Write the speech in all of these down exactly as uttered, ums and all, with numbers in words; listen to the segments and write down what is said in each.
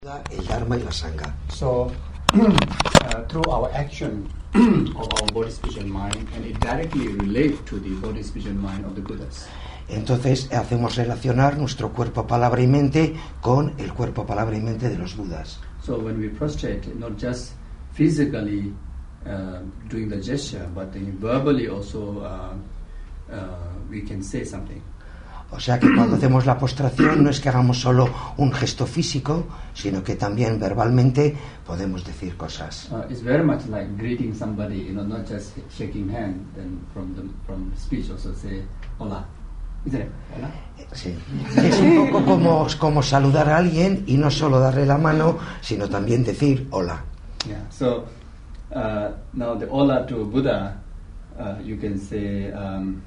el Dharma y la Sangha. So, uh, through our action of our body, speech and mind, and it directly relates to the body, speech and mind of the Buddhas. Entonces hacemos relacionar nuestro cuerpo, palabra y mente con el cuerpo, palabra y mente de los Budas. So when we prostrate, not just physically uh, doing the gesture, but then verbally also uh, uh, we can say something. O sea que cuando hacemos la postración no es que hagamos solo un gesto físico, sino que también verbalmente podemos decir cosas. Uh, it's very much like greeting somebody, you know, not just shaking hand. Then from the from speech also say hola. Is it hola? Sí. Es un poco como, como saludar a alguien y no solo darle la mano, sino también decir hola. Yeah. So uh, now the hola to Buddha, uh, you can say. Um,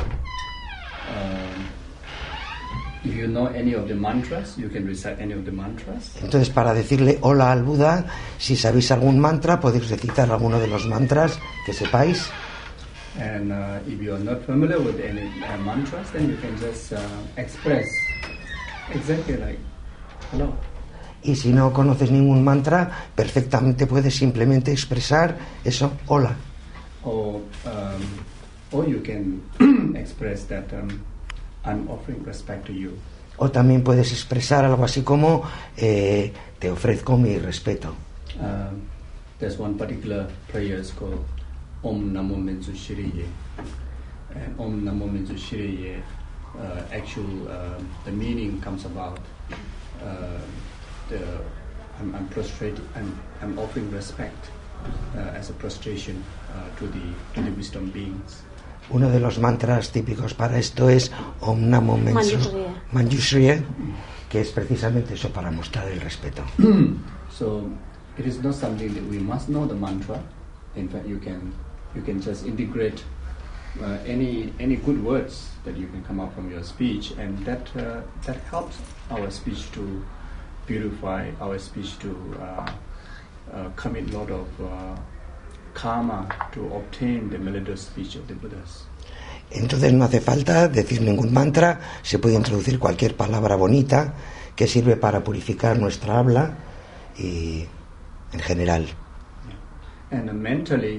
um, If you know any of the mantras, you can recite any of the mantras. Entonces, para decirle hola al Buda, si sabéis algún mantra, podéis recitar alguno de los mantras que sepáis. And uh, if you are not familiar with any uh, mantras, then you can just uh, express exactly like hello. Y si no conoces ningún mantra, perfectamente puedes simplemente expresar eso, hola. Or, um, or you can express that um, I'm offering respect to you. O también puedes expresar algo así como eh, te ofrezco mi respeto. Um, there's one particular prayer is called Om Namo Mensu Shiriye. And Om Namo Mensu Shiriye, uh, actual uh, the meaning comes about uh, the I'm, I'm prostrated. I'm, I'm offering respect uh, as a prostration uh, to the to the wisdom beings. Uno de los mantras típicos para esto es Om Namo Mensu Manjushriya, que es precisamente eso, para mostrar el respeto. So it is not something that we must know the mantra. In fact, you can you can just integrate uh, any any good words that you can come out from your speech, and that uh, that helps our speech to beautify, our speech to uh, uh, commit a lot of uh, karma to obtain the melodious speech of the Buddhas. Entonces no hace falta decir ningún mantra, se puede introducir cualquier palabra bonita que sirve para purificar nuestra habla y en general. Yeah. And uh, mentally,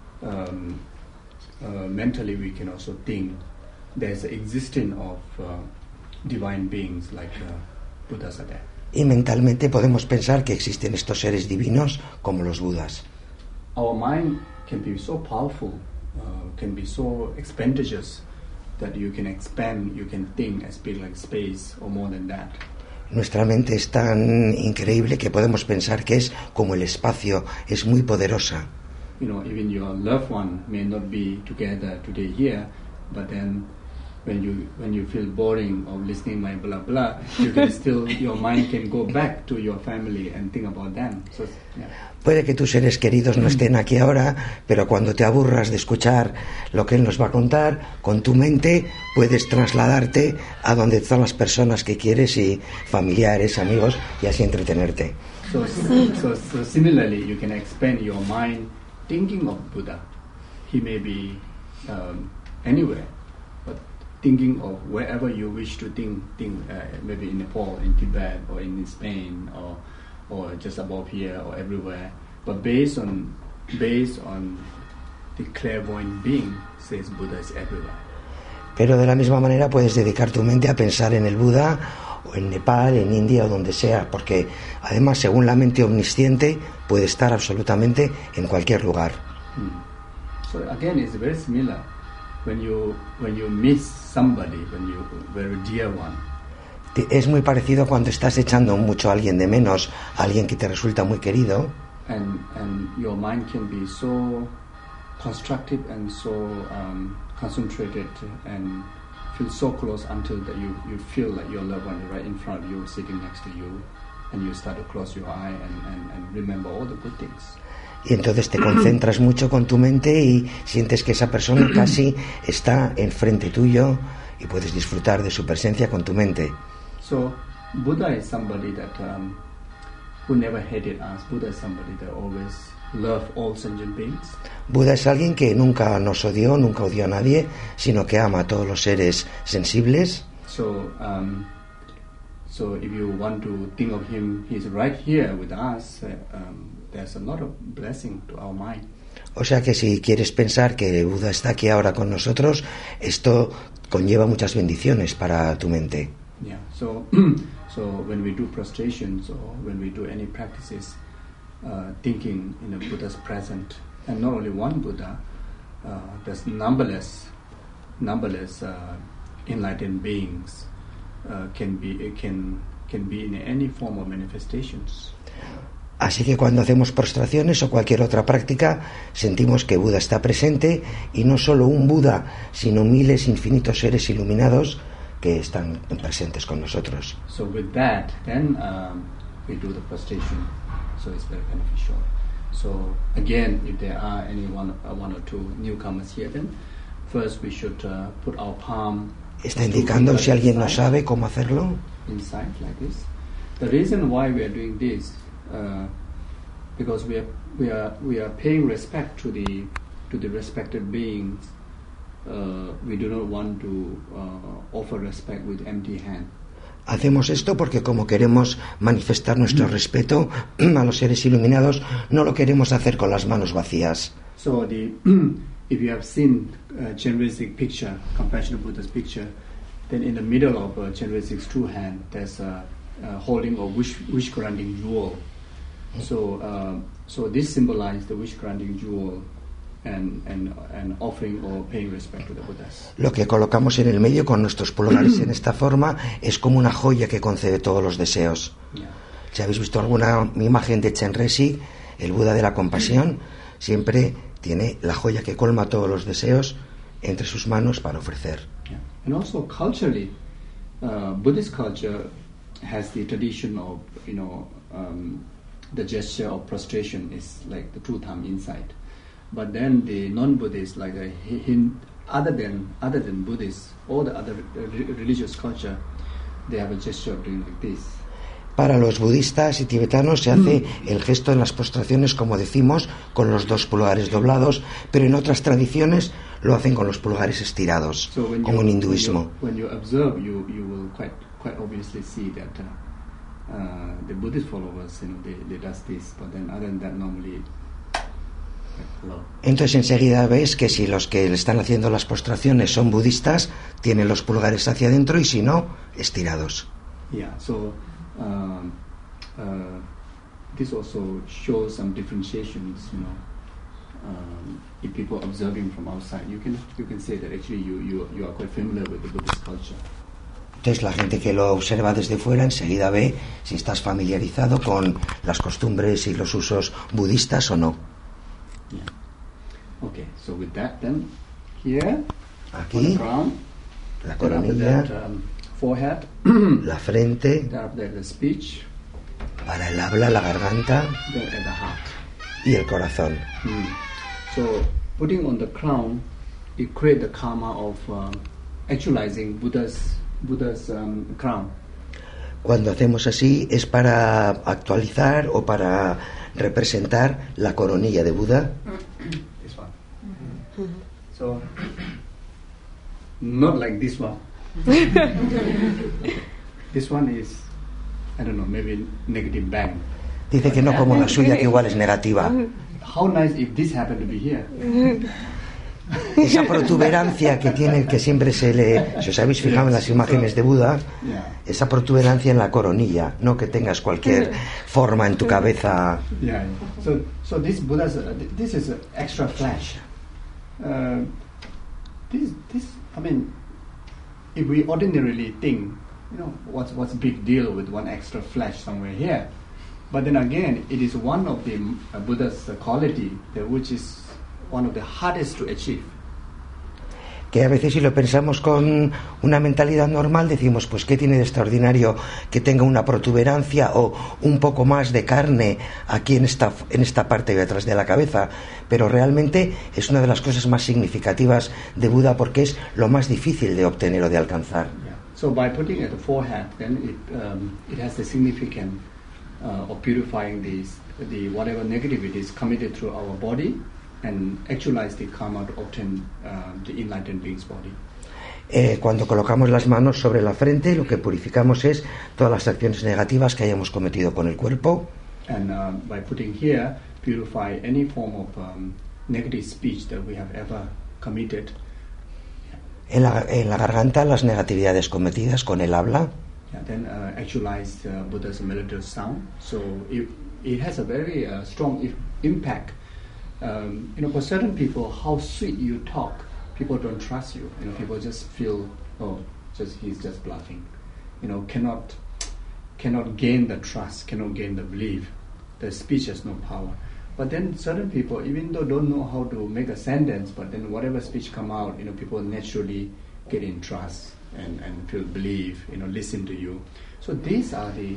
um, uh, mentally we can also think there's the existence of uh, divine beings like uh, Buddhas are there. Y mentalmente podemos pensar que existen estos seres divinos como los Budas. Our mind can be so powerful, uh, can be so expeditious that you can expand, you can think as big like space or more than that. Nuestra mente es tan increíble que podemos pensar que es como el espacio, es muy poderosa. You know, even your loved one may not be together today here, but then when you when you feel boring of listening my blah blah, you can still your mind can go back to your family and think about them. So, yeah. Puede que tus seres queridos no estén aquí ahora, pero cuando te aburras de escuchar lo que él nos va a contar, con tu mente puedes trasladarte a donde están las personas que quieres y familiares, amigos, y así entretenerte. So, so, so similarly, you can expand your mind thinking of Buddha. He may be um, anywhere, but thinking of wherever you wish to think, think uh, maybe in Nepal, in Tibet, or in Spain, or or just above here or everywhere, but based on based on the clairvoyant being says Buddha is everywhere. Pero de la misma manera puedes dedicar tu mente a pensar en el Buda o en Nepal, en India o donde sea, porque además según la mente omnisciente puede estar absolutamente en cualquier lugar. Hmm. So again, it's very similar when you when you miss somebody, when you very dear one. Es muy parecido cuando estás echando mucho a alguien de menos, a alguien que te resulta muy querido. And, and your mind can be so constructive and so um, concentrated and feel so close until that you, you feel like your loved one is right in front of you, sitting next to you, and you start to close your eye and, and, and remember all the good things. Y entonces te concentras mucho con tu mente y sientes que esa persona casi está enfrente tuyo y puedes disfrutar de su presencia con tu mente. So, Buddha is somebody that um, who never hated us. Buddha is somebody that always loved all sentient beings. Buda es alguien que nunca nos odió, nunca odió a nadie, sino que ama a todos los seres sensibles. So, um, So if you want to think of him, he's right here with us. Uh, um, there's a lot of blessing to our mind. O sea que si quieres pensar que Buda está aquí ahora con nosotros, esto conlleva muchas bendiciones para tu mente. Yeah. So, so when we do prostrations or when we do any practices, uh, thinking in a Buddha's present, and not only one Buddha, uh, there's numberless, numberless uh, enlightened beings uh, can be can can be in any form of manifestations. Así que cuando hacemos prostraciones o cualquier otra práctica, sentimos que Buda está presente, y no solo un Buda, sino miles infinitos seres iluminados que están presentes con nosotros. So with that, then um, we do the prostration. So it's very beneficial. So again, if there are any one, uh, one or two newcomers here, then first we should uh, put our palm. Está indicando, si alguien no sabe cómo hacerlo, inside like this. The reason why we are doing this, uh, because we are we are we are paying respect to the to the respected beings. Uh, we do not want to uh, offer respect with empty hand. Hacemos esto porque como queremos manifestar nuestro respeto a los seres iluminados, no lo queremos hacer con las manos vacías. So the if you have seen uh, Chenrezig picture, Compassionate Buddha's picture, then in the middle of uh, Chenrezig's true hand, there's a, a holding a wish wish granting jewel. So uh, so this symbolizes the wish granting jewel. And, and, and offering or paying respect to the Buddhas. Lo que colocamos en el medio con nuestros pulgares en esta forma es como una joya que concede todos los deseos. Yeah. Si habéis visto alguna imagen de Chenrezig, el Buda de la compasión, siempre tiene la joya que colma todos los deseos entre sus manos para ofrecer. Yeah. And also culturally, uh, Buddhist culture has the tradition of, you know, um, the gesture of prostration is like the true thumb inside. But then the non-Buddhists, like a Hindu, other than other than Buddhists, all the other re- religious culture, they have a gesture of doing like this. Para los budistas y tibetanos se hace el gesto en las postraciones, como decimos, con los dos pulgares doblados, pero en otras tradiciones lo hacen con los pulgares estirados, So when como you, en hinduismo. When you, when you observe, you you will quite quite obviously see that uh, uh, the Buddhist followers, you know, they they does this, but then other than that, normally. Entonces enseguida ves que si los que le están haciendo las postraciones son budistas, tienen los pulgares hacia adentro, y si no, estirados. Yeah, so um, uh, this also shows some differentiations, you know. Um, if people observing from outside, you can you can say that actually you you you are quite familiar with the Buddhist culture. Entonces la gente que lo observa desde fuera enseguida ve si estás familiarizado con las costumbres y los usos budistas o no. Yeah. Okay, so with that then, here, Aquí, the crown, la then after coronilla, that, um, forehead, la frente, then after that the speech, para el habla, la garganta then at the heart. y el corazón. Mm. So putting on the crown, it creates the karma of um, actualizing Buddha's Buddha's um, crown. Cuando hacemos así es para actualizar o para representar la coronilla de Buda. This one. Mm-hmm. So not like this one. This one is, I don't know, maybe negative bang. Dice que no como la suya, que igual es negativa. How nice if this happened to be here. Esa protuberancia que tiene, que siempre se le... Si os habéis fijado en las imágenes de Buda, esa protuberancia en la coronilla, no que tengas cualquier forma en tu cabeza. Yeah. So, so this Buddha's, uh, this is an extra flash. Uh, this, this, I mean, if we ordinarily think, you know, what's what's big deal with one extra flash somewhere here? But then again, it is one of the uh, Buddha's uh, quality, that which is one of the hardest to achieve. Que a veces si lo pensamos con una mentalidad normal decimos, pues ¿qué tiene de extraordinario que tenga una protuberancia o un poco más de carne aquí en esta, en esta parte de atrás de la cabeza? Pero realmente es una de las cosas más significativas de Buda, porque es lo más difícil de obtener o de alcanzar. Yeah. So by putting at the forehead, then it um, it has the significance uh, of purifying these the whatever negativity is committed through our body, and actualize the karma to obtain uh, the enlightened being's body. Eh, cuando colocamos las manos sobre la frente, lo que purificamos es todas las acciones negativas que hayamos cometido con el cuerpo. And uh, by putting here, purify any form of um, negative speech that we have ever committed. En la, en la garganta, las negatividades cometidas con el habla. Yeah, then uh, actualize uh, Buddha's melodious sound. So it, it has a very uh, strong if, impact. Um, you know, for certain people, how sweet you talk, people don't trust you. You know, people just feel, oh, just he's just bluffing. You know, cannot cannot gain the trust, cannot gain the belief. The speech has no power. But then certain people, even though don't know how to make a sentence, but then whatever speech come out, you know, people naturally get in trust and, and feel believe, you know, listen to you. So these are the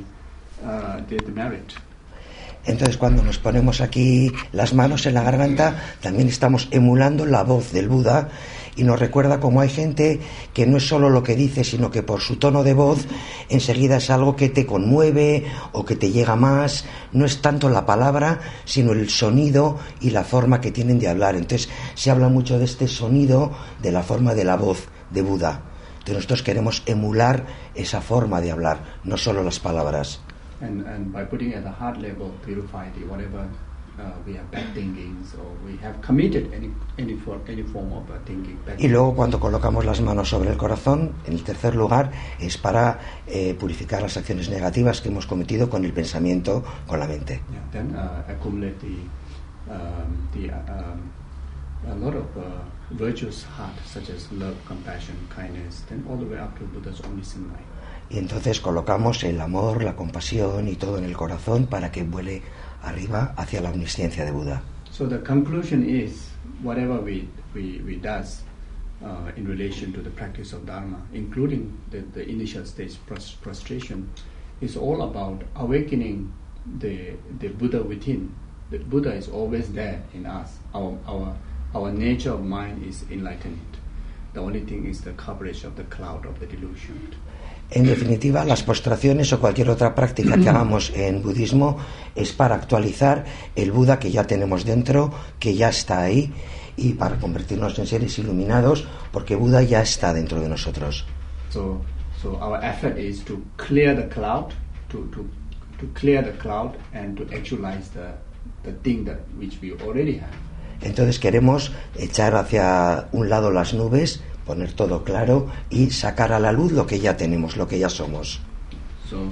uh, the, the merit. Entonces, cuando nos ponemos aquí las manos en la garganta, también estamos emulando la voz del Buda, y nos recuerda cómo hay gente que no es solo lo que dice, sino que por su tono de voz enseguida es algo que te conmueve o que te llega más. No es tanto la palabra, sino el sonido y la forma que tienen de hablar. Entonces se habla mucho de este sonido, de la forma de la voz de Buda. Entonces nosotros queremos emular esa forma de hablar, no solo las palabras. And, and by putting at the heart level, purify the whatever uh, we have bad thinkings or we have committed any any, for, any form of uh, thinking. Y luego cuando colocamos las manos sobre el corazón, en el tercer lugar, es para eh, purificar las acciones negativas que hemos cometido con el pensamiento, con la mente. Yeah, then uh, accumulate the um, the uh, um, a lot of uh, virtuous heart, such as love, compassion, kindness, then all the way up to Buddha's omniscient mind. Y entonces colocamos el amor, la compasión y todo en el corazón para que vuele arriba hacia la omnisciencia de Buda. So the conclusion is, whatever we we, we does uh, in relation to the practice of Dharma, including the, the initial stage prostration, is all about awakening the the Buddha within. The Buddha is always there in us. Our our our nature of mind is enlightened. The only thing is the coverage of the cloud of the delusion. En definitiva, las postraciones o cualquier otra práctica que hagamos en budismo es para actualizar el Buda que ya tenemos dentro, que ya está ahí, y para convertirnos en seres iluminados, porque Buda ya está dentro de nosotros. So, so our effort is to clear the cloud, to to to clear the cloud and to actualize the the thing that which we already have. Entonces queremos echar hacia un lado las nubes, poner todo claro y sacar a la luz lo que ya tenemos, lo que ya somos. So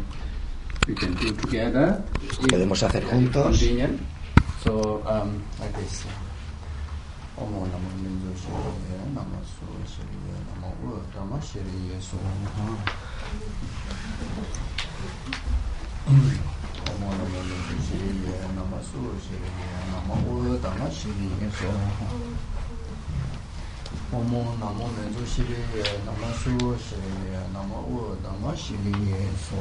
we can do together. Podemos hacer juntos. Convenient. So um, like this. Omo namo minjo shiriye namo su shiriye namo u dhamma shiriye so. Omo namo minjo shiriye namo su shiriye namo u dhamma shiriye so. Omo namo minjo shiriye namo su shiriye namo u dhamma shiriye so.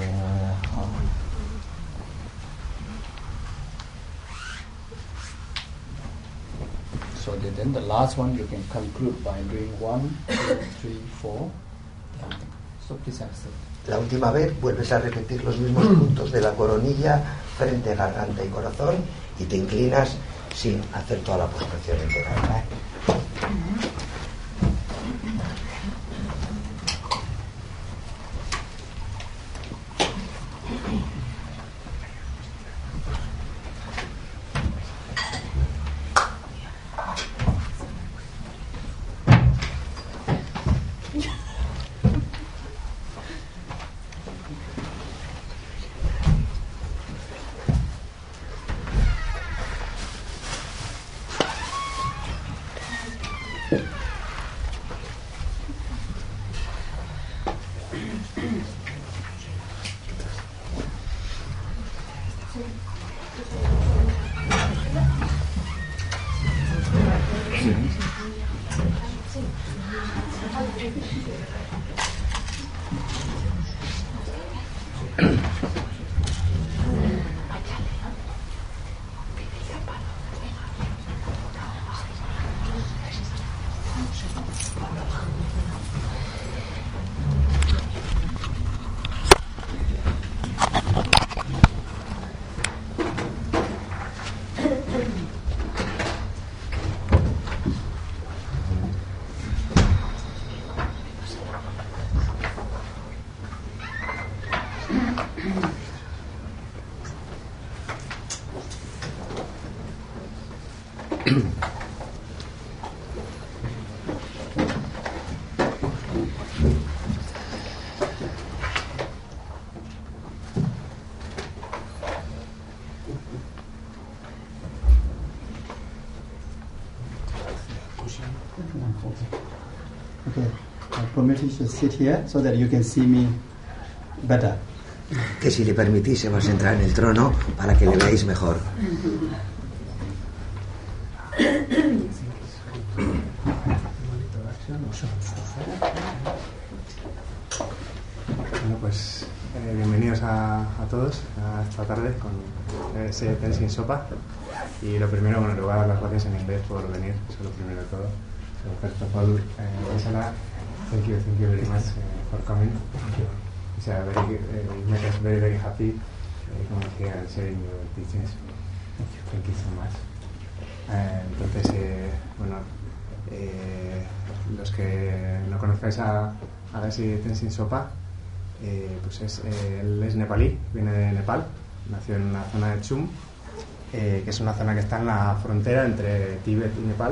So then the last one you can conclude by doing one, two, three, four. So please accept. La última vez vuelves a repetir los mismos puntos de la coronilla, frente, garganta y corazón, y te inclinas sin hacer toda la postración entera. Okay, I promise you to sit here so that you can see me better. Que si le permitís vas a entrar en el trono para que le veáis mejor. Bueno, pues eh, bienvenidos a, a todos a esta tarde con ese Tenzin Sopa. Y lo primero, bueno, le voy a dar las gracias en inglés por venir, eso es lo primero de todo. So first of all, uh, Isala, thank you, thank you very much uh, for coming. It's a very, uh, it makes us very, very happy uh, coming here and sharing your teachings. Thank you, thank you so much. Uh, entonces, eh, bueno, eh, los que no conozcáis a, a Geshe Tenzin Sopa, eh, pues es, eh, él es nepalí, viene de Nepal, nació en la zona de Chum, eh, que es una zona que está en la frontera entre Tíbet y Nepal.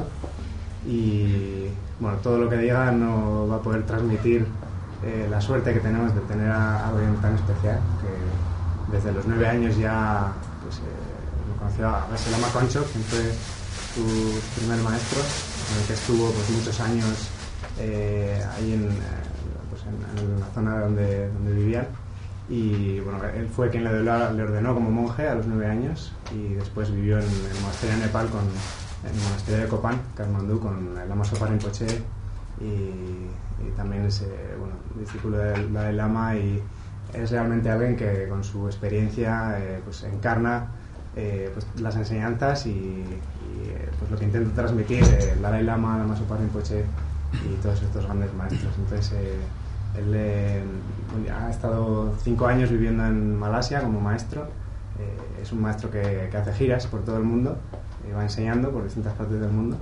Y bueno, todo lo que diga no va a poder transmitir eh, la suerte que tenemos de tener a alguien tan especial, que desde los nueve años ya pues, eh, me conoció a Geshe Lama Kongtrul, quien fue su primer maestro, en el que estuvo pues, muchos años eh, ahí en, eh, pues, en, en la zona donde, donde vivían. Y bueno, él fue quien le, le ordenó como monje a los nueve años y después vivió en el monasterio de Nepal con en el monasterio de Kopan, Kathmandu, con el Lama Sopa Rinpoche y, y también es eh, bueno, discípulo del Dalai Lama, y es realmente alguien que con su experiencia eh, pues encarna eh, pues las enseñanzas y, y eh, pues lo que intenta transmitir eh, el Dalai Lama, Lama Sopa Rinpoche y todos estos grandes maestros. Entonces eh, él eh, ha estado cinco años viviendo en Malasia como maestro. Eh, es un maestro que, que hace giras por todo el mundo, va enseñando por distintas partes del mundo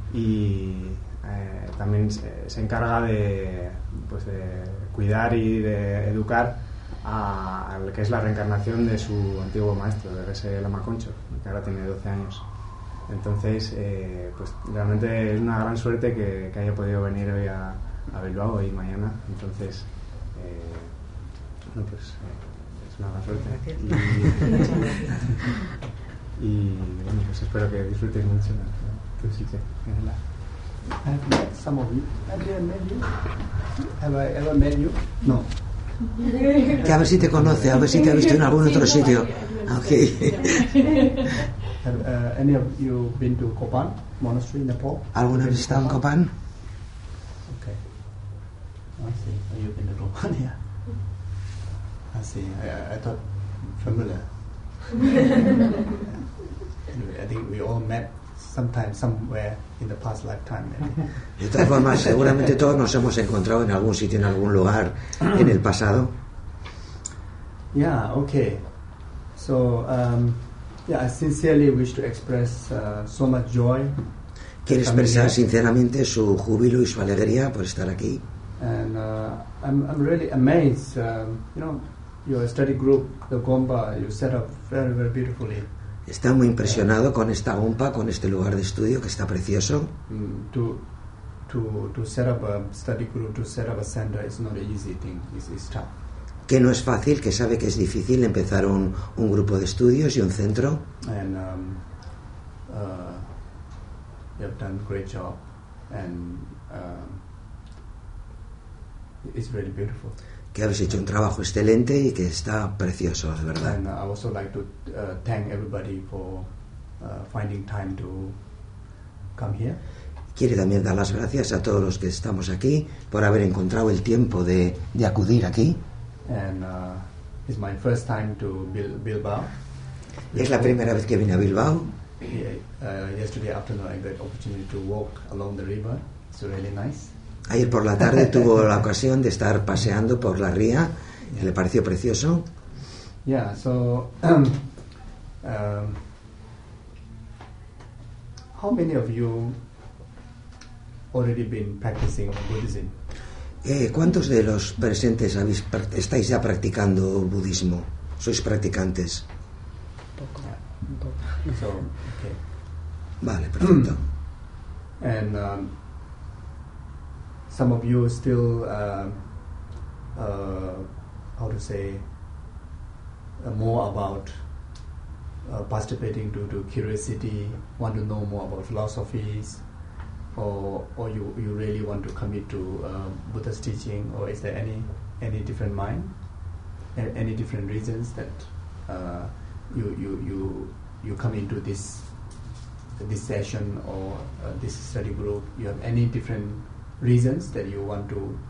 y eh, también se, se encarga de, pues de cuidar y de educar a, a lo que es la reencarnación de su antiguo maestro, de Geshe Lama Kongtrul, que ahora tiene doce años. Entonces, eh, pues realmente es una gran suerte que, que haya podido venir hoy a, a Bilbao y mañana. Entonces, eh, bueno, pues eh, es una gran suerte. Y, y bueno, pues espero que disfrutéis mucho tu sitio. I've met some of you. Have I met you? Have I ever met you? No. Que a ver si te conoce, a ver si te ha visto en algún otro sitio. Okay. Have uh, any of you been to Kopan Monastery, Nepal? ¿Alguna vez estado en Kopan? Okay. I see. Oh, you've been to Kopan, yeah. I see. I, I thought familiar. Anyway, I think we all met sometime, somewhere in the past lifetime. Maybe. De todas formas, seguramente todos nos hemos encontrado en algún sitio, en algún lugar, en el pasado. Yeah, okay. So, um, yeah, I sincerely wish to express uh, so much joy. Quiero expresar sinceramente su júbilo y su alegría por estar aquí. And uh, I'm, I'm really amazed, um, you know, your study group, the Gompa, you set up very, very beautifully. Está muy impresionado con esta Gompa, con este lugar de estudio que está precioso. Mm, to, to, to set up a study group, to set up a center, it's not an easy thing, it's, it's tough. Que no es fácil, que sabe que es difícil empezar un, un grupo de estudios y un centro. And um, uh, you have done a great job, and um, it's really beautiful. Que habéis hecho un trabajo excelente y que está precioso, de verdad. And I also like to uh, thank everybody for uh, finding time to come here. Quiere también dar las gracias a todos los que estamos aquí por haber encontrado el tiempo de, de acudir aquí. And uh, it's my first time to Bil- Bilbao. Es la primera vez que vine a Bilbao. Yeah, uh, yesterday afternoon I got opportunity to walk along the river. It's really nice. Ayer por la tarde tuvo la ocasión de estar paseando por la ría, y le pareció precioso. Yeah, so um, um, how many of you already been practicing Buddhism? Eh, ¿Cuántos de los presentes habéis, estáis ya practicando budismo? ¿Sois practicantes? Yeah. So, okay. Vale, perfecto. And um, some of you still, uh, uh, how to say, uh, more about uh, participating due to curiosity, want to know more about philosophies, or or you, you really want to commit to uh, Buddha's teaching, or is there any any different mind, A- any different reasons that uh, you you you you come into this this session or uh, this study group? You have any different reasons that you want to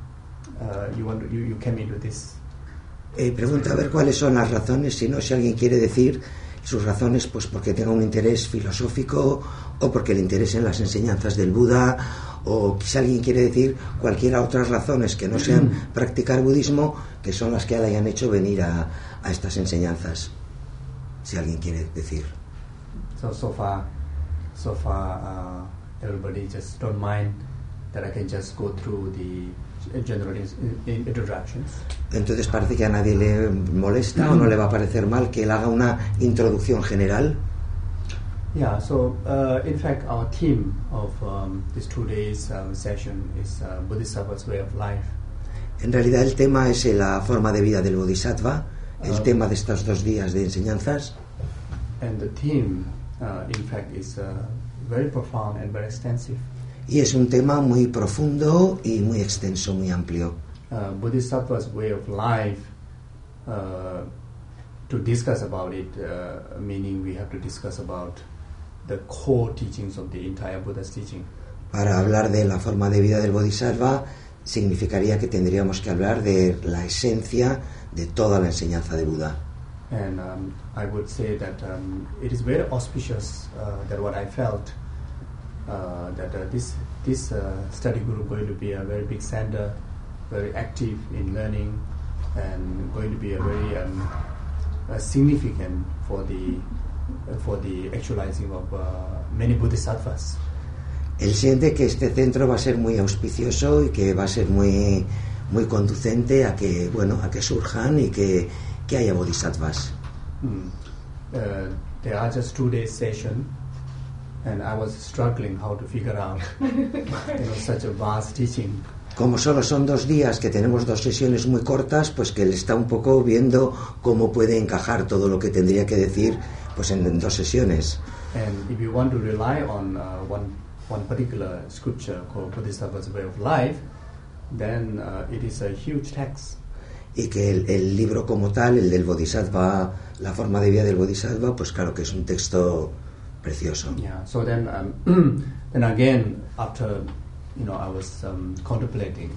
uh, you want to, you, you came into this? Eh, pregunta a ver cuáles son las razones, si no, si alguien quiere decir sus razones, pues porque tenga un interés filosófico o porque le interesen las enseñanzas del Buda, o si alguien quiere decir cualquiera otras razones que no sean practicar budismo, que son las que le hayan hecho venir a, a estas enseñanzas, si alguien quiere decir. So so far, so far, uh, everybody just don't mind that I can just go through the general in, in introductions. Entonces parece que a nadie le molesta o no le va a parecer mal que él haga una introducción general. Yeah, so uh, in fact our theme of um, this two days um, session is uh, Bodhisattva's way of life. En realidad el tema es la forma de vida del Bodhisattva, el Uh, tema de estos dos días de enseñanzas. And the theme, uh, in fact, is uh, very profound and very extensive. Y es un tema muy profundo y muy extenso, muy amplio. Uh, Bodhisattva's way of life, uh, to discuss about it, uh, meaning we have to discuss about the core teachings of the entire Buddha's teaching. Para hablar de la forma de vida del Bodhisattva, significaría que tendríamos que hablar de la esencia de toda la enseñanza de Buda. And um, I would say that um, it is very auspicious uh, that what I felt uh, that uh, this this uh, study group going to be a very big center, very active in learning, and going to be a very um, uh, significant for the uh, for the actualizing of uh, many bodhisattvas. Él siente que este centro va a ser muy auspicioso y que va a ser muy muy conducente a que, bueno, a que surjan y que, que haya bodhisattvas. Mm. Uh, there are just two days session, and I was struggling how to figure out, you know, such a vast teaching. Como solo son dos días, que tenemos dos sesiones muy cortas, pues que él está un poco viendo cómo puede encajar todo lo que tendría que decir, pues en, en dos sesiones. And if you want to rely on uh, one one particular scripture called Bodhisattva's Way of Life, then uh, it is a huge text. Y que el, el libro como tal, el del Bodhisattva, la forma de vida del Bodhisattva, pues claro que es un texto precioso. Yeah. So then, um, then again, after you know, I was um, contemplating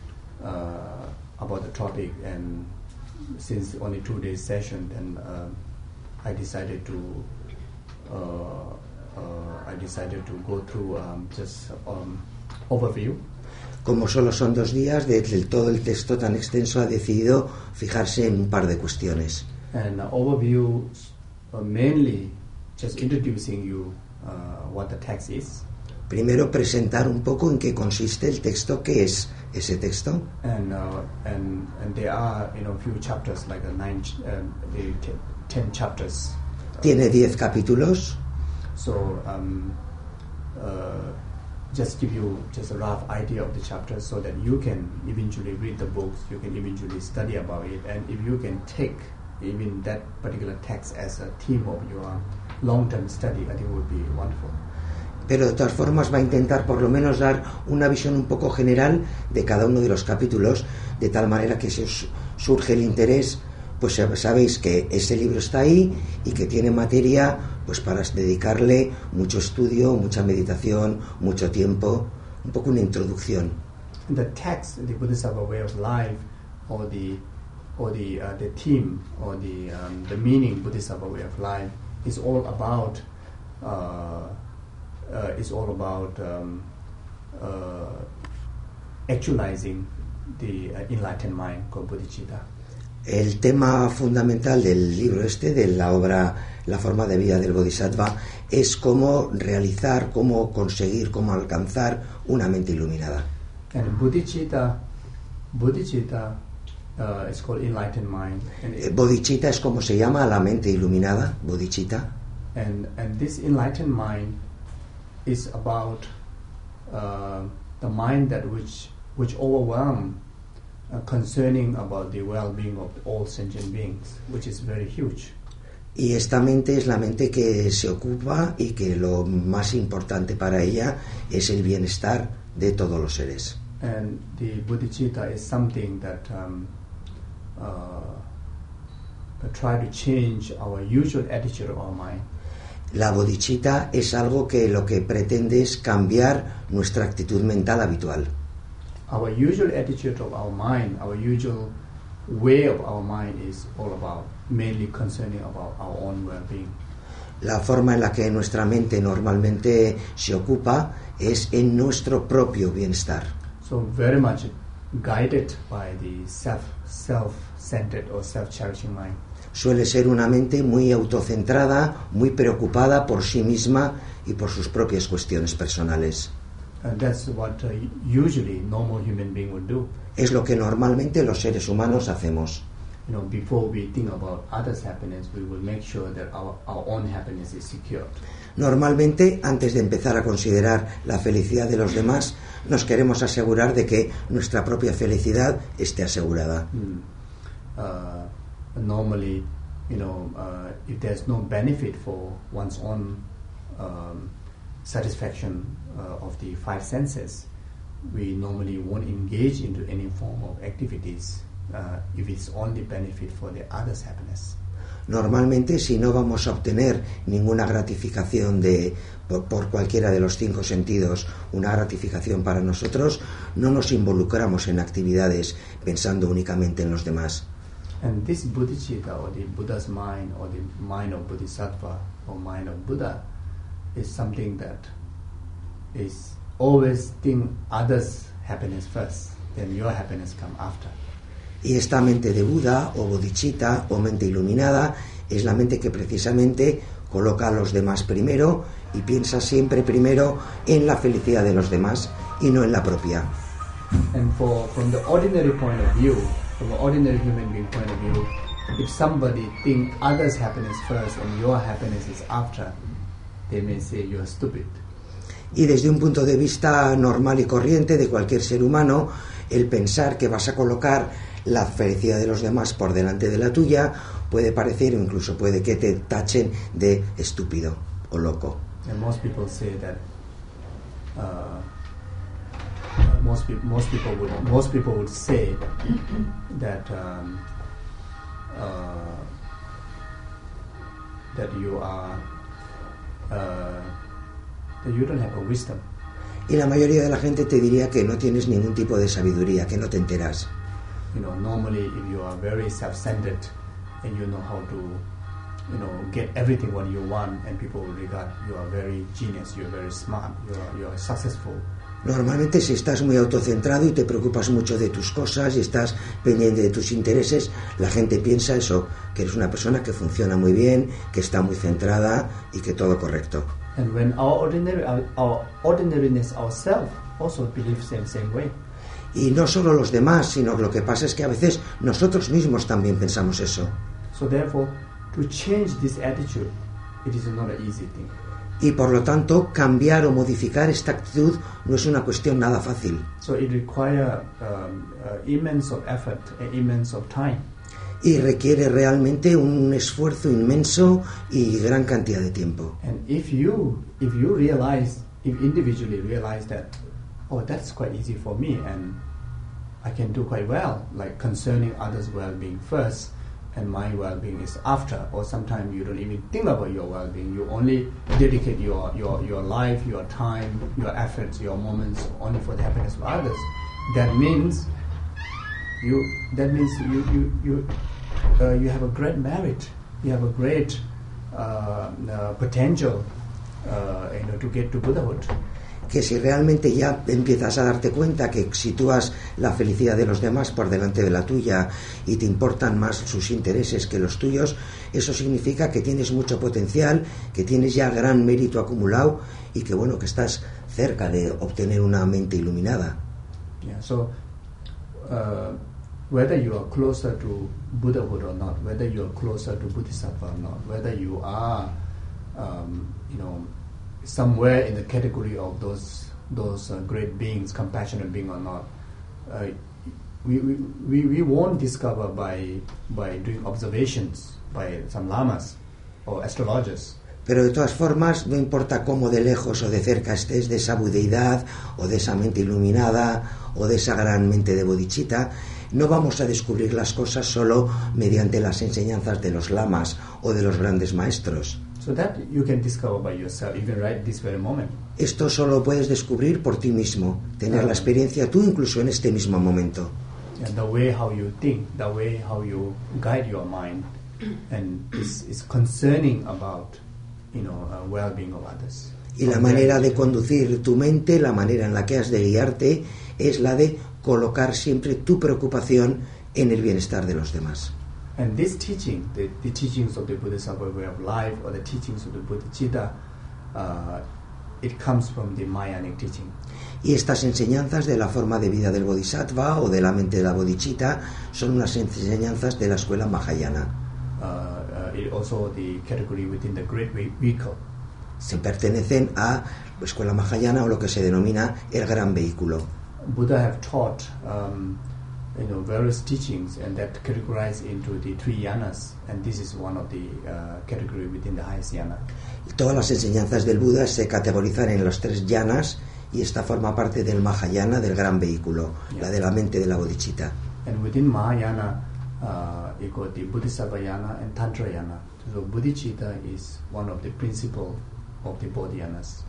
uh, about the topic, and since only two days session, then uh, I decided to uh, uh, I decided to go through um, just um, overview. Como solo son dos días, de, de todo el texto tan extenso, ha decidido fijarse en un par de cuestiones. And uh, overview uh, mainly just introducing you uh, what the text is. Primero presentar un poco en qué consiste el texto, qué es ese texto. And uh, and and there are, you know, few chapters, like a nine, ch- um, the t- ten chapters. Tiene diez capítulos. So um, uh, just give you just a rough idea of the chapters, so that you can eventually read the books, you can eventually study about it, and if you can take even that particular text as a theme of your long-term study, I think it would be wonderful. Pero de todas formas va a intentar por lo menos dar una visión un poco general de cada uno de los capítulos, de tal manera que si os surge el interés, pues sabéis que ese libro está ahí y que tiene materia pues para dedicarle mucho estudio, mucha meditación, mucho tiempo, un poco una introducción. The text, the Bodhisattva way of life, or the or the uh, the theme, or the um, the meaning Bodhisattva way of life is all about uh, uh, is all about um, uh, actualizing the uh, enlightened mind called bodhicitta. El tema fundamental del libro este, de la obra La forma de vida del Bodhisattva, es cómo realizar, cómo conseguir, cómo alcanzar una mente iluminada. And bodhicitta, bodhicitta uh, is called enlightened mind. And Eh, it, Bodhicitta es como se llama a la mente iluminada, Bodhicitta. And, and this enlightened mind is about uh, the mind that which, which overwhelm uh, concerning about the well-being of all sentient beings, which is very huge. Y esta mente es la mente que se ocupa y que lo más importante para ella es el bienestar de todos los seres. And the bodhicitta is something that um, uh, try to change our usual attitude of our mind. La bodhicitta es algo que lo que pretende es cambiar nuestra actitud mental habitual. Our usual attitude of our mind, our usual way of our mind is all about mainly concerning about our own well-being. La forma en la que nuestra mente normalmente se ocupa es en nuestro propio bienestar. So very much guided by the self, self-centered or self-cherishing mind. Suele ser una mente muy autocentrada, muy preocupada por sí misma y por sus propias cuestiones personales. And that's what uh, usually normal human being would do. Es lo que normalmente los seres humanos hacemos. You know, before we think about others' happiness, we will make sure that our, our own happiness is secured. Normalmente, antes de empezar a considerar la felicidad de los demás, nos queremos asegurar de que nuestra propia felicidad esté asegurada. Mm. Uh, normally, you know, uh, if there's no benefit for one's own um, satisfaction uh, of the five senses, we normally won't engage into any form of activities uh, if it's only benefit for the other's happiness. Normalmente, si no vamos a obtener ninguna gratificación de, por, por cualquiera de los cinco sentidos, una gratificación para nosotros, no nos involucramos en actividades pensando únicamente en los demás. And this bodhicitta, or the Buddha's mind, or the mind of Bodhisattva, or mind of Buddha, is something that is always think others' happiness first, then your happiness come after. Y esta mente de Buda o bodhicitta o mente iluminada es la mente que precisamente coloca a los demás primero y piensa siempre primero en la felicidad de los demás y no en la propia. And for from the ordinary point of view, from an ordinary human being point of view, if somebody think others' happiness first and your happiness is after, they may say you are stupid. Y desde un punto de vista normal y corriente de cualquier ser humano, el pensar que vas a colocar la felicidad de los demás por delante de la tuya puede parecer, o incluso puede que te tachen de estúpido o loco. And most people say that uh, most people most people would most people would say that um, uh, that you are uh, that you don't have a wisdom. Y la mayoría de la gente te diría que no tienes ningún tipo de sabiduría, que no te enteras. You know, normally if you are very self-centered and you know how to, you know, get everything what you want, and people will regard you are very genius, you are very smart, you are you are successful. Normalmente, si estás muy autocentrado y te preocupas mucho de tus cosas y estás pendiente de tus intereses, la gente piensa eso, que eres una persona que funciona muy bien, que está muy centrada y que todo correcto. And when our ordinary our, our ordinariness ourselves also believes the same way. Y no solo los demás, sino que lo que pasa es que a veces nosotros mismos también pensamos eso. So therefore, to change this attitude, it is not an easy thing. Y por lo tanto, cambiar o modificar esta actitud no es una cuestión nada fácil. So it requires um, uh, immense of effort and immense of time. Y requiere realmente un esfuerzo inmenso y gran cantidad de tiempo. And if you if you realize, if individually realize that, oh, that's quite easy for me, and I can do quite well, like concerning others' well-being first, and my well-being is after, or sometimes you don't even think about your well-being, you only dedicate your, your, your life, your time, your efforts, your moments only for the happiness of others. That means you that means you you you, uh, you have a great merit, you have a great uh, uh, potential uh, you know, to get to Buddhahood. Que si realmente ya empiezas a darte cuenta que sitúas la felicidad de los demás por delante de la tuya y te importan más sus intereses que los tuyos, eso significa que tienes mucho potencial, que tienes ya gran mérito acumulado y que bueno, que estás cerca de obtener una mente iluminada. Yeah, so uh, whether you are closer to Buddhahood or not, whether you are closer to Bodhisattva or not, whether you are Uh, somewhere in the category of those those uh, great beings, compassionate being or not, uh, we, we, we won't discover by by doing observations by some lamas or astrologers. Pero de todas formas, no importa cómo de lejos o de cerca estés de esa budeidad o de esa mente iluminada o de esa gran mente de bodhicitta, no vamos a descubrir las cosas solo mediante las enseñanzas de los lamas o de los grandes maestros. So that you can discover by yourself, even right this very moment. Esto solo lo puedes descubrir por ti mismo, tener la experiencia tú incluso en este mismo momento. And the way how you think, the way how you guide your mind, and is is concerning about, you know, uh, well-being of others. Y la manera de conducir tu mente, la manera en la que has de guiarte, es la de colocar siempre tu preocupación en el bienestar de los demás. And this teaching, the, the teachings of the Bodhisattva way of life, or the teachings of the Bodhicitta, uh, it comes from the Mahayanic teaching. Y estas enseñanzas de la forma de vida del Bodhisattva o de la mente de la Bodhicitta son unas enseñanzas de la escuela Mahayana. Uh, uh, it also the category within the Great Vehicle. Se pertenecen a la escuela Mahayana o lo que se denomina el gran vehículo. Buddha have taught um, you know, various teachings, and that categorize into the three yanas, and this is one of the uh, category within the highest yana. Todas las enseñanzas del Buda se categorizan en los tres yanas y esta forma parte del Mahayana, del gran vehículo, yeah. La de la mente de la bodhicitta. And within Mahayana, uh, you got the Bodhisattva yana and Tantra yana. So bodhicitta is one of the principal of the bodhyanas.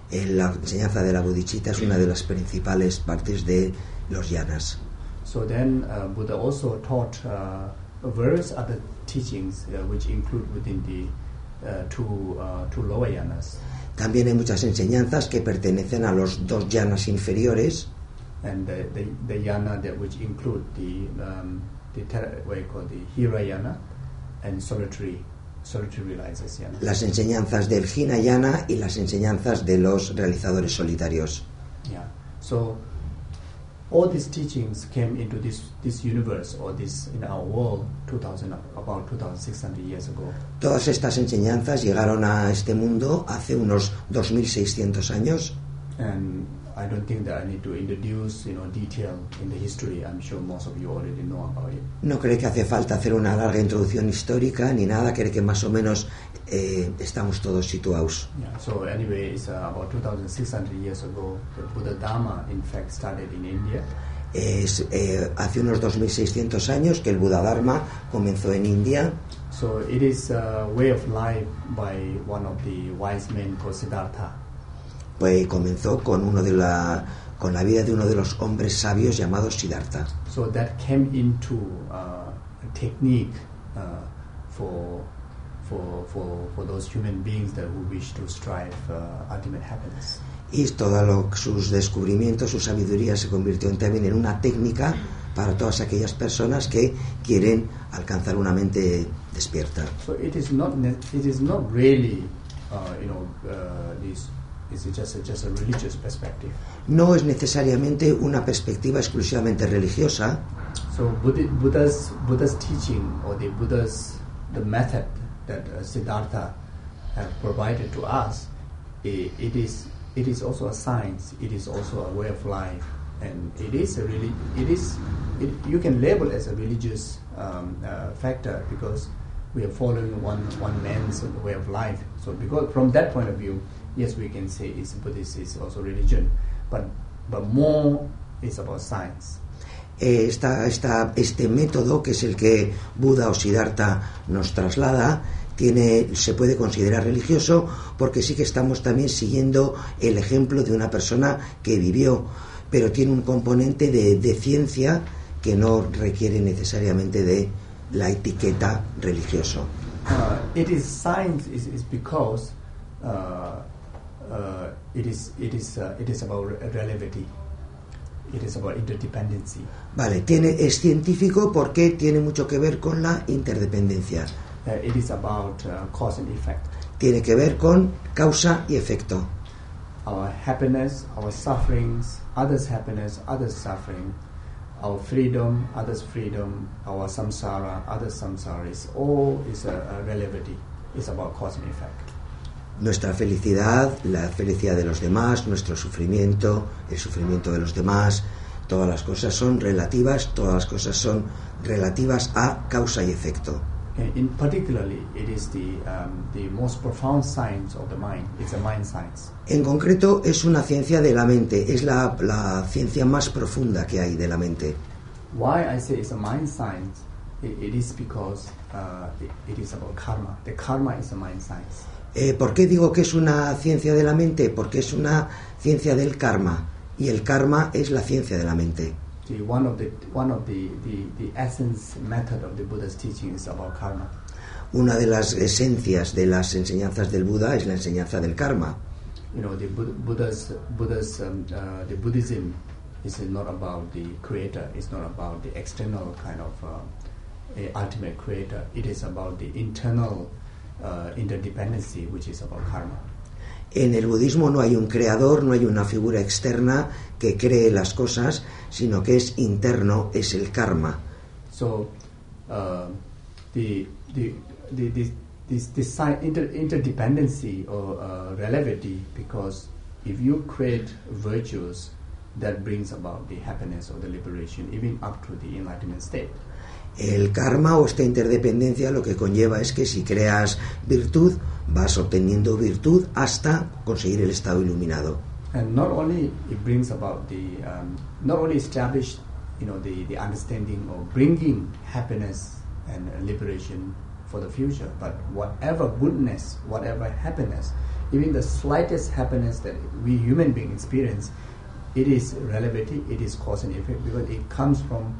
La enseñanza de la bodhicitta es una de las principales partes de los yanas. So then uh, Buddha also taught uh, various other teachings uh, which include within the uh, two, uh, two lower yanas. También hay muchas enseñanzas que pertenecen a los dos yanas inferiores. And the, the, the yana that which include the, um, the ter- what you call the Hirayana and solitary, solitary realizers yana. Las enseñanzas del Hinayana y las enseñanzas de los realizadores solitarios. Yeah. So all these teachings came into this, this universe or this in our world two thousand, about two thousand six hundred years ago. Todas estas enseñanzas llegaron a este mundo hace unos dos mil seiscientos años. And I don't think that I need to introduce, you know, detail in the history. I'm sure most of you already know about it. No cree que hace falta hacer una larga introducción histórica ni nada, cree que más o menos eh, estamos todos situados. Yeah, so anyway, it's uh, about two thousand six hundred years ago, the Buddha Dharma, in fact, started in India. Es eh, hace unos dos mil seiscientos años que el Buddha Dharma comenzó en India. So it is a way of life by one of the wise men called Siddhartha. Pues comenzó con uno de la con la vida de uno de los hombres sabios llamados Siddhartha. So that came into uh, a technique uh, for for for for those human beings that who wish to strive uh, ultimate happiness. Y todos sus descubrimientos, su sabiduría se convirtió también en una técnica para todas aquellas personas que quieren alcanzar una mente despierta. So it is not it is not really uh, you know uh, this is just a, just a religious perspective. No es necesariamente una perspectiva exclusivamente religiosa. So Buddha, Buddha's Buddha's teaching or the Buddha's the method that uh, Siddhartha have provided to us, it, it is it is also a science. It is also a way of life, and it is a really it is it, you can label as a religious um, uh, factor because we are following one one man's way of life. So because from that point of view, yes, we can say it's Buddhist is also religion, but but more is about science. Esta, esta, este método, que es el que Buda o Siddhartha nos traslada, tiene, se puede considerar religioso porque sí que estamos también siguiendo el ejemplo de una persona que vivió, pero tiene un componente de, de ciencia que no requiere necesariamente de la etiqueta religioso. Uh, it is science is, is because uh, uh, it is it is uh, it is about relativity. It is about interdependency. Vale, tiene, es científico porque tiene mucho que ver con la interdependencia. Uh, it is about uh, cause and effect. Tiene que ver con causa y efecto. Our happiness, our sufferings, others' happiness, others' suffering, our freedom, others' freedom, our samsara, others' samsara, is all is a, a relativity. It's about cause and effect. Nuestra felicidad, la felicidad de los demás, nuestro sufrimiento, el sufrimiento de los demás, todas las cosas son relativas, todas las cosas son relativas a causa y efecto. In particularly, it is the um, the most profound science of the mind. It's a mind science. En concreto, es una ciencia de la mente, es la, la ciencia más profunda que hay de la mente. Why I say it's a mind science? It, it is because uh, it, it is about karma. The karma is a mind science. Eh, ¿Por qué digo que es una ciencia de la mente? Porque es una ciencia del karma, y el karma es la ciencia de la mente. The, one of the one of the, the, the essence method of the Buddha's teaching is about karma. Una de las esencias de las enseñanzas del Buda es la enseñanza del karma. You know, the Buddha's Buddha's um, uh, the Buddhism is not about the creator. It's not about the external kind of uh, a ultimate creator. It is about the internal uh, interdependency, which is about karma. En el budismo no hay un creador, no hay una figura externa que cree las cosas, sino que es interno, es el karma. So, uh, the the the the this this inter, interdependency or uh, relativity, because if you create virtues, that brings about the happiness or the liberation, even up to the enlightenment state. El karma o esta interdependencia lo que conlleva es que si creas virtud, vas obteniendo virtud hasta conseguir el estado iluminado. And not only it brings about the, um, not only establish, you know, the, the understanding of bringing happiness and liberation for the future, but whatever goodness, whatever happiness, even the slightest happiness that we human beings experience, it is relativity, it is cause and effect, because it comes from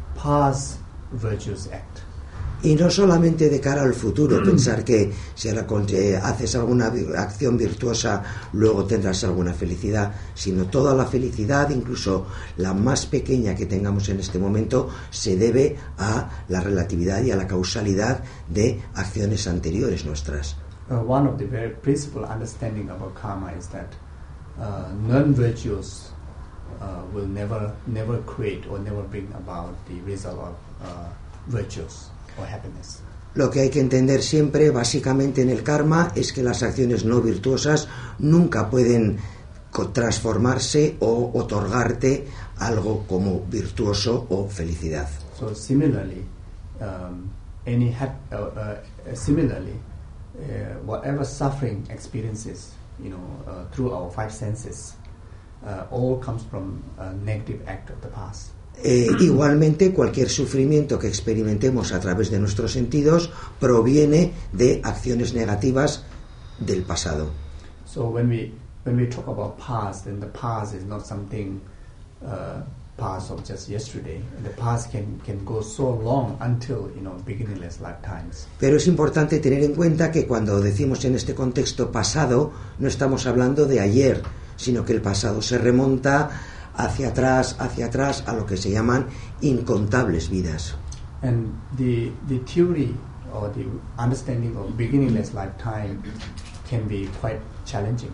past virtuous act. Y no solamente de cara al futuro, pensar que si ahora eh, haces alguna acción virtuosa, luego tendrás alguna felicidad, sino toda la felicidad, incluso la más pequeña que tengamos en este momento, se debe a la relatividad y a la causalidad de acciones anteriores nuestras. Uh, one of the very principal understanding about karma is that uh, non-virtuous uh, will never, never create or never bring about the result of uh, virtues or happiness. Lo que hay que entender siempre, básicamente en el karma, es que las acciones no virtuosas nunca pueden transformarse o otorgarte algo como virtuoso o felicidad. So similarly, um, any hap- uh, uh, similarly, uh, whatever suffering experiences, you know, uh, through our five senses, uh, all comes from a negative act of the past. Eh, igualmente, cualquier sufrimiento que experimentemos a través de nuestros sentidos proviene de acciones negativas del pasado. So when we when we talk about past, then the past is not something uh, past of just yesterday. The past can can go so long until, you know, beginningless lifetimes. Pero es importante tener en cuenta que cuando decimos en este contexto pasado, no estamos hablando de ayer, sino que el pasado se remonta hacia atrás, hacia atrás, a lo que se llaman incontables vidas. And the the theory or the understanding of beginningless lifetime can be quite challenging.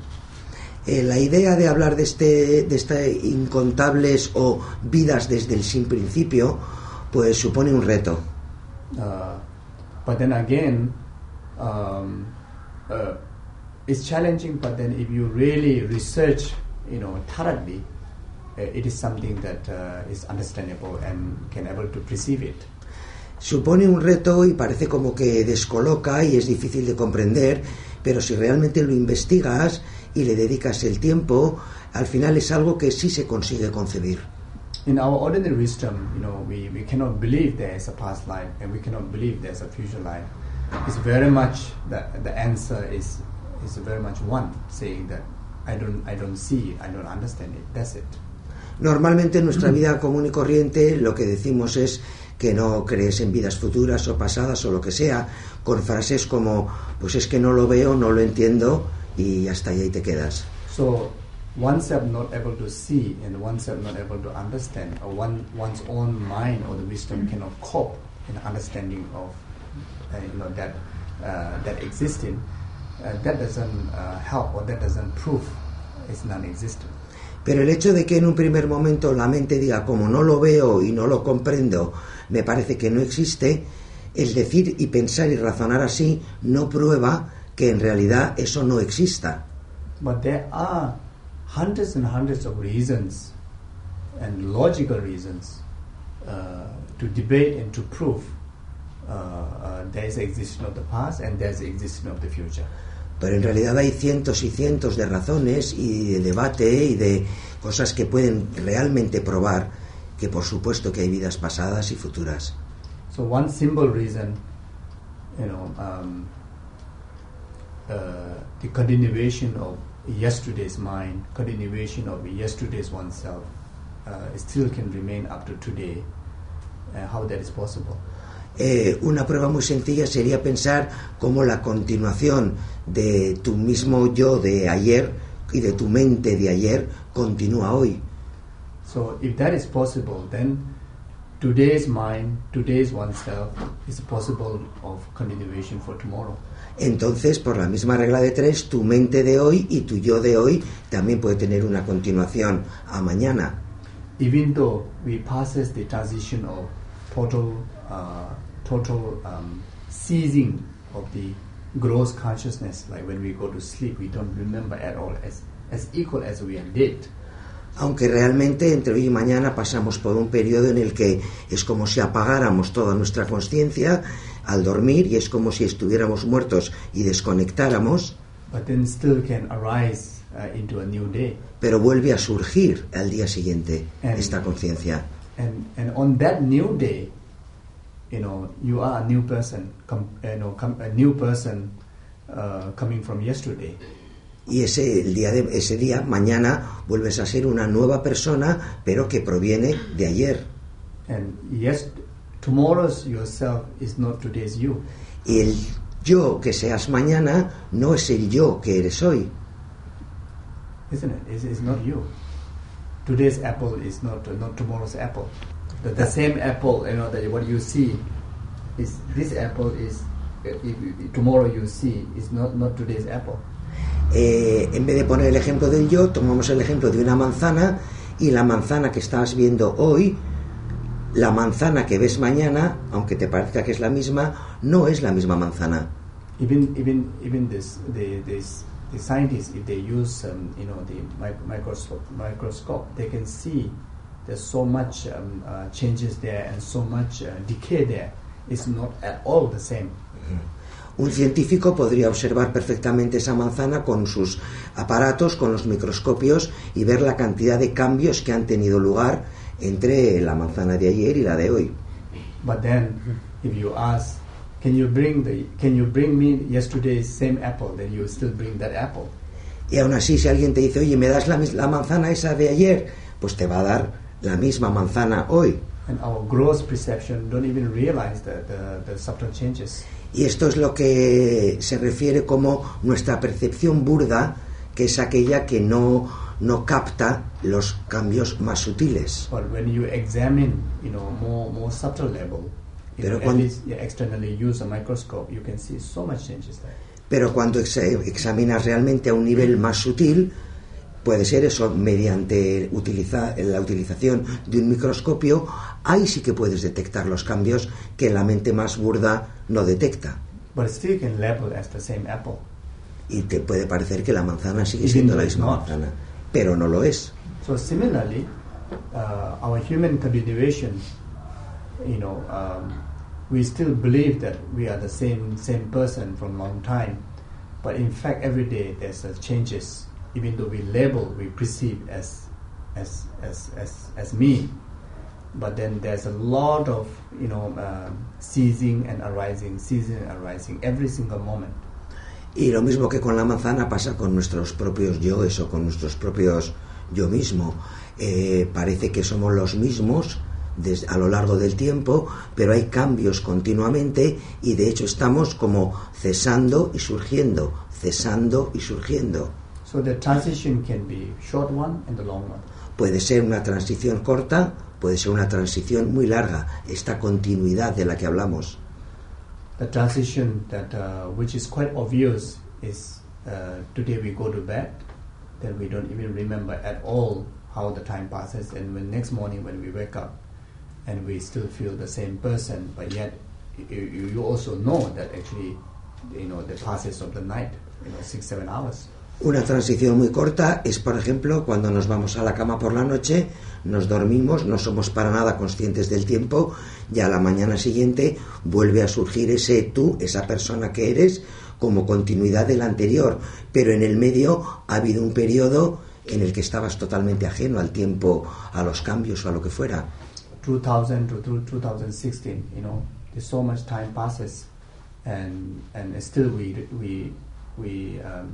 Eh, la idea de hablar de este de este incontables o vidas desde el sin principio, pues supone un reto. Uh, but then again, um, uh, it's challenging. But then if you really research, you know, thoroughly, uh, it is something that uh, is understandable and can able to perceive it. Supone un reto y parece como que descoloca y es difícil de comprender, pero si realmente lo investigas y le dedicas el tiempo, al final es algo que sí se consigue concebir. In our ordinary wisdom, you know, we, we cannot believe there is a past life and we cannot believe there's a future life. It's very much the the answer is is very much one, saying that I don't I don't see it, I don't understand it. That's it. Normalmente en nuestra vida común y corriente lo que decimos es que no crees en vidas futuras o pasadas o lo que sea, con frases como pues es que no lo veo, no lo entiendo y hasta ahí te quedas. So oneself not able to see and oneself not able to understand, or one one's own mind or the wisdom cannot cope in understanding of uh, you know that uh, that existing, uh, that doesn't uh, help or that doesn't prove it's non-existent. Pero el hecho de que en un primer momento la mente diga como no lo veo y no lo comprendo, me parece que no existe, el decir y pensar y razonar así no prueba que en realidad eso no exista. But there are hundreds and hundreds of reasons and logical reasons uh, to debate and to prove uh, uh, there is existence of the past and there is existence of the future. Pero en realidad hay cientos y cientos de razones y de debate y de cosas que pueden realmente probar que por supuesto que hay vidas pasadas y futuras. So one simple reason, you know, um, uh, the continuation of yesterday's mind, continuation of yesterday's oneself, uh, still can remain up to today. Uh, how that is possible? Eh, una prueba muy sencilla sería pensar cómo la continuación de tu mismo yo de ayer y de tu mente de ayer continúa hoy. So if that is possible, then today's mind, today's oneself is possible of continuation for tomorrow. Entonces, por la misma regla de tres, tu mente de hoy y tu yo de hoy también puede tener una continuación a mañana. Even though we passes the transition of total, uh, total um, ceasing of the gross consciousness, like when we go to sleep, we don't remember at all, as as equal as we are dead. Aunque realmente entre hoy y mañana pasamos por un periodo en el que es como si apagáramos toda nuestra conciencia al dormir y es como si estuviéramos muertos y desconectáramos. But then still can arise uh, into a new day. Pero vuelve a surgir al día siguiente And- esta conciencia. And and on that new day, you know, you are a new person, com, you know, com, a new person uh, coming from yesterday. Y ese, el día de, ese día, mañana, vuelves a ser una nueva persona, pero que proviene de ayer. And yes, tomorrow's yourself is not today's you. Y el yo que seas mañana no es el yo que eres hoy. Isn't it? It's, it's not you. Today's apple is not uh, not tomorrow's apple. The, the same apple, you know, that what you see is this apple is uh, if, if tomorrow you see is not not today's apple. Eh, en vez de poner el ejemplo del yo, tomamos el ejemplo de una manzana, y la manzana que estás viendo hoy, la manzana que ves mañana, aunque te parezca que es la misma, no es la misma manzana. Even even even this the this the scientists, if they use um, you know the mic- microscope microscope, they can see there's so much um, uh, changes there and so much uh, decay there. It's not at all the same. Un científico podría observar perfectamente esa manzana con sus aparatos, con los microscopios, y ver la cantidad de cambios que han tenido lugar entre la manzana de ayer y la de hoy. But then, if you ask, can you bring the can you bring me yesterday's same apple? Then you still bring that apple. Y aún así, si alguien te dice, oye, ¿me das la, mis- la manzana esa de ayer? Pues te va a dar la misma manzana hoy. And our gross perception don't even realize the, the, the subtle changes. Y esto es lo que se refiere como nuestra percepción burda, que es aquella que no, no capta los cambios más sutiles. But when you examine, you know, more more subtle level, you Pero know, at cuando- least you externally use a microscope, you can see so much changes there. Pero cuando ex- examinas realmente a un nivel más sutil, puede ser eso mediante utiliza- la utilización de un microscopio, ahí sí que puedes detectar los cambios que la mente más burda no detecta. But still can label as the same apple. Y te puede parecer que la manzana sigue Even siendo though la it's misma not. manzana, pero no lo es. So similarly, uh, our human continuation, you know, um, we still believe that we are the same same person from long time, but in fact every day there's uh, changes. Even though we label, we perceive as as as as as me, but then there's a lot of you know um, ceasing and arising, ceasing and arising every single moment. Y lo mismo que con la manzana pasa con nuestros propios yoes o con nuestros propios yo mismo. Eh, parece que somos los mismos des- a lo largo del tiempo, pero hay cambios continuamente y de hecho estamos como cesando y surgiendo, cesando y surgiendo. So the transition can be short one and the long one. Puede ser una transición corta, puede ser una transición muy larga, esta continuidad de la que hablamos. The transition that uh, which is quite obvious is uh, today we go to bed, then we don't even remember at all how the time passes, and when next morning when we wake up, and we still feel the same person, but yet you, you you also know that actually you know, the passage of the night, you know, six, seven hours. Una transición muy corta es, por ejemplo, cuando nos vamos a la cama por la noche, nos dormimos, no somos para nada conscientes del tiempo, y a la mañana siguiente vuelve a surgir ese tú, esa persona que eres, como continuidad del anterior, pero en el medio ha habido un periodo en el que estabas totalmente ajeno al tiempo, a los cambios o a lo que fuera. two thousand to two thousand sixteen, you know, there's so much time passes, and and still we we we um,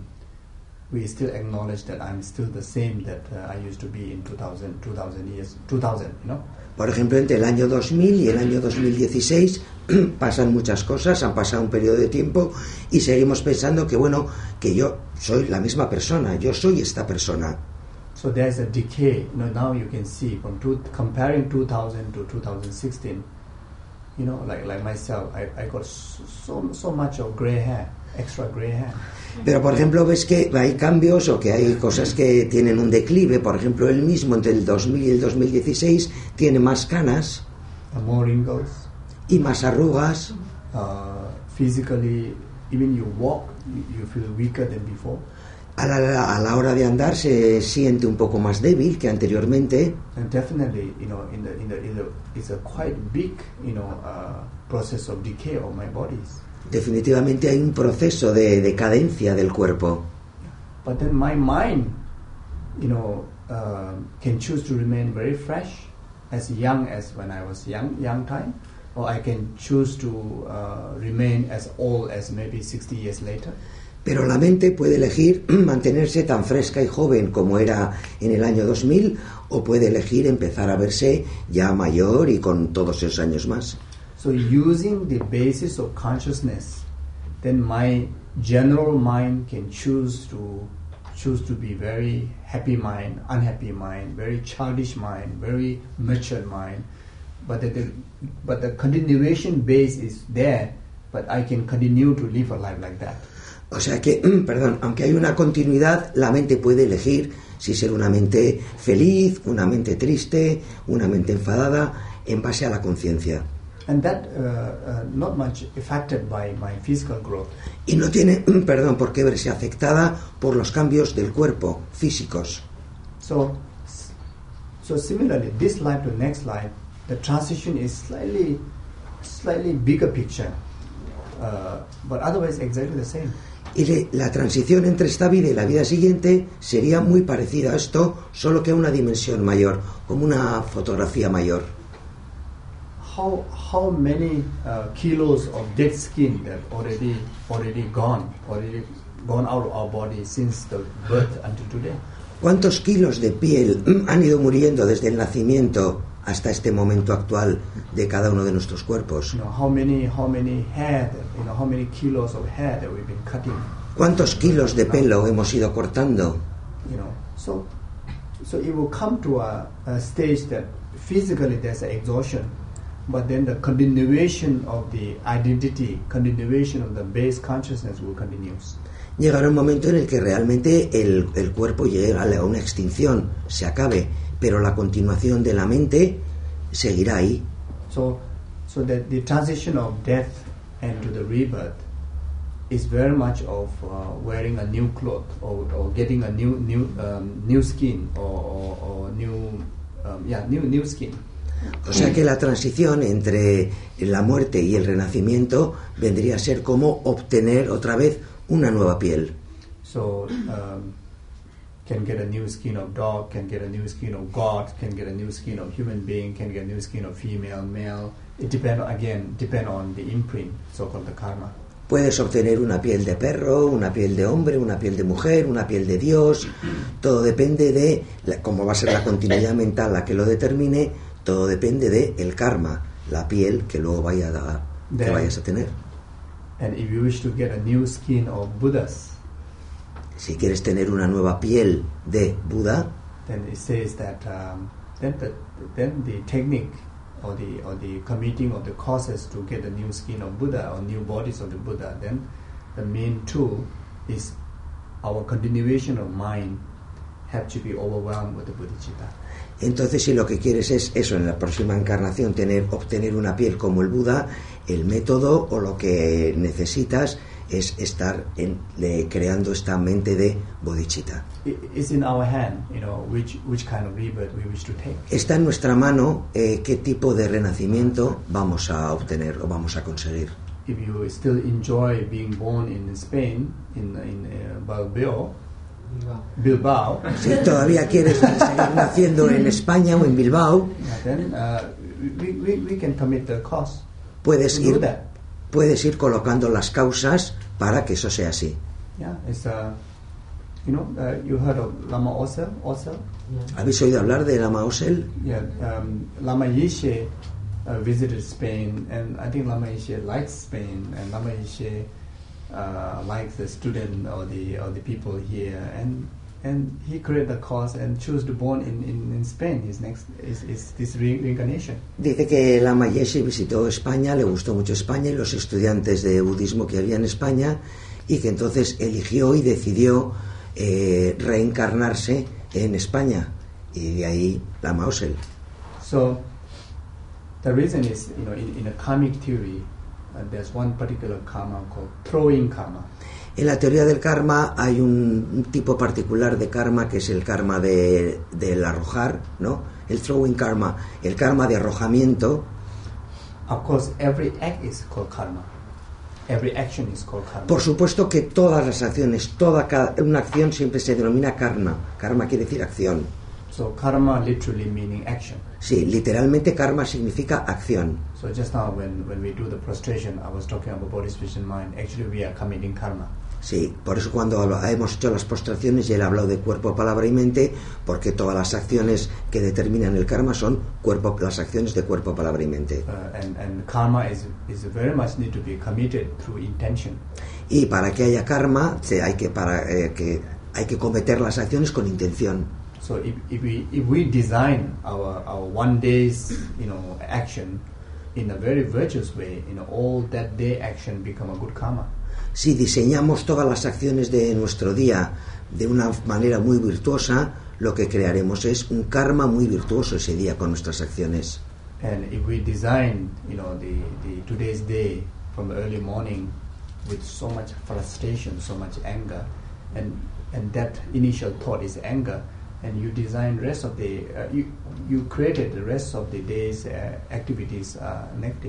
we still acknowledge that I'm still the same that uh, I used to be in two thousand, two thousand years, two thousand, you know. Por ejemplo, entre el año dos mil y el año dos mil dieciséis pasan muchas cosas, han pasado un periodo de tiempo y seguimos pensando que, bueno, que yo soy la misma persona, yo soy esta persona. So there's a decay. You know, now you can see from two, comparing two thousand to two thousand sixteen, you know, like like myself, I, I got so so much of gray hair, extra gray hair. Pero, por ejemplo, ves que hay cambios o que hay cosas que tienen un declive. Por ejemplo, él mismo entre el dos mil y el dos mil dieciséis tiene más canas, more wrinkles, y más arrugas. Uh, physically, even you walk, you, you feel weaker than before. A la, a la hora de andar se siente un poco más débil que anteriormente. And definitely, you know, in the in the, in the it's a quite big, you know, uh, process of decay of my bodies. Definitivamente hay un proceso de decadencia del cuerpo. But then my mind, you know, uh, can choose to remain very fresh, as young as when I was young, young time, or I can choose to uh, remain as old as maybe sixty years later. Pero la mente puede elegir mantenerse tan fresca y joven como era en el año dos mil, o puede elegir empezar a verse ya mayor y con todos esos años más. So using the basis of consciousness, then my general mind can choose to choose to be very happy mind, unhappy mind, very childish mind, very mature mind. But the, the but the continuation base is there, but I can continue to live a life like that. O sea que, perdón, aunque hay una continuidad, la mente puede elegir si ser una mente feliz, una mente triste, una mente enfadada, en base a la conciencia. And that uh, uh, not much affected by my physical growth. Y no tiene, perdón, por qué verse afectada por los cambios del cuerpo físicos. So, so similarly, this life to next life, the transition is slightly, slightly bigger picture, uh, but otherwise exactly the same. Y le, la transición entre esta vida y la vida siguiente sería muy parecida a esto, solo que a una dimensión mayor, como una fotografía mayor. How how many uh, kilos of dead skin that already already gone, already gone out of our body since the birth until today? ¿Cuántos kilos de piel han ido muriendo desde el nacimiento hasta este momento actual de cada uno de nuestros cuerpos? You know, how many how many hair, that, you know, how many kilos of hair that we've been cutting? ¿Cuántos kilos de pelo hemos ido cortando? You know, so so it will come to a, a stage that physically there's an exhaustion, but then the continuation of the identity, continuation of the base consciousness will continue. Llegará un momento en el que realmente el, el cuerpo llegue a una extinción, se acabe, pero la continuación de la mente seguirá ahí. So, so that the transition of death and to the rebirth is very much of uh, wearing a new cloth or, or getting a new new um, new skin or, or, or new um, yeah new new skin. O sea que la transición entre la muerte y el renacimiento vendría a ser como obtener otra vez una nueva piel. So um, can get a new skin of dog, can get a new skin of God, can get a new skin of human being, can get a new skin of female, male. It depends again, depend on the imprint, so-called the karma. Puedes obtener una piel de perro, una piel de hombre, una piel de mujer, una piel de Dios. Todo depende de la, cómo va a ser la continuidad mental la que lo determine. Todo depende de el karma, la piel que luego vaya a, que Then, vayas a tener. And if you wish to get a new skin of Buddhas, si quieres tener una nueva piel de Buda, then it says that um, then the then the technique or the or the committing of the causes to get a new skin of Buddha or new bodies of the Buddha, then the main tool is our continuation of mind have to be overwhelmed with the bodhicitta. Entonces, si lo que quieres es eso, en la próxima encarnación tener obtener una piel como el Buda, el método o lo que necesitas es estar en, de, creando esta mente de bodhicitta. It's in our hand, you know, which which kind of rebirth we wish to take. Está en nuestra mano eh, qué tipo de renacimiento vamos a obtener o vamos a conseguir. If you still enjoy being born in Spain, in in uh, Bilbao, Bilbao, si todavía quieres seguir naciendo en España o en Bilbao, then uh, we, we we can commit the cost. puedes to do ir that. puedes ir colocando las causas para que eso sea así. Yeah, it's uh, you know, uh, you heard of Lama Osel, Osel? ¿Habéis oído hablar de Lama Osel? Yeah, um, Lama Yeshe uh, visited Spain, and I think Lama Yeshe likes Spain, and Lama Yeshe uh, likes the student or the or the people here, and and he created the cause and chose to born in, in, in Spain. His next is, is this re- reincarnation. Dice que Lama Yeshe visitó España, le gustó mucho España y los estudiantes de budismo que había en España, y que entonces eligió y decidió eh, reencarnarse en España, y de ahí Lama Osel. So the reason is, you know, in, in a karmic theory, uh, there's one particular karma called throwing karma. En la teoría del karma hay un, un tipo particular de karma que es el karma de, del arrojar, ¿no? El throwing karma, el karma de arrojamiento. Of course, every act is called karma. Every action is called karma. Por supuesto que todas las acciones, toda cada, una acción siempre se denomina karma. Karma quiere decir acción. So karma literally meaning action. Sí, literalmente karma significa acción. So just now when, when we do the prostration, I was talking about body, speech and mind. Actually we are committing karma. Sí, por eso cuando hemos hecho las postraciones y él ha hablado de cuerpo, palabra y mente, porque todas las acciones que determinan el karma son cuerpo, las acciones de cuerpo, palabra y mente. Uh, and, and karma is, is very much need to be committed through intention. Y para que haya karma, se, hay, que, para, eh, que, hay que cometer las acciones con intención. So if, if we if we design our, our one day's, you know, action in a very virtuous way, you know, all that day action become a good karma. Si diseñamos todas las acciones de nuestro día de una manera muy virtuosa, lo que crearemos es un karma muy virtuoso ese día con nuestras acciones. And if we design, you know, the, the today's day from early morning with so much frustration, so much anger, and and that initial thought is anger, and you design rest of the uh, you you created the rest of the day's uh, activities uh, negative.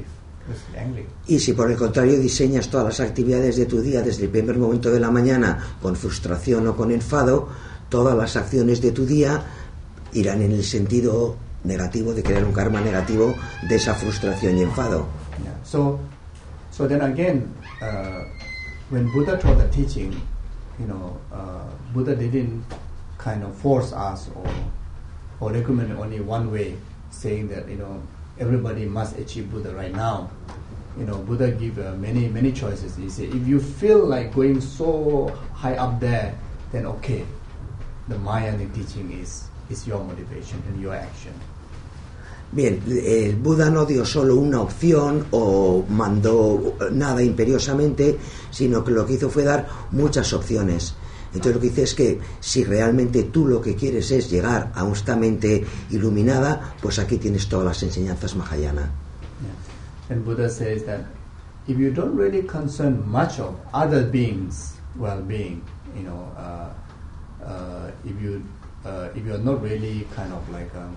Y si por el contrario diseñas todas las actividades de tu día desde el primer momento de la mañana con frustración o con enfado, todas las acciones de tu día irán en el sentido negativo de crear un karma negativo de esa frustración y enfado. Yeah. So, so then again, uh, when Buddha taught the teaching, you know, uh, Buddha didn't kind of force us or or recommend only one way, saying that, you know, everybody must achieve Buddha right now. You know, Buddha give uh, many many choices. He said, if you feel like going so high up there, then okay, the Mahayana teaching is is your motivation and your action. Bien, el Buda no dio solo una opción o mandó nada imperiosamente, sino que lo que hizo fue dar muchas opciones. Entonces lo que dice es que si realmente tú lo que quieres es llegar a esta mente iluminada, pues aquí tienes todas las enseñanzas Mahayana. Yeah. And Buddha says that if you don't really concern much of other beings' well-being, you know, uh, uh, if you uh, if you are not really kind of like um,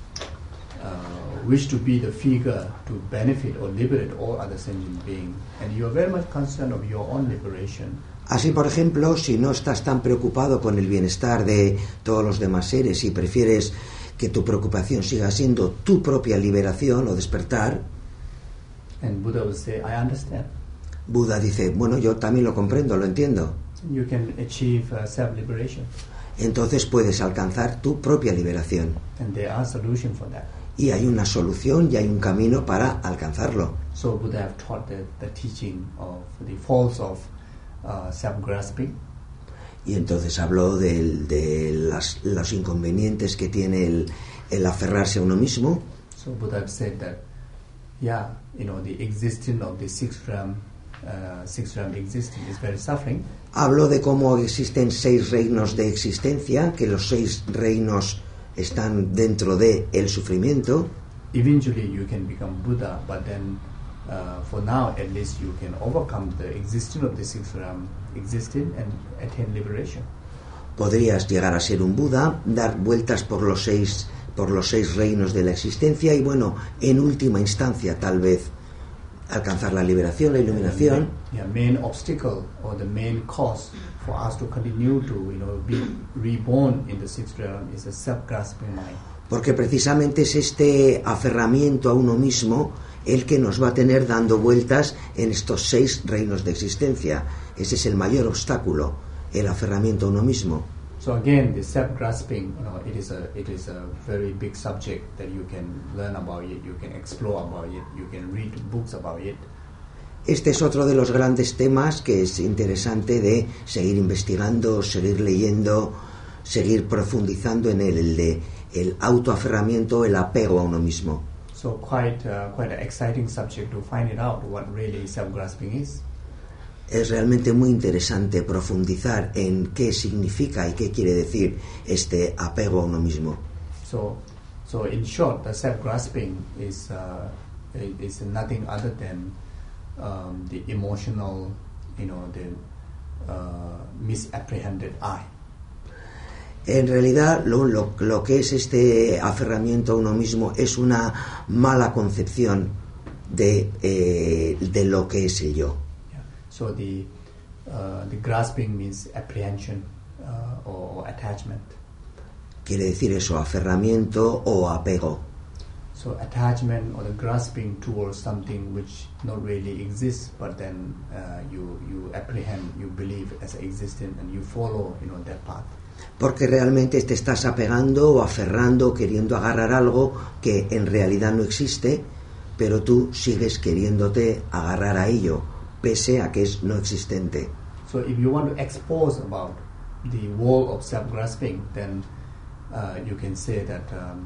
uh, wish to be the figure to benefit or liberate all other sentient beings, and you are very much concerned of your own liberation. Así, por ejemplo, si no estás tan preocupado con el bienestar de todos los demás seres y prefieres que tu preocupación siga siendo tu propia liberación o despertar, and Buddha will say, I understand. Buda dice, bueno, yo también lo comprendo, lo entiendo. You can achieve uh, self-liberation. Entonces puedes alcanzar tu propia liberación. And there are solutions for that. Y hay una solución y hay un camino para alcanzarlo. So Buddha have taught the, the teaching of the faults of Uh, self-grasping. Y entonces habló de, de las, los inconvenientes que tiene el, el aferrarse a uno mismo. So Buddha said that, yeah, you know, the existence of the six realm, uh, six realm existence is very suffering. Habló de cómo existen seis reinos de existencia, que los seis reinos están dentro de el sufrimiento. Eventually you can become Buddha, but then uh, for now at least you can overcome the existence of the sixth realm existing and attain liberation. Podrías llegar a ser un Buda, dar vueltas por los seis por los seis reinos de la existencia y bueno, en última instancia tal vez alcanzar la liberación, la iluminación. The main, yeah, main obstacle or the main cause for us to continue to, you know, be reborn in the sixth realm is a self-grasping mind. Porque precisamente es este aferramiento a uno mismo el que nos va a tener dando vueltas en estos seis reinos de existencia. Ese es el mayor obstáculo, el aferramiento a uno mismo. So again, the self-grasping, you know, it is a it is a very big subject that you can learn about it, you can explore about it, you can read books about it. Este es otro de los grandes temas que es interesante de seguir investigando, seguir leyendo, seguir profundizando en él, el de el autoaferramiento, el apego a uno mismo. So quite uh, quite an exciting subject to find it out what really self-grasping is. Es realmente muy interesante profundizar en qué significa y qué quiere decir este apego a uno mismo. So, so in short, the self-grasping is uh, is nothing other than um, the emotional, you know, the uh, misapprehended I. En realidad, lo, lo, lo que es este aferramiento a uno mismo es una mala concepción de, eh, de lo que es el yo. So the uh, the grasping means apprehension uh, or attachment. Quiere decir eso, aferramiento o apego. So attachment or the grasping towards something which not really exists, but then uh, you you apprehend, you believe as existing, and you follow, you know, that path. Porque realmente te estás apegando o aferrando, queriendo agarrar algo que en realidad no existe, pero tú sigues queriéndote agarrar a ello, pese a que es no existente. So if you want to expose about the world of self-grasping, then uh, you can say that um,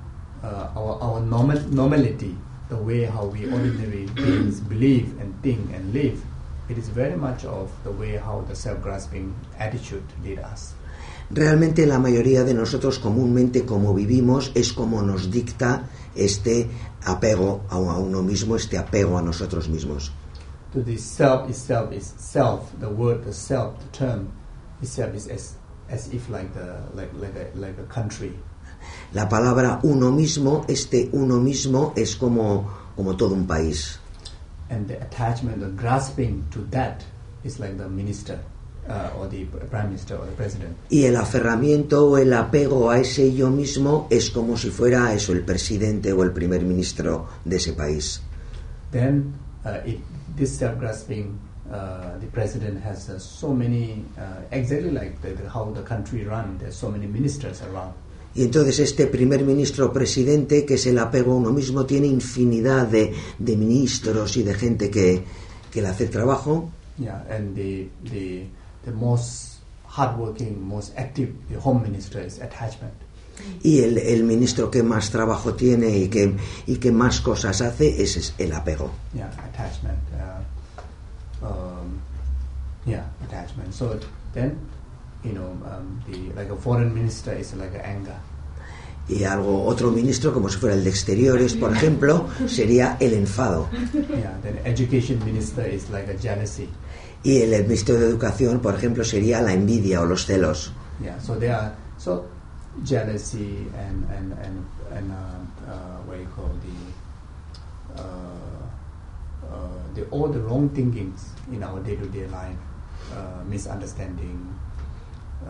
uh, our, our normal, normality, the way how we ordinary beings believe and think and live, it is very much of the way how the self-grasping attitude lead us. Realmente la mayoría de nosotros comúnmente como vivimos es como nos dicta este apego a uno mismo, este apego a nosotros mismos. So the self itself is self. The word, the self, the term itself is as as if like the like like a, like a country. La palabra uno mismo, este uno mismo es como como todo un país. And the attachment, the grasping to that is like the minister uh, or the prime minister or the president. Y el aferramiento o el apego a ese yo mismo es como si fuera eso, el presidente o el primer ministro de ese país. Then uh, it this self-grasping, uh, the president has uh, so many, uh, exactly like the, the, how the country run, there's so many ministers around. Y entonces este primer ministro presidente, que es el apego a uno mismo, tiene infinidad de, de ministros y de gente que, que le hace el trabajo. Yeah, and the, the, the most hardworking, most active, the home minister is attachment. Y el, el ministro que más trabajo tiene y que, y que más cosas hace ese es el apego. Yeah, attachment. Uh, um, yeah, attachment. So then, you know, um, the like a foreign minister is like a anger. Y algo otro ministro, como si fuera el de exteriores, por ejemplo, sería el enfado. Yeah, then education minister is like a jealousy. Y el, el ministro de educación, por ejemplo, sería la envidia o los celos. Yeah, so they are so. Jealousy and and and and uh, uh, what do you call the uh, uh, the all the wrong thinkings in our day-to-day life, uh, misunderstanding, uh,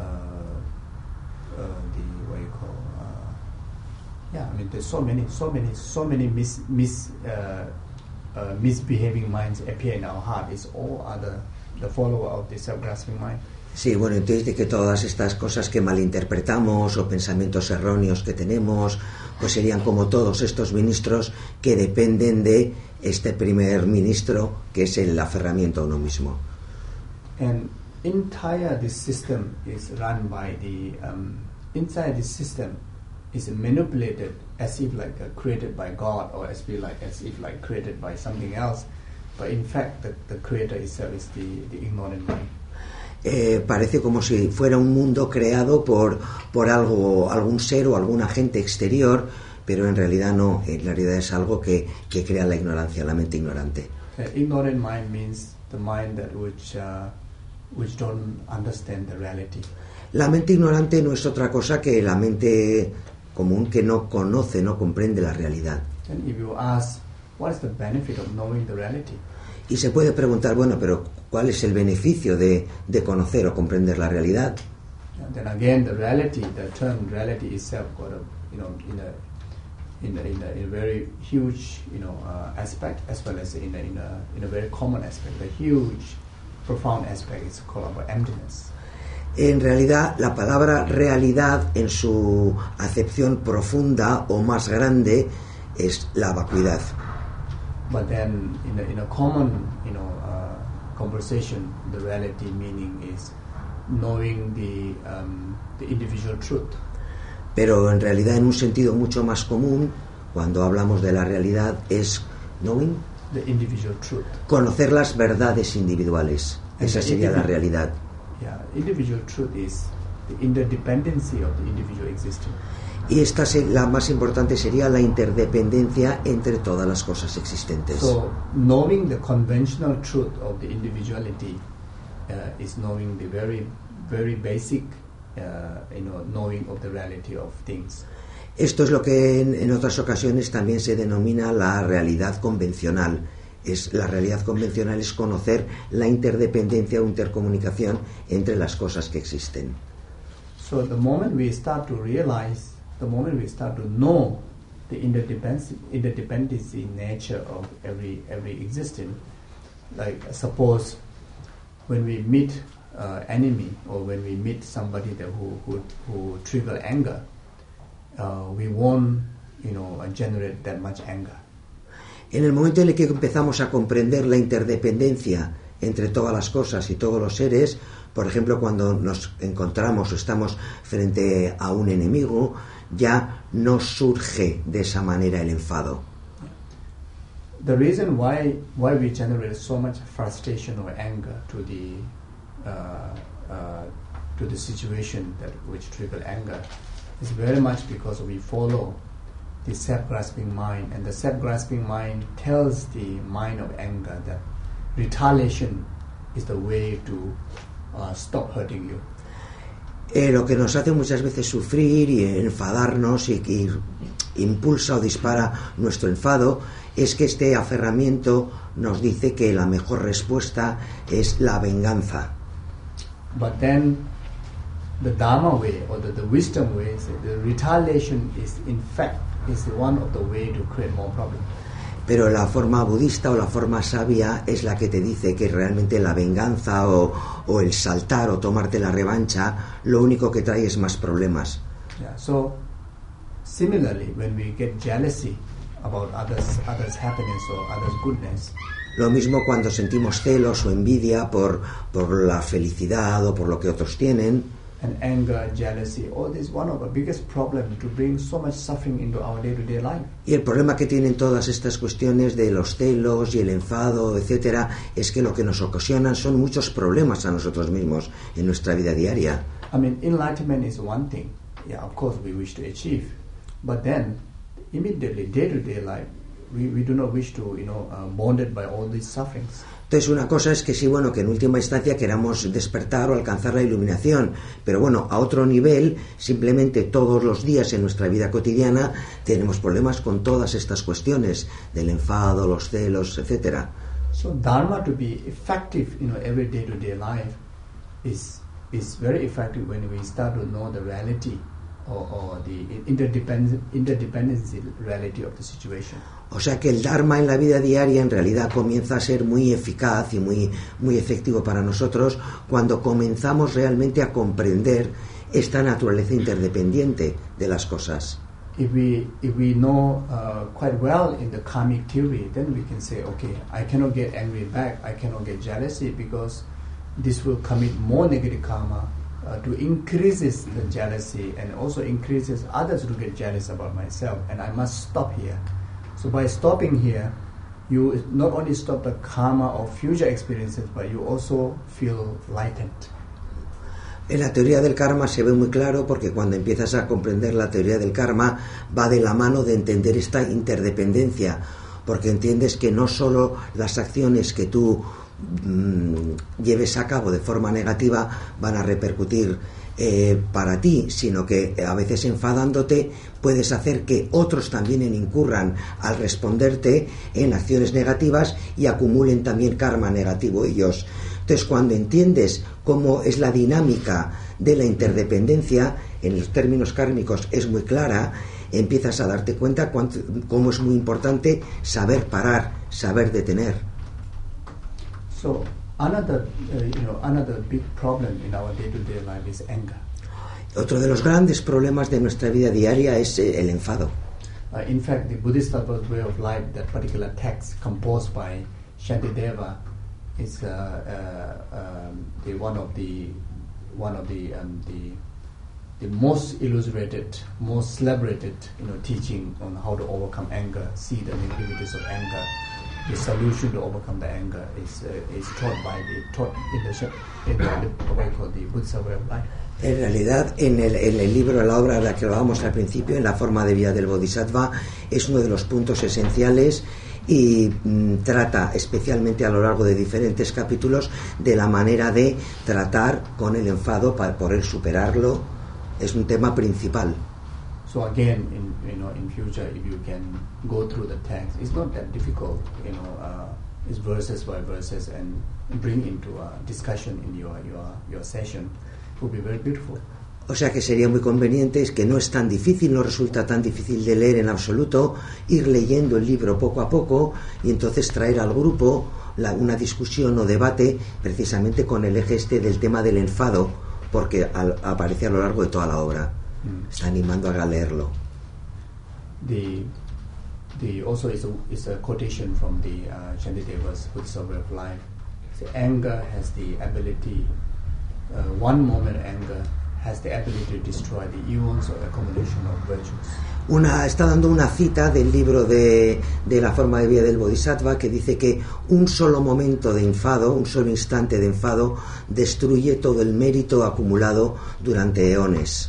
uh, the what do you call uh, yeah, I mean there's so many so many so many mis mis uh, uh, misbehaving minds appear in our heart. It's all other the follower of the self-grasping mind. Sí, bueno, entonces de que todas estas cosas que malinterpretamos o pensamientos erróneos que tenemos, pues serían como todos estos ministros que dependen de este primer ministro, que es el aferramiento a uno mismo. And entire this system is run by the um, inside this system is manipulated as if like uh, created by God or as if like as if like created by something else, but in fact the, the creator itself is the, the ignorant mind. Eh, parece como si fuera un mundo creado por, por algo, algún ser o algún agente exterior, pero en realidad no, en realidad es algo que, que crea la ignorancia, la mente ignorante. The ignorant mind means the mind that which uh, which don't understand the reality. La mente ignorante no es otra cosa que la mente común que no conoce, no comprende la realidad. And if you ask, what is the benefit of knowing the reality? Y se puede preguntar, bueno, pero ¿cuál es el beneficio de, de conocer o comprender la realidad? And then again, the reality, the term reality itself got a, you know, in a in a, in a, in a very huge, you know, uh, aspect, as well as in a, in a in a very common aspect. The huge, profound aspect is called about emptiness. En realidad, la palabra realidad en su acepción profunda o más grande es la vacuidad. But then, in a, in a common, you know, uh, conversation, the reality meaning is knowing the um, the individual truth. Pero en realidad, en un sentido mucho más común, cuando hablamos de la realidad, es knowing, The individual truth. conocer las verdades individuales. Esa sería la realidad. Yeah, individual truth is the interdependency of the individual existing. Y esta se- la más importante sería la interdependencia entre todas las cosas existentes. So, knowing the conventional truth of the individuality uh, is knowing the very, very basic, uh, you know, knowing of the reality of things. Esto es lo que en, en otras ocasiones también se denomina la realidad convencional. Es, la realidad convencional es conocer la interdependencia o intercomunicación entre las cosas que existen. So, the moment we start to realize, the moment we start to know the interdependency, interdependency nature of every every existence, like suppose when we meet uh, enemy or when we meet somebody that who who, who trigger anger, uh, we won't, you know, uh, generate that much anger. En el momento en el que empezamos a comprender la interdependencia entre todas las cosas y todos los seres, por ejemplo, cuando nos encontramos o estamos frente a un enemigo, ya no surge de esa manera el enfado. The reason why why we generate so much frustration or anger to the uh, uh, to the situation that which trigger anger is very much because we follow the self-grasping mind, and the self-grasping mind tells the mind of anger that retaliation is the way to uh, stop hurting you. Eh, lo que nos hace muchas veces sufrir y enfadarnos y, y impulsa o dispara nuestro enfado es que este aferramiento nos dice que la mejor respuesta es la venganza. But then the Dharma way or the, the wisdom way is that the retaliation is in fact is one of the way to create more problems. Pero la forma budista o la forma sabia es la que te dice que realmente la venganza o, o el saltar o tomarte la revancha lo único que trae es más problemas. Yeah, so similarly, when we get jealousy about others others happiness or others goodness, Lo mismo cuando sentimos celos o envidia por, por la felicidad o por lo que otros tienen. and anger, jealousy, all this one of the biggest problems to bring so much suffering into our day-to-day life. Y el problema que tienen todas estas cuestiones de los celos y el enfado, etcétera, es que lo que nos ocasionan son muchos problemas a nosotros mismos en nuestra vida diaria. I mean, enlightenment is one thing. Yeah, of course we wish to achieve, but then immediately day-to-day life, we, we do not wish to, you know, uh, bonded by all these sufferings. Entonces una cosa es que sí, bueno, que en última instancia queramos despertar o alcanzar la iluminación, pero bueno, a otro nivel, simplemente todos los días en nuestra vida cotidiana tenemos problemas con todas estas cuestiones del enfado, los celos, etcétera. So Dharma to be effective, you know, every day-to-day life is is very effective when we start to know the reality or, or the interdependent interdependency reality of the situation. O sea que el Dharma en la vida diaria en realidad comienza a ser muy eficaz y muy, muy efectivo para nosotros cuando comenzamos realmente a comprender esta naturaleza interdependiente de las cosas. If we if we know uh, quite well in the karmic theory, then we can say, okay, I cannot get angry back, I cannot get jealousy because this will commit more negative karma uh, to increases the jealousy and also increases others to get jealous about myself, and I must stop here. So by stopping here, you not only stop the karma of future experiences, but you also feel lightened. En la teoría del karma se ve muy claro porque cuando empiezas a comprender la teoría del karma va de la mano de entender esta interdependencia, porque entiendes que no solo las acciones que tú mmm, lleves a cabo de forma negativa van a repercutir eh, para ti, sino que a veces enfadándote puedes hacer que otros también incurran al responderte en acciones negativas y acumulen también karma negativo ellos. Entonces, cuando entiendes cómo es la dinámica de la interdependencia, en los términos kármicos es muy clara, empiezas a darte cuenta cuánto, cómo es muy importante saber parar, saber detener. So, another, uh, you know, another big problem in our day-to-day life is anger. Otro de los grandes problemas de nuestra vida diaria es eh, el enfado. Uh, in fact, the Buddhist way of life, that particular text composed by Shantideva, is uh, uh, um, the one of the one of the um, the the most illustrated, most celebrated, you know, teaching on how to overcome anger, see the negativities of anger. The solution to overcome the anger is uh, is taught by the taught in the in the, the way called the Buddhist way of life. En realidad, en el, en el libro, la obra de la que hablábamos al principio, en la forma de vida del Bodhisattva, es uno de los puntos esenciales y mm, trata especialmente a lo largo de diferentes capítulos de la manera de tratar con el enfado para poder superarlo. Es un tema principal. So again, in you know, in future, if you can go through the text, it's not that difficult. You know, uh, it's verses by verses, and bring into a discussion in your your your session. It would be very beautiful. O sea que sería muy conveniente, es que no es tan difícil, no resulta tan difícil de leer en absoluto, ir leyendo el libro poco a poco y entonces traer al grupo la, una discusión o debate precisamente con el eje este del tema del enfado, porque al, aparece a lo largo de toda la obra. Mm. Está animando a leerlo. The, the also is a, is a quotation from the uh, Shantideva's Buddhist way of life. So anger has the ability, uh, one moment anger has the ability to destroy the eons or accumulation of virtues. Una, está dando una cita del libro de, de la forma de vida del Bodhisattva que dice que un solo momento de enfado, un solo instante de enfado destruye todo el mérito acumulado durante eones.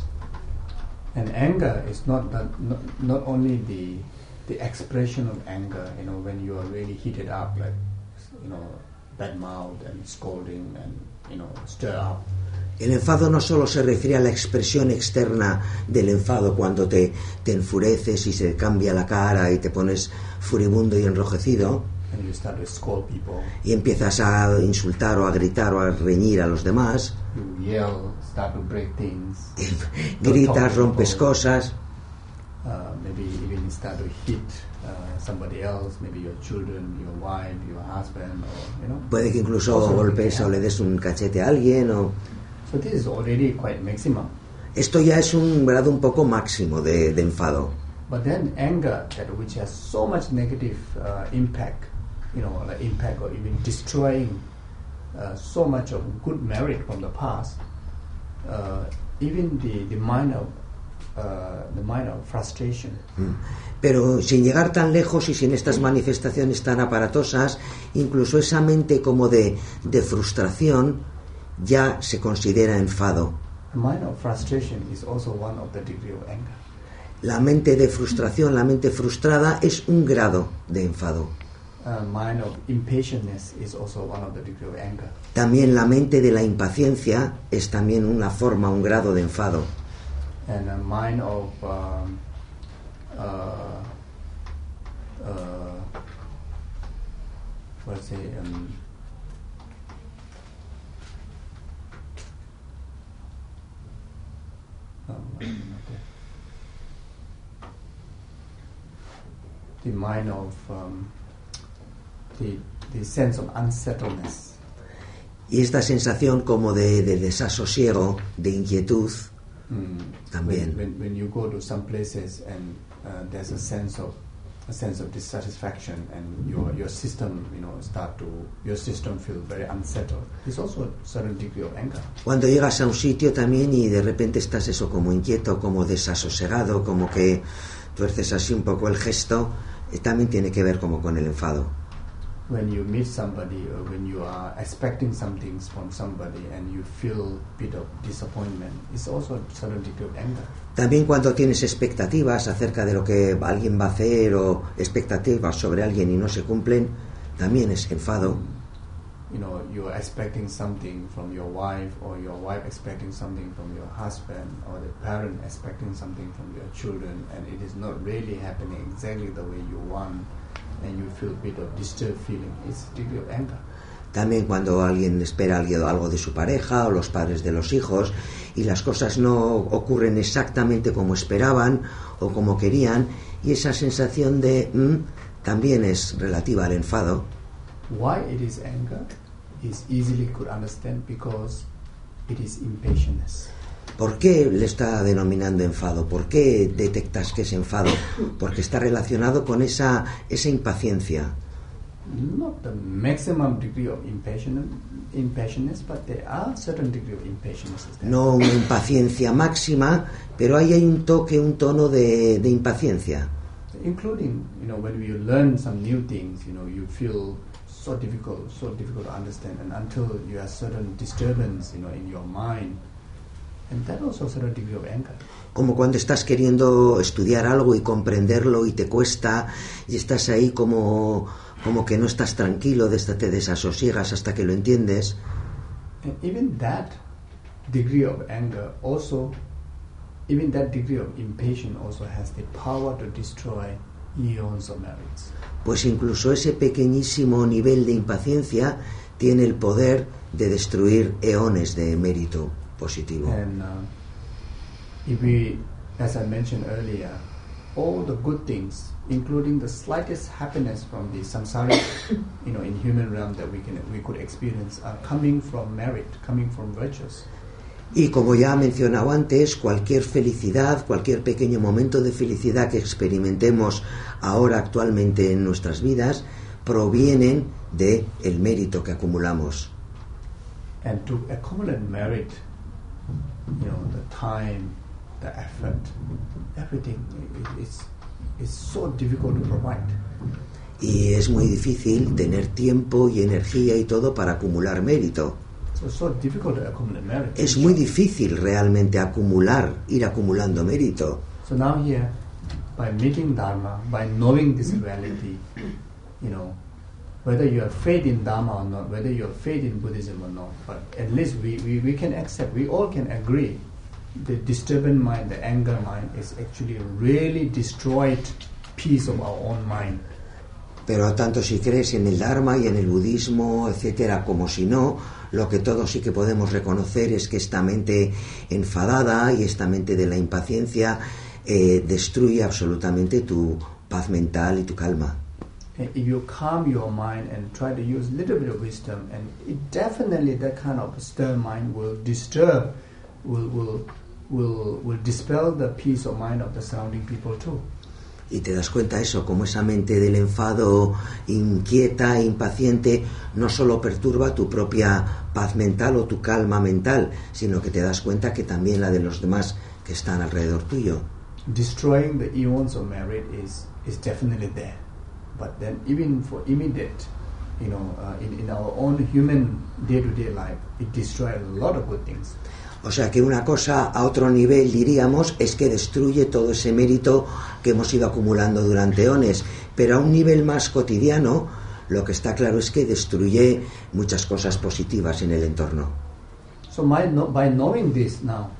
And anger is not that, not, not only the the expression of anger, you know, when you are really heated up, like, you know, bad mouth and scolding and, you know, stir up. El enfado no solo se refiere a la expresión externa del enfado cuando te, te enfureces y se cambia la cara y te pones furibundo y enrojecido And you start to scold people. Y empiezas a insultar o a gritar o a reñir a los demás. You yell, start to break things. Gritas, rompes cosas. Uh, maybe even start to hit uh, somebody else, maybe your children, your wife, your husband, or, you know. Puede que incluso golpes o le des un cachete a alguien o... So this is already quite maximum. Esto ya es un grado un poco máximo de, de enfado. But then anger, that which has so much negative uh, impact, you know, like impact or even destroying uh, so much of good merit from the past, uh, even the, the mind of uh, the mind of frustration. Mm. Pero sin llegar tan lejos y sin estas manifestaciones tan aparatosas, incluso esa mente como de, de frustración ya se considera enfado. The mind of frustration is also one of the degree of anger. La mente de frustración, la mente frustrada es un grado de enfado. Uh, mind of impatientness is also one of the degree of anger. También la mente de la impaciencia es también una forma, un grado de enfado. And a mind of um, uh, uh, let's say um, oh, the mind of um, the the sense of unsettledness. Y esta sensación como de, de desasosiego, de inquietud, mm. también. When, when, when you go to some places and uh, there's a sense of a sense of dissatisfaction and your your system, you know, start to your system feel very unsettled. There's also a certain degree of anger. Cuando llegas a un sitio también y de repente estás eso como inquieto, como desasosegado, como que tuerces así un poco el gesto, eh, también tiene que ver como con el enfado. when you meet somebody or when you are expecting something from somebody and you feel a bit of disappointment, it's also a certain degree of anger. También cuando tienes expectativas acerca de lo que alguien va a hacer o expectativas sobre alguien y no se cumplen, también es enfado. You know, you're expecting something from your wife, or your wife expecting something from your husband, or the parent expecting something from your children, and it is not really happening exactly the way you want, and you feel a bit of disturbed feeling. It's a degree of anger. También cuando alguien espera algo de su pareja o los padres de los hijos y las cosas no ocurren exactamente como esperaban o como querían, y esa sensación de mm, también es relativa al enfado. Why it is anger is easily could understand, because it is impatience. ¿Por qué le está denominando enfado? ¿Por qué detectas que es enfado? Porque está relacionado con esa esa impaciencia. Not the maximum degree of impatience, impatience, but there are certain degree of impatience. No una impaciencia máxima, pero ahí hay un toque, un tono de, de impaciencia. Including, you know, when you learn some new things, you know, you feel so difficult, so difficult to understand, and until you have certain disturbance, you know, in your mind, and that also a certain degree of anger. Como cuando estás queriendo estudiar algo y comprenderlo y te cuesta y estás ahí como como que no estás tranquilo, te desasosiegas hasta que lo entiendes. And even that degree of anger also, even that degree of impatience also has the power to destroy eons of marriage. Pues incluso ese pequeñísimo nivel de impaciencia tiene el poder de destruir eones de mérito positivo. And uh, if we, as I mentioned earlier, all the good things, including the slightest happiness from the samsaric, you know, in human realm that we can we could experience, are coming from merit, coming from virtues. Y como ya he mencionado antes, cualquier felicidad, cualquier pequeño momento de felicidad que experimentemos ahora actualmente en nuestras vidas, provienen de el mérito que acumulamos. And to accumulate merit, you know, the time, the effort, everything is is so difficult to provide. Y es muy difícil tener tiempo y energía y todo para acumular mérito. So, so difficult to accumulate merit. Es muy difícil realmente acumular, ir acumulando mérito. So now here, by meeting Dharma, by knowing this reality, you know, whether you have faith in Dharma or not, whether you have faith in Buddhism or not, but at least we, we, we can accept, we all can agree, the disturbing mind, the anger mind, is actually a really destroyed piece of our own mind. Pero tanto si crees en el Dharma y en el budismo, etcétera, como si no, lo que todos sí que podemos reconocer es que esta mente enfadada y esta mente de la impaciencia eh, destruye absolutamente tu paz mental y tu calma. And if you calm your mind and try to use a little bit of wisdom, and it definitely that kind of stir mind will disturb, will will will will dispel the peace of mind of the surrounding people too. Y te das cuenta eso, como esa mente del enfado inquieta e impaciente no solo perturba tu propia paz mental o tu calma mental, sino que te das cuenta que también la de los demás que están alrededor tuyo. Destroying the eons of merit is is definitely there, but then even for immediate, you know, uh, in in our own human day-to-day life, it destroys a lot of good things. O sea que una cosa a otro nivel, diríamos, es que destruye todo ese mérito que hemos ido acumulando durante eones, pero a un nivel más cotidiano, lo que está claro es que destruye muchas cosas positivas en el entorno. So my, no, by knowing this now,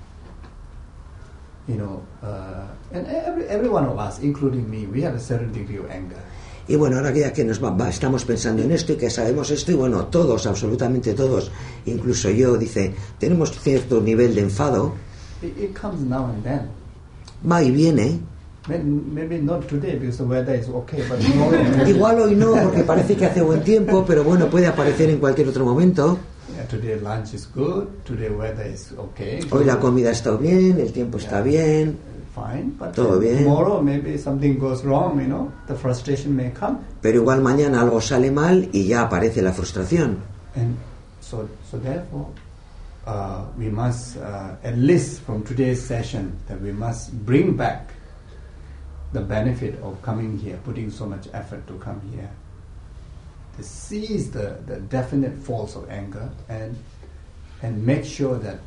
you know, uh, and every, every one of us, including me, we have a certain degree of anger. Y bueno, ahora que ya que nos va, va, estamos pensando en esto y que sabemos esto, y bueno, todos, absolutamente todos, incluso yo, dice, tenemos cierto nivel de enfado. It, it comes now and then. Va y viene. Maybe not today because the weather is okay, but no. Igual hoy no, porque parece que hace buen tiempo, pero bueno, puede aparecer en cualquier otro momento. Yeah, today lunch is good, today weather is okay. Hoy la comida está bien, el tiempo está Yeah. bien. Fine, but Todo bien. tomorrow maybe something goes wrong, you know, the frustration may come. Pero igual mañana algo sale mal y ya aparece la frustración. And so, so therefore, uh, we must, uh, at least from today's session, that we must bring back the benefit of coming here, putting so much effort to come here. sees the, the definite faults of anger and and make sure that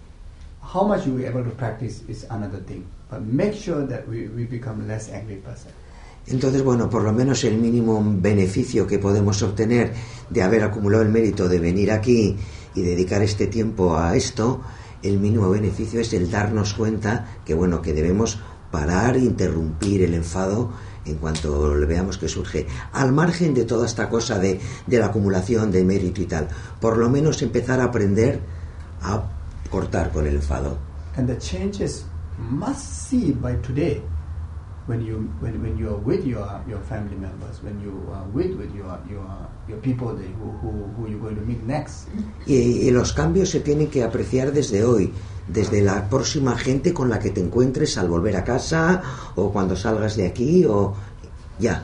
how much you are able to practice is another thing, but make sure that we, we become less angry person. Entonces, bueno, por lo menos el mínimo beneficio que podemos obtener de haber acumulado el mérito de venir aquí y dedicar este tiempo a esto, el mínimo beneficio es el darnos cuenta que, bueno, que debemos parar, interrumpir el enfado en cuanto le veamos que surge, al margen de toda esta cosa de, de la acumulación de mérito y tal, por lo menos empezar a aprender a cortar con el enfado. And the changes must see by today. When you when, when you are with your your family members, when you are with with your your your people that who who who you're going to meet next. Y, y los cambios se tienen que apreciar desde hoy, desde la próxima gente con la que te encuentres al volver a casa o cuando salgas de aquí o ya.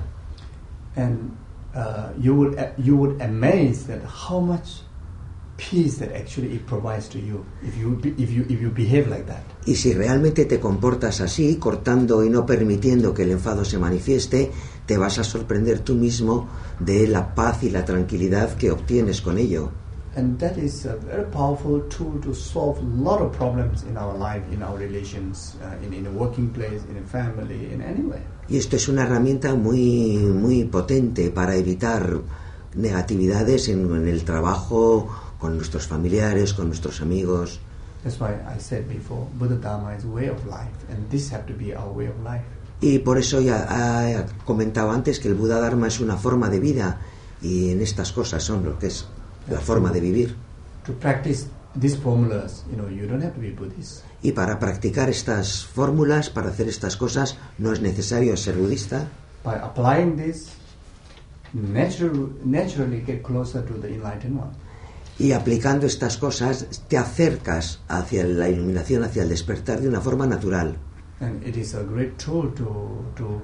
And uh, you would uh, you would amaze that how much peace that actually it provides to you if you if you if you behave like that. Y si realmente te comportas así, cortando y no permitiendo que el enfado se manifieste, te vas a sorprender tú mismo de la paz y la tranquilidad que obtienes con ello. And that is a very powerful tool to solve a lot of problems in our life, in our relations, uh, in, in a working place, in a family, in anywhere. Y esto es una herramienta muy muy potente para evitar negatividades en, en el trabajo, con nuestros familiares, con nuestros amigos. That's why I said before, Buddha Dharma is a way of life, and this have to be our way of life. Y por eso ya he comentado antes que el Buddha Dharma es una forma de vida, y en estas cosas son lo que es la forma de vivir. To practice these formulas, you know, you don't have to be Buddhist. Y para practicar estas fórmulas, para hacer estas cosas, no es necesario ser budista. By applying this, natural, naturally get closer to the enlightened one. Y aplicando estas cosas te acercas hacia la iluminación, hacia el despertar de una forma natural. And it is a great tool to to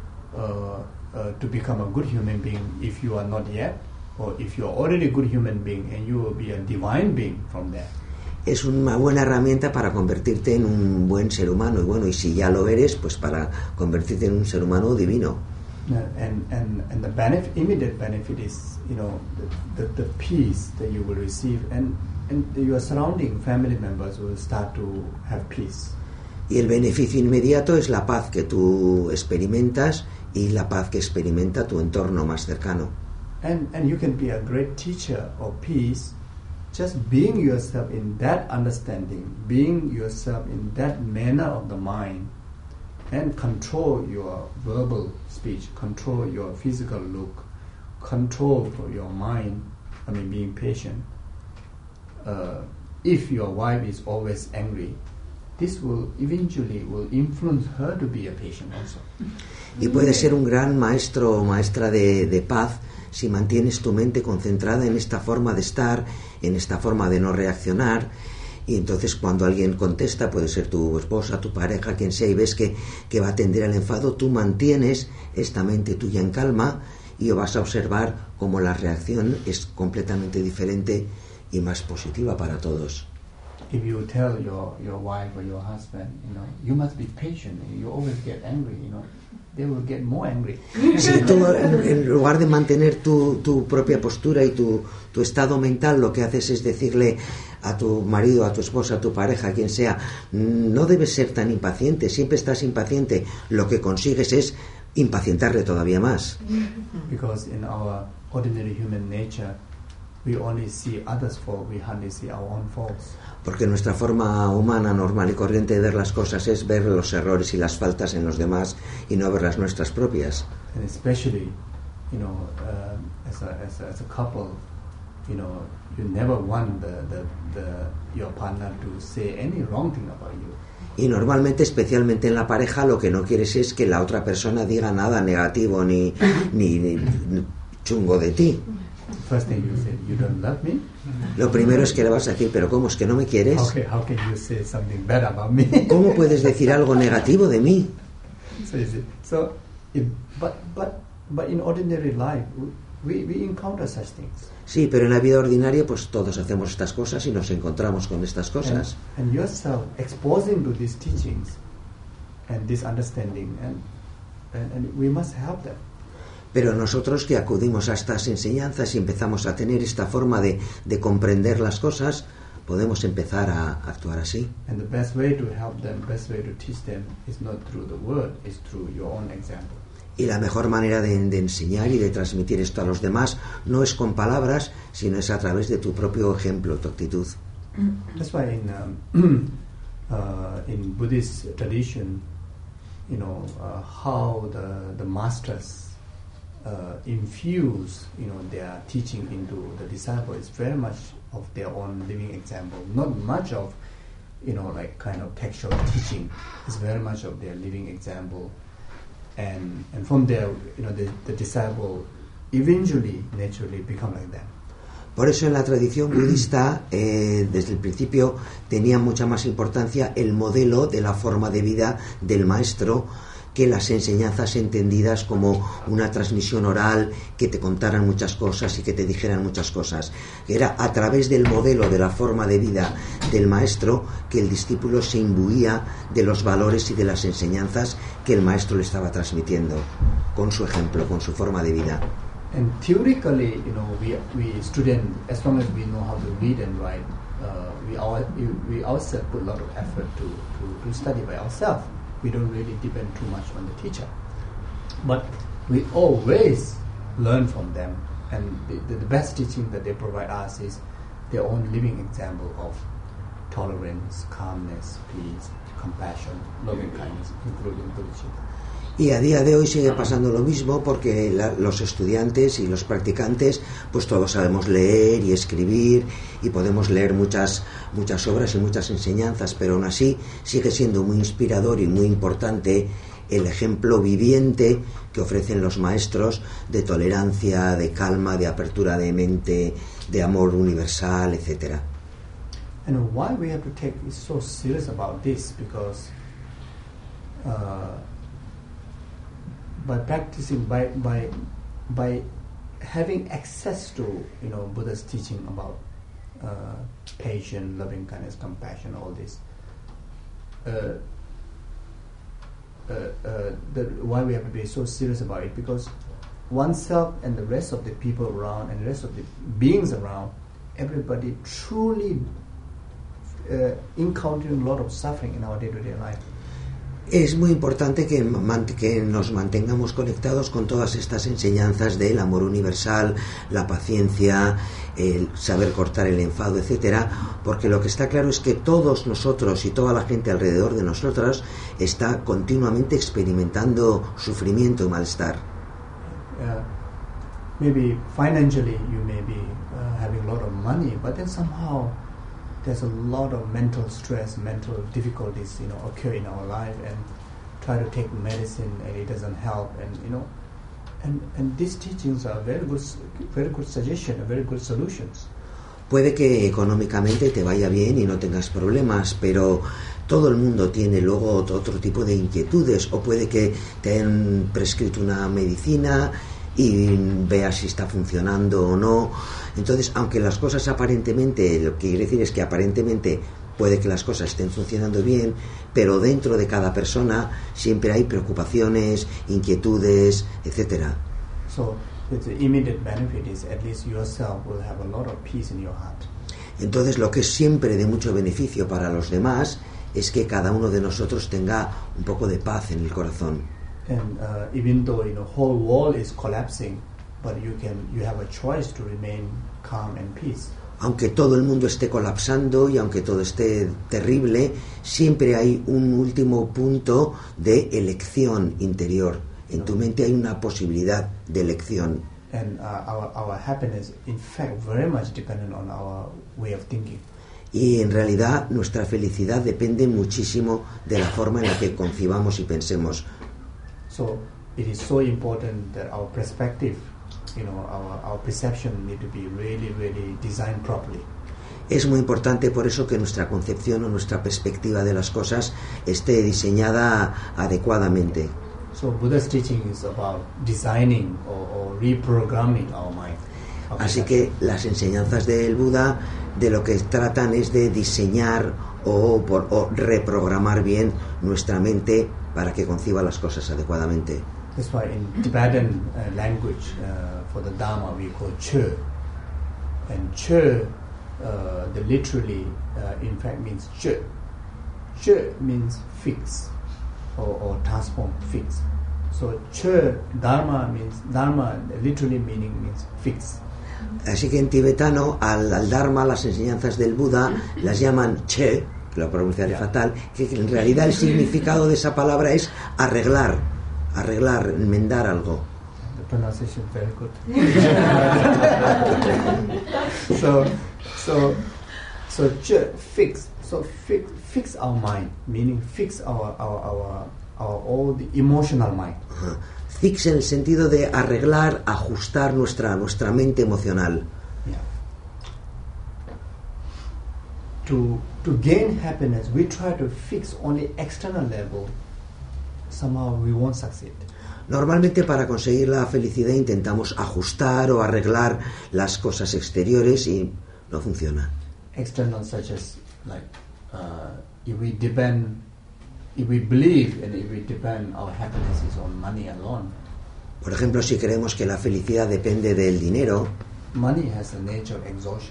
uh, uh, to become a good human being if you are not yet, or if you are already a good human being and you will be a divine being from there. Es una buena herramienta para convertirte en un buen ser humano, y bueno, y si ya lo eres, pues para convertirte en un ser humano divino. And and and the benefit, immediate benefit is, you know, the, the, the peace that you will receive, and and your surrounding family members will start to have peace. Y el beneficio inmediato es la paz que tú experimentas y la paz que experimenta tu entorno más cercano. And and you can be a great teacher of peace, just being yourself in that understanding, being yourself in that manner of the mind, and control your verbal speech, control your physical look, control your mind, I mean being patient. Uh, if your wife is always angry, this will eventually will influence her to be a patient also. Y puedes ser un gran maestro o maestra de, de paz si mantienes tu mente concentrada en esta forma de estar, en esta forma de no reaccionar. Y entonces cuando alguien contesta, puede ser tu esposa, tu pareja, quien sea, y ves que, que va a tender al enfado, tú mantienes esta mente tuya en calma y vas a observar cómo la reacción es completamente diferente y más positiva para todos. If you tell your, your wife or your husband, you know, you must be patient, you always get angry, you know, they will get more angry. Si tú, en lugar de mantener tu, tu propia postura y tu, tu estado mental, lo que haces es decirle a tu marido, a tu esposa, a tu pareja, a quien sea, no debes ser tan impaciente, siempre estás impaciente, lo que consigues es impacientarle todavía más. Because in our ordinary human nature, we only see others' fault, we hardly see our own faults. Porque nuestra forma humana, normal y corriente de ver las cosas es ver los errores y las faltas en los demás y no ver las nuestras propias. And especially, you know, uh, as, a, as, a, as a couple, you know, you never want the, the, the, your partner to say any wrong thing about you. Y normalmente, especialmente en la pareja, lo que no quieres es que la otra persona diga nada negativo ni, ni, ni chungo de ti. First thing you say, you don't love me? Lo primero es que le vas a decir, pero ¿cómo es que no me quieres? Okay, how can you say something bad about me? ¿Cómo puedes decir algo negativo de mí? So, you see, so if, but but but in ordinary life, we we encounter such things. Sí, pero en la vida ordinaria, pues todos hacemos estas cosas y nos encontramos con estas cosas. And, and yourself exposing to these teachings and this understanding, and, and and we must help them. Pero nosotros que acudimos a estas enseñanzas y empezamos a tener esta forma de, de comprender las cosas, podemos empezar a actuar así. And the best way to help them, best way to teach them is not through the word, is through your own example. Y la mejor manera de, de enseñar y de transmitir esto a los demás no es con palabras, sino es a través de tu propio ejemplo, tu actitud. That's why in um, uh, in Buddhist tradition, you know, uh, how the the masters Uh, infuse, you know, their teaching into the disciple is very much of their own living example. Not much of, you know, like kind of textual teaching. It's very much of their living example, and and from there, you know, the, the disciple eventually, naturally, become like that. Por eso en la tradición budista, eh, desde el principio, tenía mucha más importancia el modelo de la forma de vida del maestro que las enseñanzas entendidas como una transmisión oral, que te contaran muchas cosas y que te dijeran muchas cosas. Era a través del modelo de la forma de vida del maestro que el discípulo se imbuía de los valores y de las enseñanzas que el maestro le estaba transmitiendo, con su ejemplo, con su forma de vida. And theoretically, you know, we we student, as long as we know how to read and write, uh, we all we ourselves put a lot of effort to, to, to study by ourselves. We don't really depend too much on the teacher, but we always learn from them, and the, the best teaching that they provide us is their own living example of tolerance, calmness, peace, compassion, loving kindness, including bodhicitta. Y a día de hoy sigue pasando lo mismo, porque la, los estudiantes y los practicantes pues todos sabemos leer y escribir y podemos leer muchas muchas obras y muchas enseñanzas, pero aún así sigue siendo muy inspirador y muy importante el ejemplo viviente que ofrecen los maestros de tolerancia, de calma, de apertura de mente, de amor universal, etcétera. And why we have to take it so serious about this, because uh, by practicing, by by by having access to, you know, Buddha's teaching about uh, patience, loving kindness, compassion, all this. Uh, uh, uh, the, why we have to be so serious about it? Because oneself and the rest of the people around and the rest of the beings around, everybody truly uh, encountering a lot of suffering in our day-to-day life. Es muy importante que, que nos mantengamos conectados con todas estas enseñanzas del amor universal, la paciencia, el saber cortar el enfado, etcétera, porque lo que está claro es que todos nosotros y toda la gente alrededor de nosotros está continuamente experimentando sufrimiento y malestar. Uh, maybe financially you may be uh, having a lot of money, but then somehow there's a lot of mental stress, mental difficulties, you know, occur in our life, and try to take medicine and it doesn't help, and you know, and and these teachings are very good, very good suggestion, very good solutions. Puede que económicamente te vaya bien y no tengas problemas, pero todo el mundo tiene luego otro, otro tipo de inquietudes, o puede que te hayan prescrito una medicina y veas si está funcionando o no. Entonces, aunque las cosas aparentemente, lo que quiere decir es que aparentemente puede que las cosas estén funcionando bien, pero dentro de cada persona siempre hay preocupaciones, inquietudes, etcétera. So, the immediate benefit is at least yourself will have a lot of peace in your heart. Entonces, lo que es siempre de mucho beneficio para los demás es que cada uno de nosotros tenga un poco de paz en el corazón. And uh, even though, you know, whole world is collapsing, but you can you have a choice to remain calm and peace. Aunque todo el mundo esté colapsando y aunque todo esté terrible, siempre hay un último punto de elección interior. En tu mente hay una posibilidad de elección. And uh, our our happiness, in fact, very much dependent on our way of thinking. Y en realidad nuestra felicidad depende muchísimo de la forma en la que concibamos y pensemos. So it is so important that our perspective, you know, our, our perception need to be really, really designed properly. Es muy importante por eso que nuestra concepción o nuestra perspectiva de las cosas esté diseñada adecuadamente. So Buddha's teaching is about designing or, or reprogramming our mind. Our Así que las enseñanzas del Buda de lo que tratan es de diseñar o, por, o reprogramar bien nuestra mente para que conciba las cosas adecuadamente. That's why in Tibetan uh, language, uh, for the Dharma we call che. And che, uh, the literally, uh, in fact, means che. Che means fix, or, or transform, fix. So che, Dharma means, Dharma literally meaning means fix. Así que en tibetano al, al Dharma, las enseñanzas del Buda, las llaman che, que lo pronunciaré Yeah. fatal, que en realidad el significado de esa palabra es arreglar, arreglar, enmendar algo. The pronunciation very good. so, so, so che, fix. So fix, fix our mind, meaning fix our, our, our, our all the emotional mind. Ajá. Fix en el sentido de arreglar, ajustar nuestra, nuestra mente emocional. Yeah. To to gain happiness, we try to fix only external level. Somehow we won't succeed. Normalmente para conseguir la felicidad intentamos ajustar o arreglar las cosas exteriores y no funciona. External, such as like uh, if we depend, if we believe and if we depend our happiness is on money alone. Por ejemplo, si creemos que la felicidad depende del dinero, Money has a nature of exhaustion.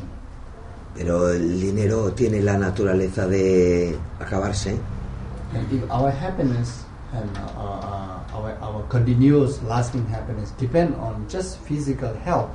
pero el dinero tiene la naturaleza de acabarse, And if our happiness and uh, uh, our, our continuous lasting happiness depend on just physical health,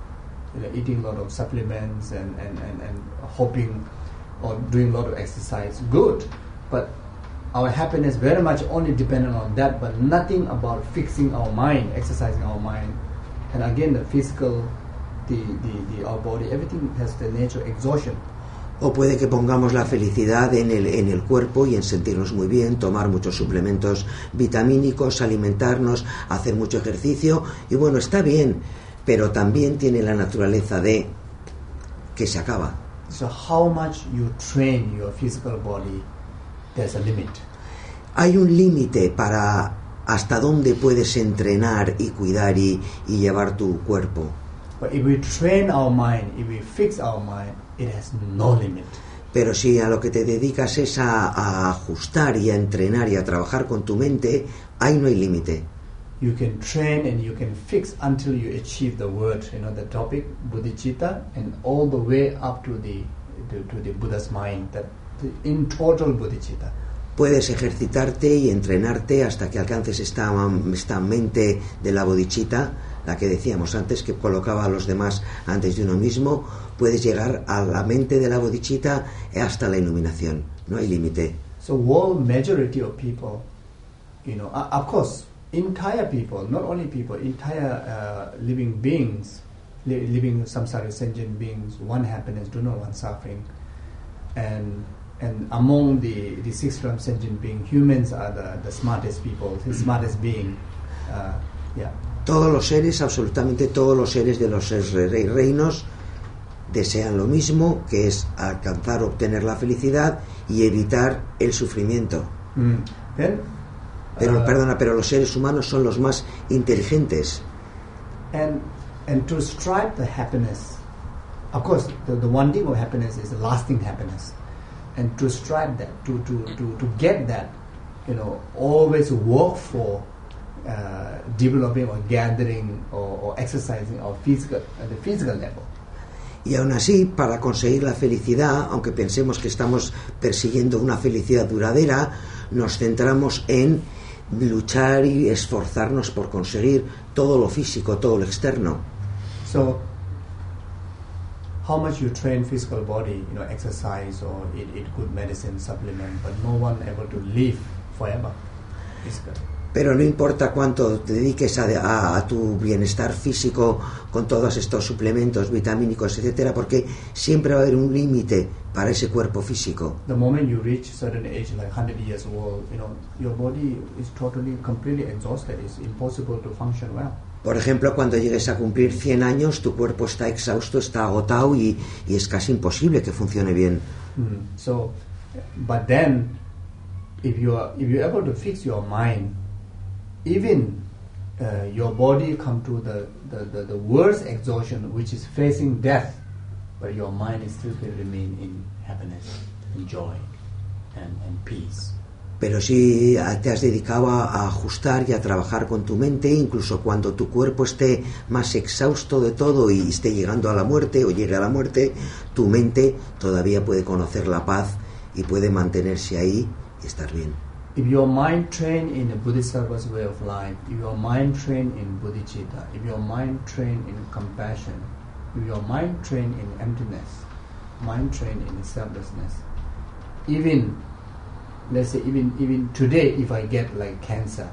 you know, eating a lot of supplements and, and, and, and hoping or doing a lot of exercise, good. But our happiness very much only dependent on that, but nothing about fixing our mind, exercising our mind. And again, the physical, the, the, the our body, everything has the nature of exhaustion. o puede que pongamos la felicidad en el, en el cuerpo y en sentirnos muy bien, tomar muchos suplementos vitamínicos, alimentarnos, hacer mucho ejercicio, y bueno, está bien, pero también tiene la naturaleza de que se acaba. So how much you train your physical body, there's a limit. Hay un límite para hasta dónde puedes entrenar y cuidar y, y llevar tu cuerpo. But if we train our mind, if we fix our mind, it has no limit. Pero si a lo que te dedicas es a, a ajustar y a entrenar y a trabajar con tu mente, ahí no hay límite. You can train and you can fix until you achieve the word, you know, the topic, bodhicitta, and all the way up to the to, to the Buddha's mind, that the, in total bodhicitta. Puedes ejercitarte y entrenarte hasta que alcances esta, esta mente de la bodhicitta, la que decíamos antes, que colocaba a los demás antes de uno mismo. Puedes llegar a la mente de la bodhicitta hasta la iluminación. No hay límite. So, world majority of people, you know, uh, of course, entire people, not only people, entire uh, living beings, li- living samsara sentient beings, one happiness, do not want suffering, and and among the the six realm sentient beings, humans are the, the smartest people, the smartest being, uh, yeah. Todos los seres, absolutamente todos los seres de los seis re- reinos desean lo mismo, que es alcanzar, obtener la felicidad y evitar el sufrimiento. Mm. Then, Pero, uh, perdona, pero los seres humanos son los más inteligentes. and and to strive the happiness, of course, the, the one thing of happiness is lasting happiness, and to strive that, to to to, to get that, you know, always work for uh, developing or gathering or, or exercising our physical at the physical level. Y aún así, para conseguir la felicidad, aunque pensemos que estamos persiguiendo una felicidad duradera, nos centramos en luchar y esforzarnos por conseguir todo lo físico, todo lo externo. So, how much you train physical body, you know, exercise or eat, eat good medicine, supplement, but no one able to live forever. Physically. Pero no importa cuánto te dediques a, a, a tu bienestar físico con todos estos suplementos vitamínicos, etcétera, porque siempre va a haber un límite para ese cuerpo físico. The moment you reach certain age, like one hundred years old, you know, your body is totally, completely exhausted. It's impossible to function well. Por ejemplo, cuando llegues a cumplir cien años, tu cuerpo está exhausto, está agotado y, y es casi imposible que funcione bien. Mm. So, but then, if you are if you're able to fix your mind, even uh, your body come to the, the, the, the worst exhaustion, which is facing death, but your mind is still will remain in happiness, and joy, and, and peace. Pero si te has dedicado a ajustar y a trabajar con tu mente, incluso cuando tu cuerpo esté más exhausto de todo y esté llegando a la muerte o llegue a la muerte, tu mente todavía puede conocer la paz y puede mantenerse ahí y estar bien. If your mind trained in the Bodhisattva's way of life, if your mind trained in bodhicitta, if your mind trained in compassion, if your mind trained in emptiness, mind trained in selflessness, even, let's say, even even today, if I get like cancer,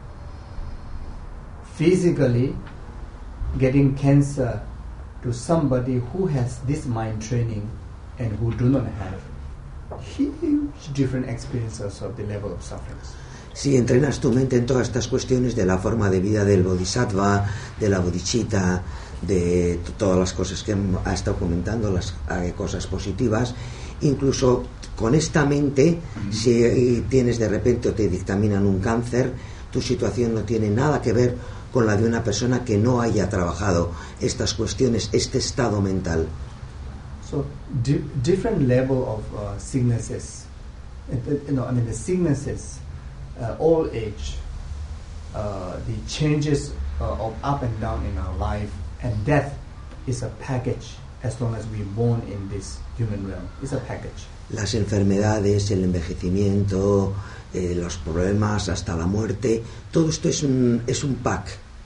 physically getting cancer to somebody who has this mind training and who do not have, huge different experiences of the level of sufferings. Si entrenas tu mente en todas estas cuestiones de la forma de vida del bodhisattva, de la bodhicitta, de t- todas las cosas que ha estado comentando, las eh, cosas positivas, incluso con esta mente, mm-hmm. si tienes de repente o te dictaminan un cáncer, tu situación no tiene nada que ver con la de una persona que no haya trabajado estas cuestiones, este estado mental. So di- different level of uh, sicknesses, uh, you know, I mean the sicknesses, uh, old age, uh, the changes uh, of up and down in our life, and death is a package. As long as we're born in this human realm, it's a package. Las enfermedades, el envejecimiento, eh, los problemas, hasta la muerte, todo esto es un es un pack.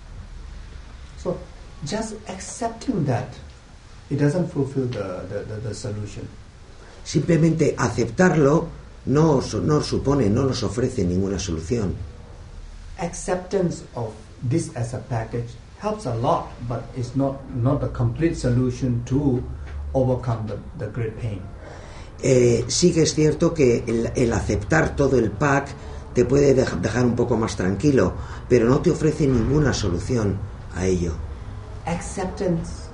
So just accepting that, it doesn't fulfill the, the, the, the solution. Simplemente aceptarlo no, no supone, no nos ofrece ninguna solución. Acceptance of this as a package helps a lot, but it's not, not a complete solution to overcome the, the great pain. Eh, sí que es cierto que el, el aceptar todo el pack te puede dej- dejar un poco más tranquilo, pero no te ofrece ninguna solución a ello. Acceptance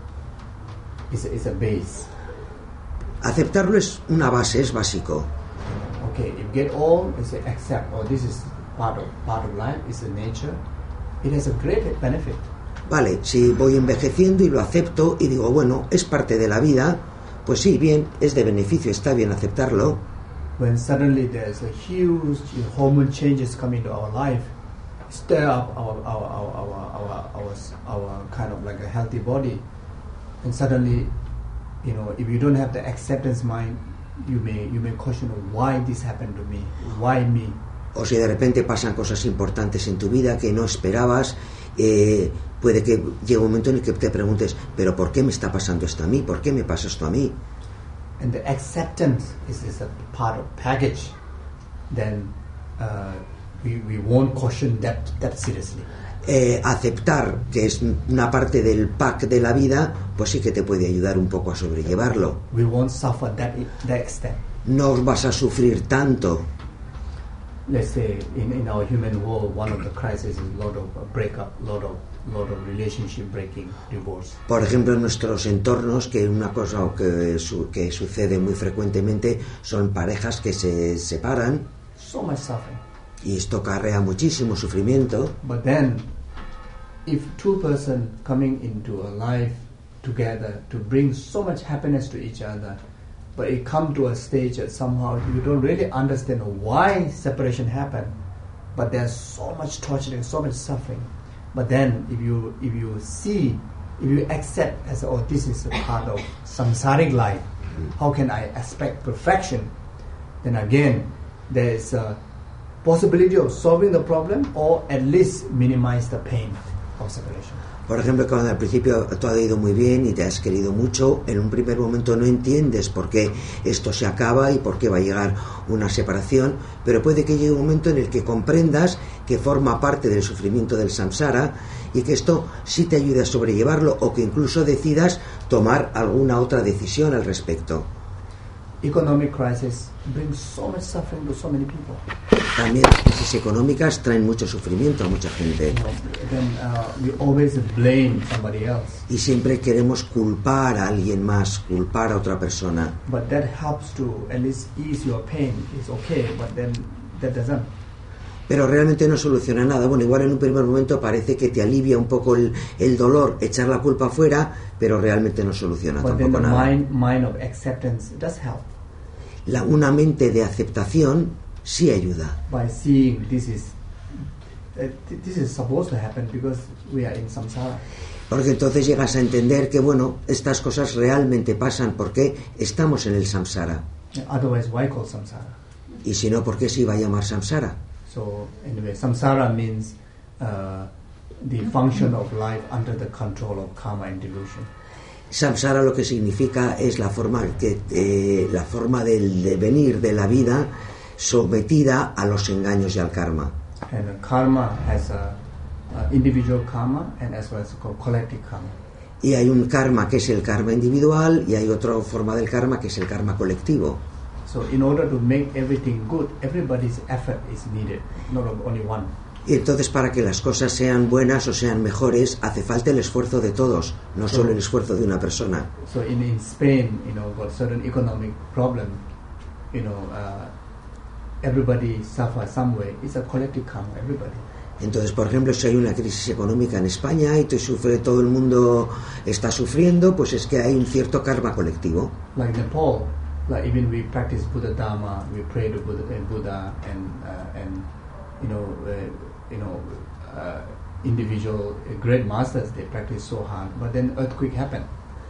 is a, is a base. Aceptarlo es una base, es básico. Okay, if you get old, you say accept, or this is part of part of life, it's a nature. It has a great benefit. Vale, si voy envejeciendo y lo acepto y digo, bueno, es parte de la vida, pues sí, bien, es de beneficio, está bien aceptarlo. When suddenly there's a huge hormone changes come into our life, stir up our our our our our, our, our kind of like a healthy body, and suddenly, you know, if you don't have the acceptance mind, you may you may question why this happened to me, why me. O si de repente pasan cosas importantes en tu vida que no esperabas, eh, puede que llegue un momento en el que te preguntes, pero ¿por qué me está pasando esto a mí? ¿Por qué me pasa esto a mí? And the acceptance is, is a part of package. Then uh, we we won't question that that seriously. Eh, aceptar que es una parte del pack de la vida, pues sí que te puede ayudar un poco a sobrellevarlo. We won't suffer that that extent. No vas a sufrir tanto. Let's say in, in our human world, one of the crises is a lot of uh, breakup, lot of lot of relationship breaking, divorce. Por ejemplo, en nuestros entornos, que una cosa que, su, que sucede muy frecuentemente son parejas que se separan. So much suffering. Y esto acarrea muchísimo sufrimiento. But then, if two persons coming into a life together to bring so much happiness to each other, but it come to a stage that somehow you don't really understand why separation happened, but there's so much torturing, so much suffering. But then, if you if you see, if you accept as oh this is a part of samsaric life, how can I expect perfection? Then again, there is a possibility of solving the problem or at least minimize the pain of separation. Por ejemplo, cuando al principio todo ha ido muy bien y te has querido mucho, en un primer momento no entiendes por qué esto se acaba y por qué va a llegar una separación, pero puede que llegue un momento en el que comprendas que forma parte del sufrimiento del samsara y que esto sí te ayude a sobrellevarlo o que incluso decidas tomar alguna otra decisión al respecto. Economic crisis brings so much suffering to so many people. También las crisis económicas traen mucho sufrimiento a mucha gente. Then uh, we always blame somebody else. Y siempre queremos culpar a alguien más, culpar a otra persona. But that helps to at least ease your pain. It's okay, but then that doesn't. Pero realmente no soluciona nada. Bueno, igual en un primer momento parece que te alivia un poco el, el dolor, echar la culpa afuera, pero realmente no soluciona But tampoco then the nada. mind, mind of acceptance does help. La, una mente de aceptación sí ayuda. By seeing this is uh, th- this is supposed to happen because we are in samsara. Porque entonces llegas a entender que, bueno, estas cosas realmente pasan porque estamos en el samsara. Otherwise, why call samsara? Y si no, ¿por qué se iba a llamar samsara? So anyway, samsara means uh, the function of life under the control of karma and delusion. Samsara lo que significa es la forma, que, eh, la forma del devenir de la vida sometida a los engaños y al karma. And uh, karma has a, a individual karma and as well as called collective karma. Y hay un karma que es el karma individual y hay otra forma del karma que es el karma colectivo. So in order to make everything good, everybody's effort is needed, not only one. Y entonces para que las cosas sean buenas o sean mejores hace falta el esfuerzo de todos, no solo el esfuerzo de una persona. So in, in Spain, you know, got certain economic problem, you know, uh, everybody suffers some way. It's a collective karma, everybody. Entonces, por ejemplo, si hay una crisis económica en España y te sufre, todo el mundo está sufriendo, pues es que hay un cierto karma colectivo. Like Nepal, like even we practice Buddha Dharma, we pray to Buddha, uh, Buddha and uh, and you know, uh, you know, uh, individual uh, great masters, they practice so hard, but then earthquake happened.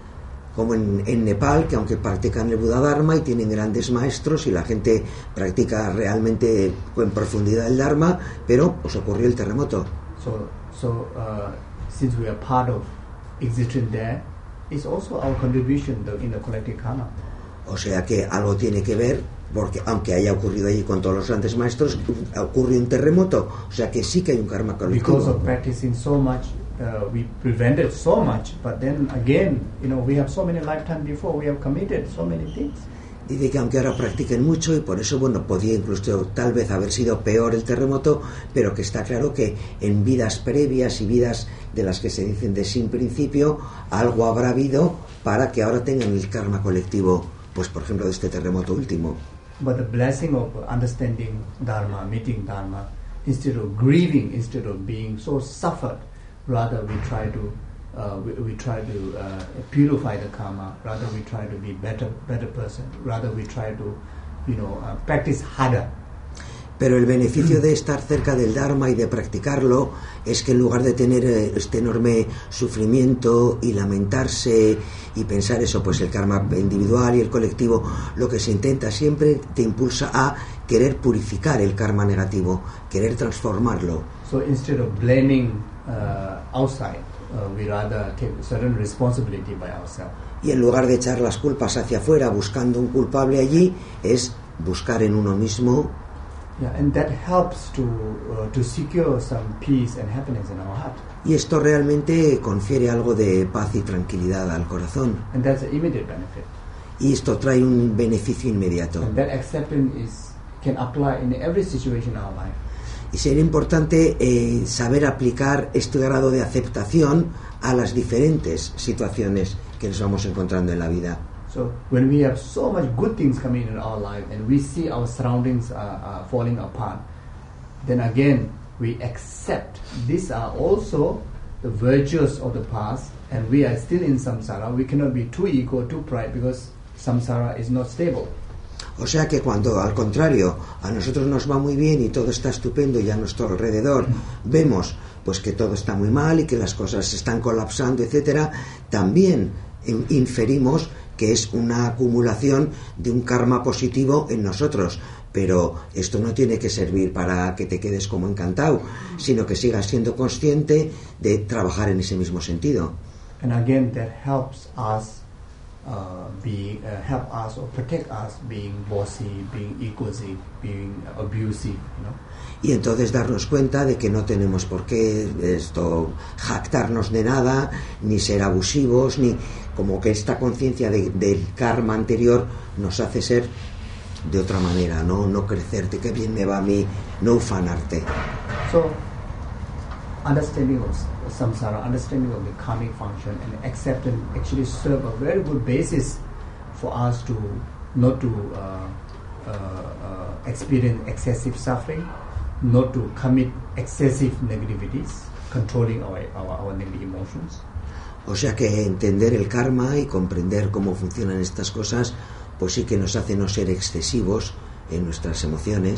Como en, en Nepal, que aunque practican el Buddha Dharma y tienen grandes maestros y la gente practica realmente en profundidad el Dharma, pero pues ocurrió el terremoto. So, so uh, since we are part of existing there, it's also our contribution to, in the collective karma. O sea que algo tiene que ver, porque aunque haya ocurrido allí con todos los grandes maestros, ocurre un terremoto, o sea que sí que hay un karma colectivo. Because of practicing so much, uh, we prevented so much, but then again, you know, we have so many lifetimes before, we have committed so many things. Dice que aunque ahora practiquen mucho y por eso, bueno, podía incluso tal vez haber sido peor el terremoto, pero que está claro que en vidas previas y vidas de las que se dicen de sin principio, algo habrá habido para que ahora tengan el karma colectivo, pues por ejemplo de este terremoto último. But the blessing of understanding Dharma, meeting Dharma, instead of grieving, instead of being so suffered, rather we try to uh, we, we try to uh, purify the karma. Rather we try to be better better person. Rather we try to, you know, uh, practice harder. Pero el beneficio de estar cerca del Dharma y de practicarlo es que en lugar de tener este enorme sufrimiento y lamentarse y pensar eso, pues el karma individual y el colectivo, lo que se intenta siempre te impulsa a querer purificar el karma negativo, querer transformarlo. So instead of blaming uh, outside, uh, we rather take certain responsibility by ourselves. Y en lugar de echar las culpas hacia afuera buscando un culpable allí, es buscar en uno mismo. Yeah, and that helps to uh, to secure some peace and happiness in our heart. Y esto realmente confiere algo de paz y tranquilidad al corazón. And that's an immediate benefit. Y esto trae un beneficio inmediato. And that acceptance is can apply in every situation in our life. Y sería importante eh, saber aplicar este grado de aceptación a las diferentes situaciones que nos vamos encontrando en la vida. So when we have so much good things coming in our life and we see our surroundings are, are falling apart, then again we accept these are also the virtues of the past and we are still in samsara. We cannot be too ego, too pride because samsara is not stable. O sea que cuando al contrario a nosotros nos va muy bien y todo está estupendo y a nuestro alrededor vemos pues que todo está muy mal y que las cosas se están colapsando, etcétera, también inferimos que es una acumulación de un karma positivo en nosotros, pero esto no tiene que servir para que te quedes como encantado, sino que sigas siendo consciente de trabajar en ese mismo sentido. And again that helps us uh, be uh, help us or protect us being bossy, being egoistic, being abusive, you know. Y entonces darnos cuenta de que no tenemos por qué esto jactarnos de nada, ni ser abusivos, ni como que esta conciencia de, del karma anterior nos hace ser de otra manera, no, no crecerte, que bien me va a mí, no ufanarte. So, understanding of samsara, understanding of the karmic function and acceptance actually serve a very good basis for us to not to uh, uh, uh, experience excessive suffering, not to commit excessive negativities, controlling our, our, our negative emotions. O sea que entender el karma y comprender cómo funcionan estas cosas, pues sí que nos hace no ser excesivos en nuestras emociones.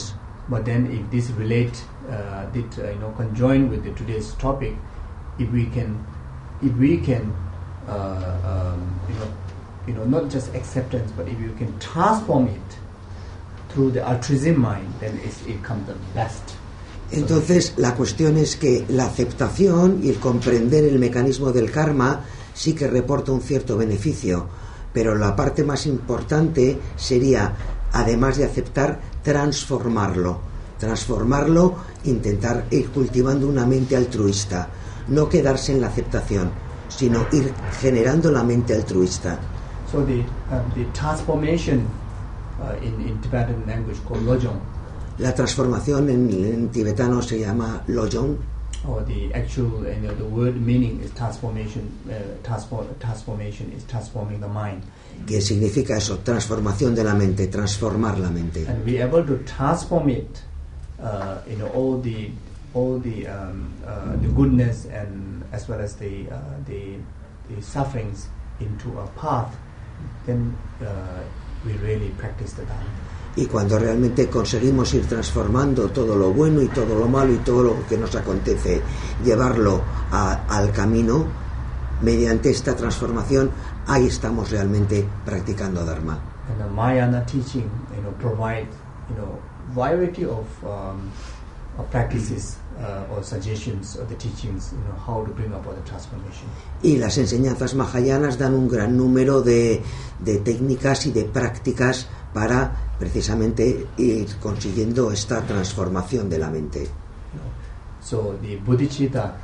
But then, if this relate, uh, did uh, you know, conjoin with the today's topic, if we can, if we can, uh, um, you know, you know, not just acceptance, but if you can transform it through the altruism mind, then it's, it becomes the best. Entonces, la cuestión es que la aceptación y el comprender el mecanismo del karma sí que reporta un cierto beneficio, pero la parte más importante sería, además de aceptar, transformarlo. Transformarlo, intentar ir cultivando una mente altruista, no quedarse en la aceptación, sino ir generando la mente altruista. So the, uh, the transformation uh, in, in Tibetan language called lojong. La transformación en, en tibetano se llama lojong. Or the actual, you know, the word meaning is transformation. Uh, transform, transformation is transforming the mind. Que significa eso, transformación de la mente, transformar la mente. And be able to transform it, uh, you know, all the all the um, uh, the goodness and as well as the uh, the the sufferings into a path. Then uh, we really practice the Dharma. Y cuando realmente conseguimos ir transformando todo lo bueno y todo lo malo y todo lo que nos acontece, llevarlo a, al camino, mediante esta transformación, ahí estamos realmente practicando Dharma. And the Mahayana teaching, you know, provide, you know, variety of, um, of practices uh, or suggestions of the teachings, you know, how to bring about the transformation. Y las enseñanzas mahayanas dan un gran número de, de técnicas y de prácticas para precisamente ir consiguiendo esta transformación de la mente. So the bodhicitta,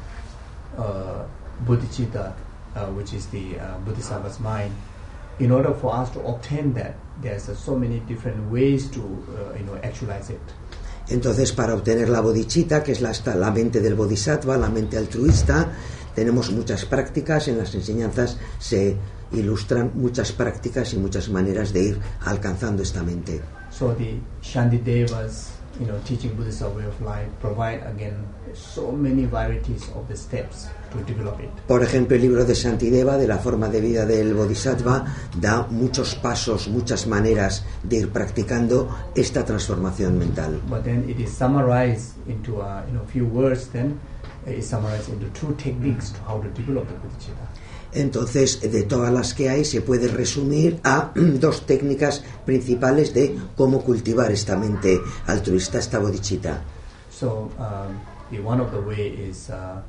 uh, bodhicitta, uh, which is the uh, bodhisattva's mind, in order for us to obtain that, there's uh, so many different ways to, uh, you know, actualize it. Entonces, para obtener la bodhicitta, que es la, la mente del bodhisattva, la mente altruista, tenemos muchas prácticas. En las enseñanzas se ilustran muchas prácticas y muchas maneras de ir alcanzando esta mente. So the Shantidevas, you know, teaching Buddhist way of life, provide again so many varieties of the steps to develop it. Por ejemplo, el libro de Shantideva, de la forma de vida del Bodhisattva, da muchos pasos, muchas maneras de ir practicando esta transformación mental. But then it is summarized into a, you know, few words. Then it is summarized into two techniques to how to develop the bodhicitta. Entonces, de todas las que hay, se puede resumir a dos técnicas principales de cómo cultivar esta mente altruista, esta bodhicitta. So, um, the one of the way is uh,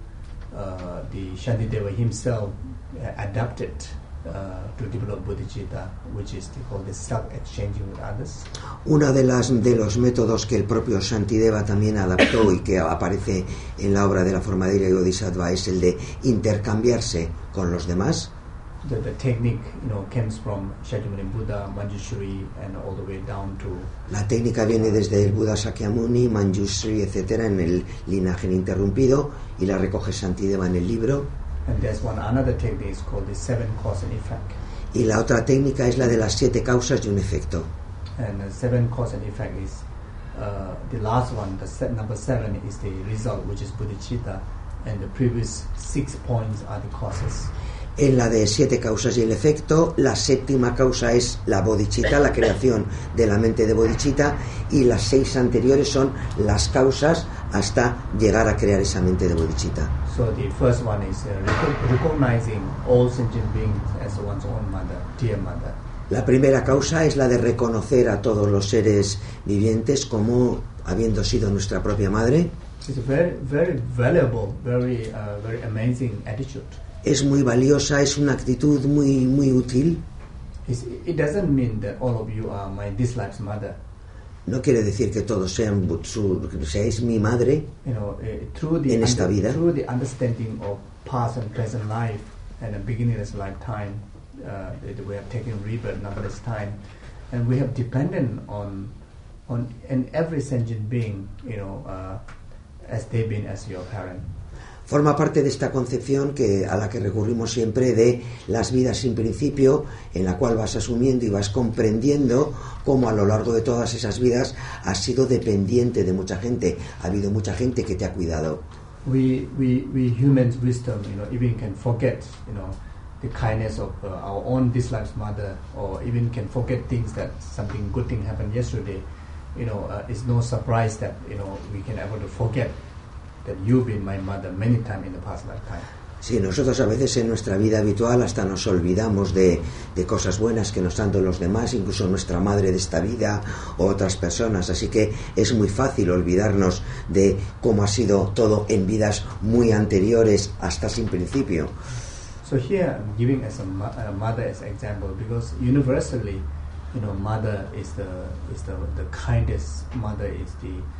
uh, the Shantideva himself uh, adapted uh, to develop bodhicitta, which is called the self-exchanging with others. Una de las de los métodos que el propio Shantideva también adaptó y que aparece en la obra de la forma de vida y Bodhisattva es el de intercambiarse con los demás. The, the technique, you know, comes from Shakyamuni Buddha, Manjushri, and all the way down to. La técnica viene desde el Buda Shakyamuni, Manjushri, etcétera, en el linaje ininterrumpido, y la recoge Shantideva en el libro. And there's one another technique is called the seven cause and effect. Y la otra técnica es la de las siete causas y un efecto. And the seven cause and effect is uh, the last one. The set number seven is the result, which is bodhicitta, and the previous six points are the causes. En la de siete causas y el efecto, la séptima causa es la bodhicitta, la creación de la mente de bodhicitta, y las seis anteriores son las causas hasta llegar a crear esa mente de bodhicitta. So the first one is uh, rec- recognizing all sentient beings as one's own mother, dear mother. La primera causa es la de reconocer a todos los seres vivientes como habiendo sido nuestra propia madre. It's a very, very valuable, very, uh, very amazing attitude. Es muy valiosa, es una actitud muy, muy útil. It's, it doesn't mean that all of you are my this life's mother. No quiere decir que todos sean su, que seáis mi madre. You know, uh, through the en esta under, vida. through the understanding of past and present life and a beginningless lifetime, uh, that we have taken rebirth numberless time, and we have dependent on on and every sentient being, you know, uh, as they've been as your parent. Forma parte de esta concepción que, a la que recurrimos siempre, de las vidas sin principio, en la cual vas asumiendo y vas comprendiendo cómo a lo largo de todas esas vidas has sido dependiente de mucha gente. Ha habido mucha gente que te ha cuidado. We, we, we humans' wisdom, you know, even can forget, you know, the kindness of uh, our own this life's mother, or even can forget things that something good thing happened yesterday. you know, uh, it's no surprise that, you know, we can able to forget that you've been my mother many times in the past lifetime. Sí, nosotros a veces en nuestra vida habitual hasta nos olvidamos de, de cosas buenas que nos han dado los demás, incluso nuestra madre de esta vida o otras personas, así que es muy fácil olvidarnos de cómo ha sido todo en vidas muy anteriores hasta sin principio. So here I'm giving as a, mo- a mother as example because universally, you know, mother is the is the, the kindest, mother is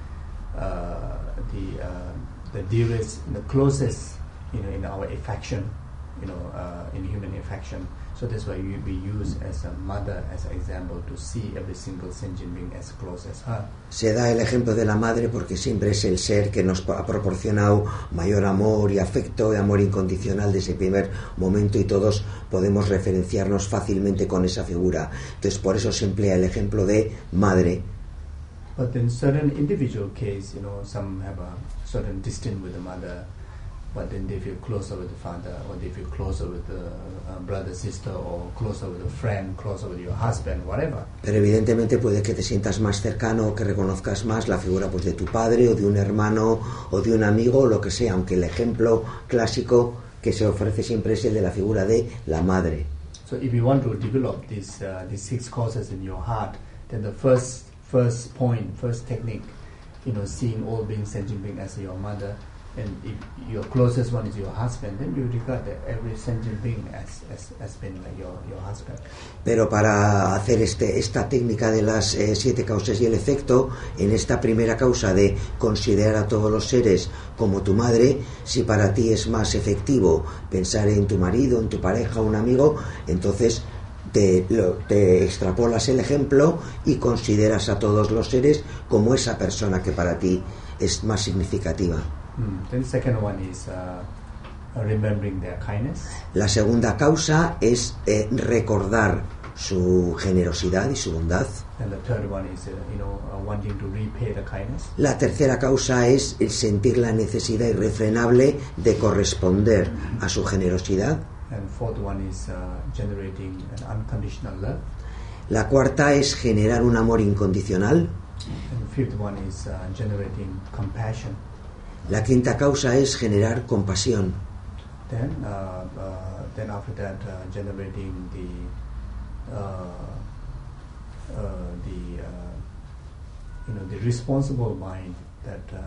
the uh, the uh, the dearest, the closest, you know, in our affection, you know, uh, in human affection. So that's why we, we use as a mother as an example to see every single sentient being as close as her. Se da el ejemplo de la madre porque siempre es el ser que nos ha proporcionado mayor amor y afecto y amor incondicional desde el primer momento, y todos podemos referenciarnos fácilmente con esa figura. Entonces por eso se emplea el ejemplo de madre. But in certain individual case, you know, some have a certain distance with the mother, but then they feel closer with the father, or they feel closer with the uh, brother, sister, or closer with a friend, closer with your husband, whatever. Pero evidentemente puede que te sientas más cercano o que reconozcas más la figura pues de tu padre o de un hermano o de un amigo o lo que sea, aunque el ejemplo clásico que se ofrece siempre es el de la figura de la madre. So if you want to develop these uh, these six causes in your heart, then the first first point, first technique, you know, seeing all beings, sentient being as your mother, and if your closest one is your husband, then you regard that every sentient being as as, as being like your, your husband. Pero para hacer este, esta técnica de las eh, siete causas y el efecto, en esta primera causa de considerar a todos los seres como tu madre, si para ti es más efectivo pensar en tu marido, en tu pareja, un amigo, entonces te, lo, te extrapolas el ejemplo y consideras a todos los seres como esa persona que para ti es más significativa. Mm. Then the second one is uh, remembering their kindness. La segunda causa es eh, recordar su generosidad y su bondad. And the third one is, uh, you know, uh, wanting to repay the kindness. La tercera causa es el sentir la necesidad irrefrenable de corresponder a su generosidad. And fourth one is uh, generating an unconditional love. La cuarta es generar un amor incondicional. And fifth one is uh, generating compassion. La quinta causa es generar compasión. Then, uh, uh, then after that, uh, generating the uh, uh, the uh, you know the responsible mind that uh,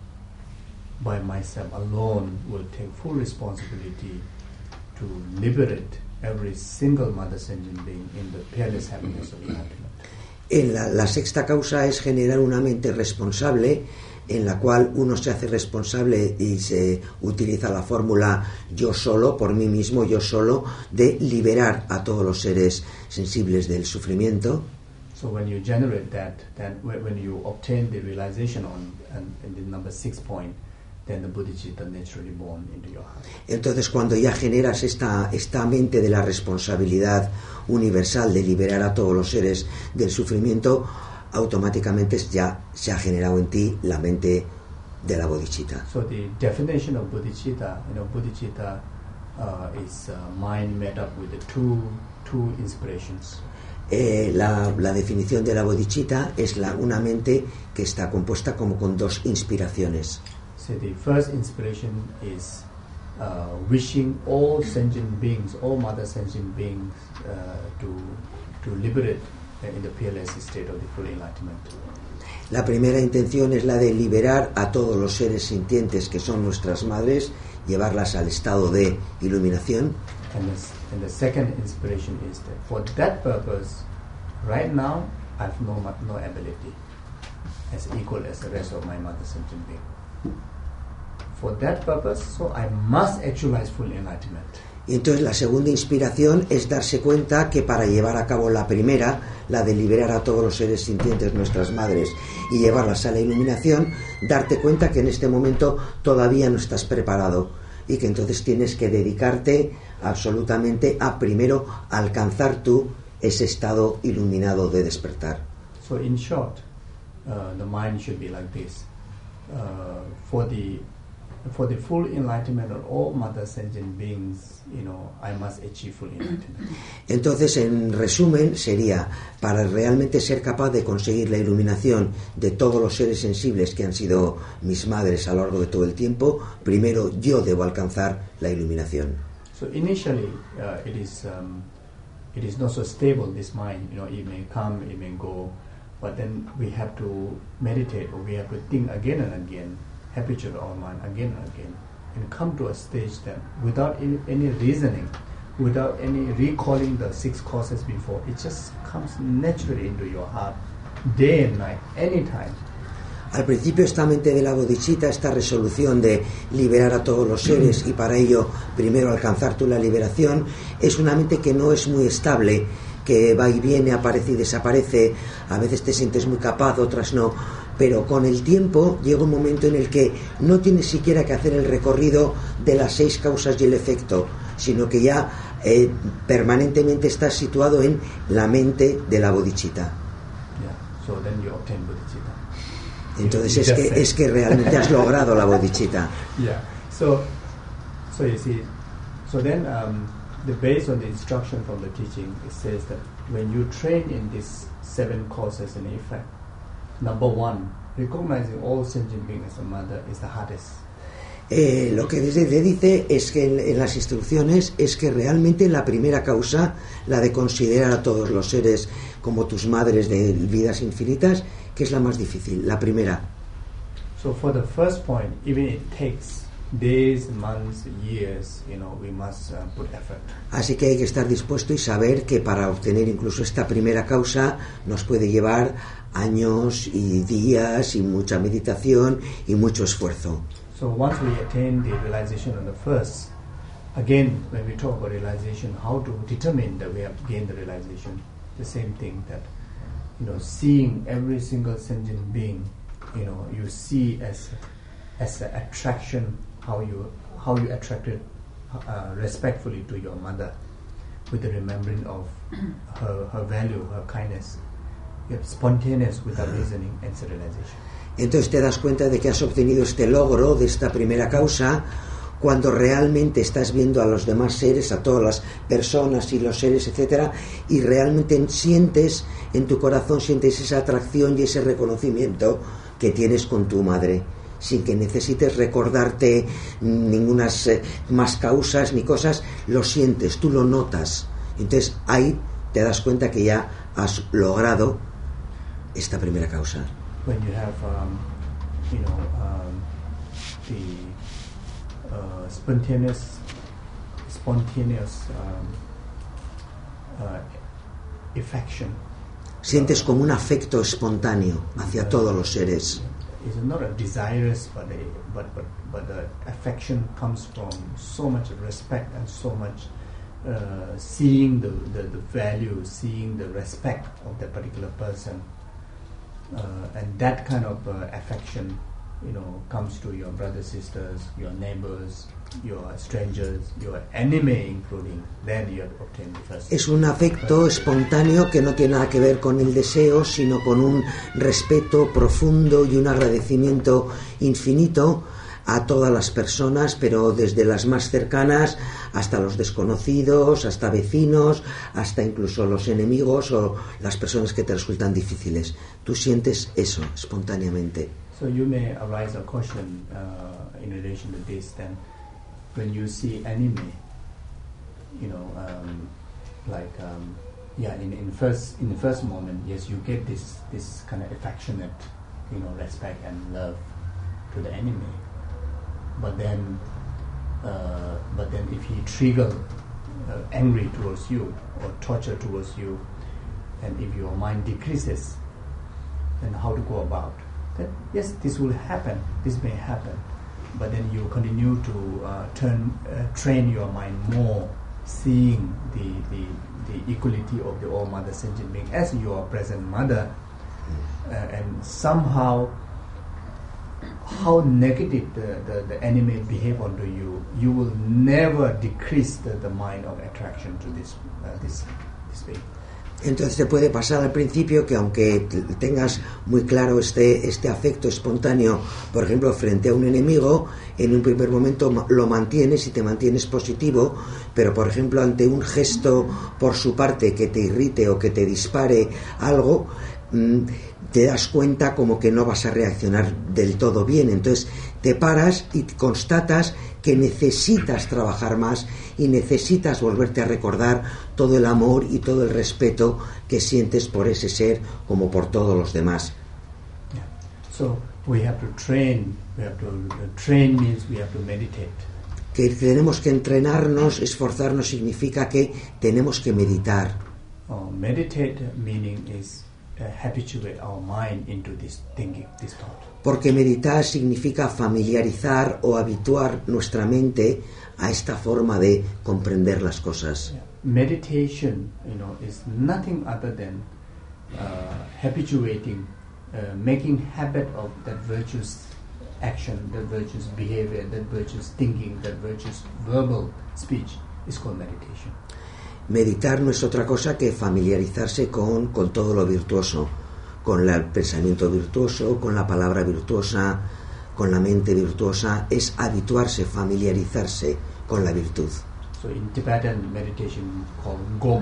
by myself alone will take full responsibility to liberate every single mother sentient being in the peerless happiness of enlightenment. En la, la sexta causa es generar una mente responsable, en la cual uno se hace responsable y se utiliza la fórmula yo solo, por mí mismo, yo solo, de liberar a todos los seres sensibles del sufrimiento. So when you generate that, then when you obtain the realization on and, and the number six point, then the bodhicitta naturally born into your heart. Entonces cuando ya generas esta, esta mente de la responsabilidad universal de liberar a todos los seres del sufrimiento, automáticamente ya se ha generado en ti la mente de la bodhicitta. So the definition of bodhicitta, you know, bodhicitta uh, is uh, mind made up with the two two inspirations. Eh, la, la definición de la bodhicitta es la, una mente que está compuesta como con dos inspiraciones. So the first inspiration is uh, wishing all sentient beings, all mother sentient beings, uh, to to liberate in the peerless state of the full enlightenment. La primera intención es la de liberar a todos los seres sintientes que son nuestras madres, llevarlas al estado de iluminación. And the, and the second inspiration is that for that purpose, right now, I have no no ability as equal as the rest of my mother sentient being. For that purpose, so I must actualize full enlightenment. Y entonces la segunda inspiración es darse cuenta que para llevar a cabo la primera, la de liberar a todos los seres sintientes, nuestras madres, y llevarlas a la iluminación, darte cuenta que en este momento todavía no estás preparado y que entonces tienes que dedicarte absolutamente a primero alcanzar tú ese estado iluminado de despertar. So in short, uh, the mind should be like this. Uh, for the for the full enlightenment of all mother sentient beings, you know, I must achieve full enlightenment. Entonces, en resumen, sería, para realmente ser capaz de conseguir la iluminación de todos los seres sensibles que han sido mis madres a lo largo de todo el tiempo, primero yo debo alcanzar la iluminación. So initially, uh, it is um, it is not so stable, this mind, you know, it may come, it may go, but then we have to meditate, or we have to think again and again, habituate our mind again and again, and come to a stage that without any, any reasoning, without any recalling the six causes before, it just comes naturally into your heart, day and night, anytime. Al principio esta mente de la bodhicitta, esta resolución de liberar a todos los seres y para ello primero alcanzar tú la liberación, es una mente que no es muy estable, que va y viene, aparece y desaparece, a veces te sientes muy capaz, otras no, pero con el tiempo llega un momento en el que no tienes siquiera que hacer el recorrido de las seis causas y el efecto, sino que ya eh, permanentemente estás situado en la mente de la bodhicitta. Yeah. So then you obtain bodhicitta. Entonces es que, es que realmente has logrado la bodhicitta. Yeah. So, so you see, so then um, the based on the instruction from the teaching, it says that when you train in these seven causes and effect, number one, recognizing all sentient beings as a mother is the hardest. Eh, lo que desde dice es que en, en las instrucciones es que realmente la primera causa, la de considerar a todos los seres como tus madres de vidas infinitas, que es la más difícil, la primera. So for the first point, even it takes days, months, years, you know, we must uh, put effort. Así que hay que estar dispuesto y saber que para obtener incluso esta primera causa nos puede llevar años y días y mucha meditación y mucho esfuerzo. So once we attain the realization of the first, again, when we talk about realization, how to determine that we have gained the realization, the same thing that, you know, seeing every single sentient being, you know, you see as as an attraction, how you how you attracted uh, respectfully to your mother, with the remembering of her her value, her kindness. You have spontaneous without reasoning and realization. Entonces te das cuenta de que has obtenido este logro de esta primera causa cuando realmente estás viendo a los demás seres, a todas las personas y los seres, etcétera, y realmente sientes en tu corazón, sientes esa atracción y ese reconocimiento que tienes con tu madre, sin que necesites recordarte ninguna eh, más causas ni cosas, lo sientes, tú lo notas. Entonces ahí te das cuenta que ya has logrado esta primera causa. When you have, um, you know, um, the uh, spontaneous, spontaneous um, uh, affection. Sientes como un afecto espontáneo hacia uh, todos los seres. It's not a desirous, but a, but but but the affection comes from so much respect and so much uh, seeing the, the the value, seeing the respect of that particular person. Uh, and that kind of uh, affection, you know, comes to your brothers, sisters, your neighbors, your strangers, your enemy including. Then you obtain the first. Es un afecto espontáneo que no tiene nada que ver con el deseo, sino con un respeto profundo y un agradecimiento infinito a todas las personas, pero desde las más cercanas hasta los desconocidos, hasta vecinos, hasta incluso los enemigos o las personas que te resultan difíciles. Tú sientes eso espontáneamente. So you may arise a question uh, in relation to this. Then, when you see enemy, you know, um, like um, yeah, in in first in the first moment, yes, you get this this kind of affectionate, you know, respect and love to the enemy. But then, uh, but then, if he trigger uh, angry towards you or torture towards you, and if your mind decreases, then how to go about? Then yes, this will happen. This may happen, but then you continue to uh, turn, uh, train your mind more, seeing the, the the equality of the all mother sentient being as your present mother, uh, and somehow. How negative the, the, the enemy behave onto you, you will never decrease the, the mind of attraction to this uh, this this being. Entonces te puede pasar al principio que aunque tengas muy claro este, este afecto espontáneo, por ejemplo, frente a un enemigo, en un primer momento lo mantienes y te mantienes positivo, pero por ejemplo ante un gesto por su parte que te irrite o que te dispare algo, te das cuenta como que no vas a reaccionar del todo bien. Entonces te paras y constatas que necesitas trabajar más y necesitas volverte a recordar todo el amor y todo el respeto que sientes por ese ser como por todos los demás. Yeah. So we have to train. We have to uh, train means we have to meditate. Que tenemos que entrenarnos, esforzarnos significa que tenemos que meditar. Uh, meditate meaning is uh, habituate our mind into this thinking, this thought. Porque meditar significa familiarizar o habituar nuestra mente a esta forma de comprender las cosas. Yeah. Meditation, you know, is nothing other than uh, habituating, uh, making habit of that virtuous action, that virtuous behavior, that virtuous thinking, that virtuous verbal speech is called meditation. Meditar no es otra cosa que familiarizarse con, con todo lo virtuoso, con el pensamiento virtuoso, con la palabra virtuosa, con la mente virtuosa. Es habituarse, familiarizarse con la virtud. So in Tibetan meditation called Gom.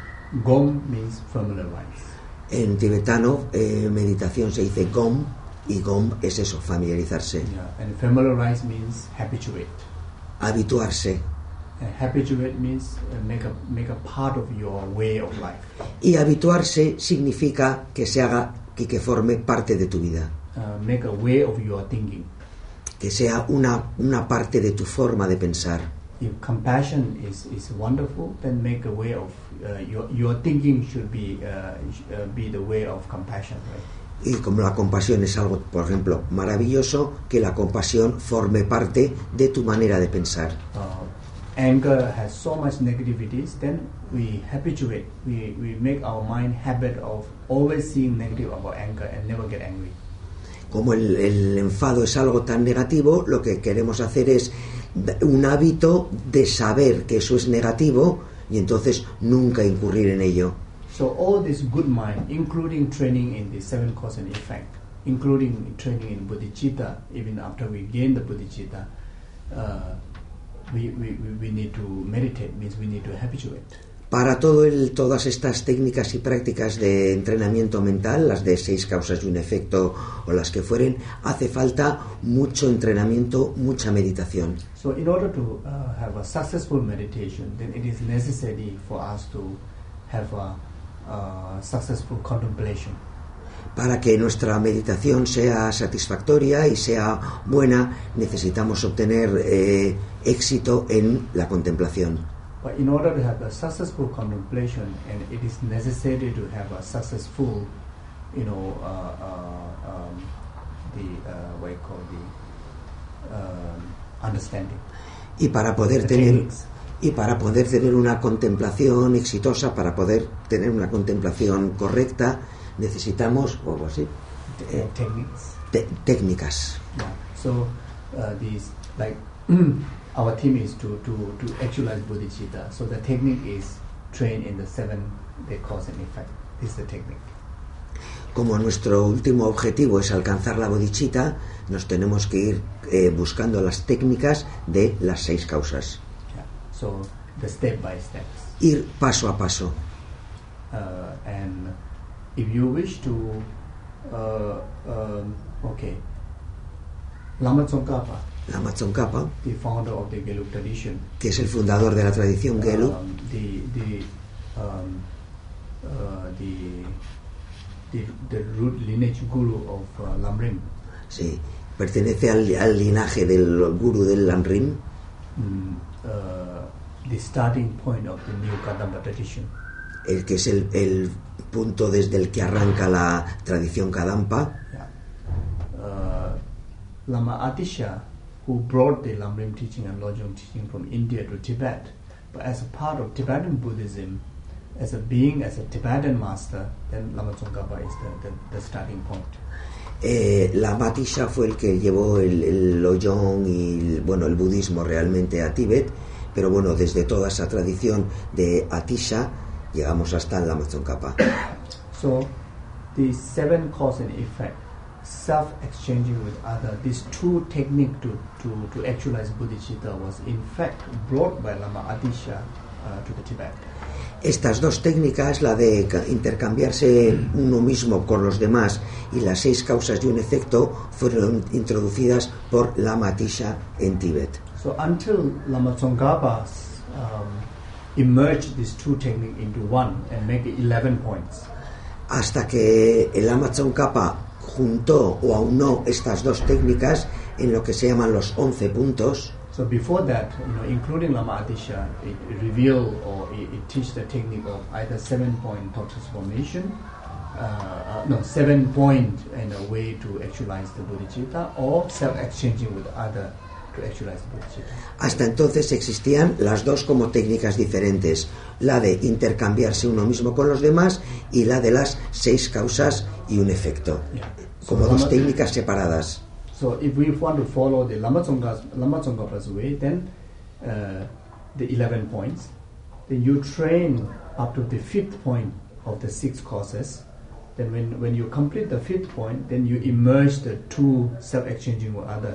Gom means familiarize. En tibetano eh, meditación se dice Gom, y Gom es eso, familiarizarse. Yeah, and familiarize means habituate. Habituarse. And habituate means uh, make a make a part of your way of life. Y habituarse significa que se haga y que forme parte de tu vida. Uh, make a way of your thinking. Que sea una, una parte de tu forma de pensar. If compassion is, is wonderful, then make a way of uh, your your thinking should be uh, sh- uh, be the way of compassion, right? Y como la compasión es algo, por ejemplo, maravilloso, que la compasión forme parte de tu manera de pensar. Uh, anger has so much negativities, then we habituate, we, we make our mind habit of always seeing negative about anger and never get angry. Como el, el enfado es algo tan negativo, lo que queremos hacer es un hábito de saber que eso es negativo y entonces nunca incurrir en ello. So all this good mind, including training in the seven cause and effect, including training in bodhicitta, even after we gain the bodhicitta, uh, we, we, we need to meditate, means we need to habituate. Para todo el, todas estas técnicas y prácticas de entrenamiento mental, las de seis causas y un efecto o las que fueren, hace falta mucho entrenamiento, mucha meditación. So in order to uh, have a successful meditation, then it is necessary for us to have a uh, successful contemplation. Para que nuestra meditación sea satisfactoria y sea buena, necesitamos obtener eh, éxito en la contemplación. But in order to have a successful contemplation, and it is necessary to have a successful, you know, uh, uh, um, the uh, what you call the uh, understanding. Y para poder The tener techniques. y para poder tener una contemplación exitosa, para poder tener una contemplación correcta, necesitamos o algo así, The, eh, techniques. te- técnicas. Yeah. So uh, these like our team is to, to, to actualize bodhicitta. So the technique is trained in the seven the cause and effect. This is the technique. Como nuestro último objetivo es alcanzar la bodhicitta, nos tenemos que ir eh, buscando las técnicas de las seis causas. Yeah. So the step by steps. Ir paso a paso. Uh, and if you wish to, uh, um, okay, Lama Tsongkhapa, Lama Tsongkhapa, the founder of the Gelug tradition, que es el fundador de la tradición Gelug, um, the the um, uh, the the the root lineage guru of uh, Lamrim, sí, pertenece al, al linaje del gurú del Lamrim, mm, uh, the starting point of the new Kadamba tradition. el que es el, el punto desde el que arranca la tradición Kadampa. Yeah. Uh, Lama Atisha, who brought the Lamrim teaching and Lojong teaching from India to Tibet, but as a part of Tibetan Buddhism, as a being, as a Tibetan master, then Lama Tsongkhapa is the, the, the starting point. Eh, la Matisha fue el que llevó el, el Lojong y el, bueno, el budismo realmente a Tíbet, pero bueno, desde toda esa tradición de Atisha, llegamos hasta el Lama Tsongkhapa. So, the seven cause and effect, self-exchanging with other, these two techniques to, to, to actualize bodhicitta was in fact brought by Lama Atisha uh, to the Tibet. Estas dos técnicas, la de intercambiarse uno mismo con los demás y las seis causas de un efecto, fueron introducidas por Lama Atisha en Tíbet. So until Lama Tsongkhapa um, emerged these two techniques into one and make it eleven points. Hasta que el Lama Tsongkhapa juntó o aunó estas dos técnicas en lo que se llaman los once puntos. So before that, you know, including Lama Atisha, it, it revealed or it, it teach the technique of either seven-point thought transformation, uh, uh, no, seven-point in a way to actualize the bodhicitta, or self-exchanging with other to actualize the bodhicitta. Hasta entonces existían las dos como técnicas diferentes, la de intercambiarse uno mismo con los demás y la de las seis causas y un efecto, Yeah. como So dos Lama- técnicas separadas. So if we want to follow the Lama Tsongkhapa's, Lama Tsongkhapa's way, then uh, the eleven points, then you train up to the fifth point of the six causes. Then when, when you complete the fifth point, then you immerse the two self-exchanging with other,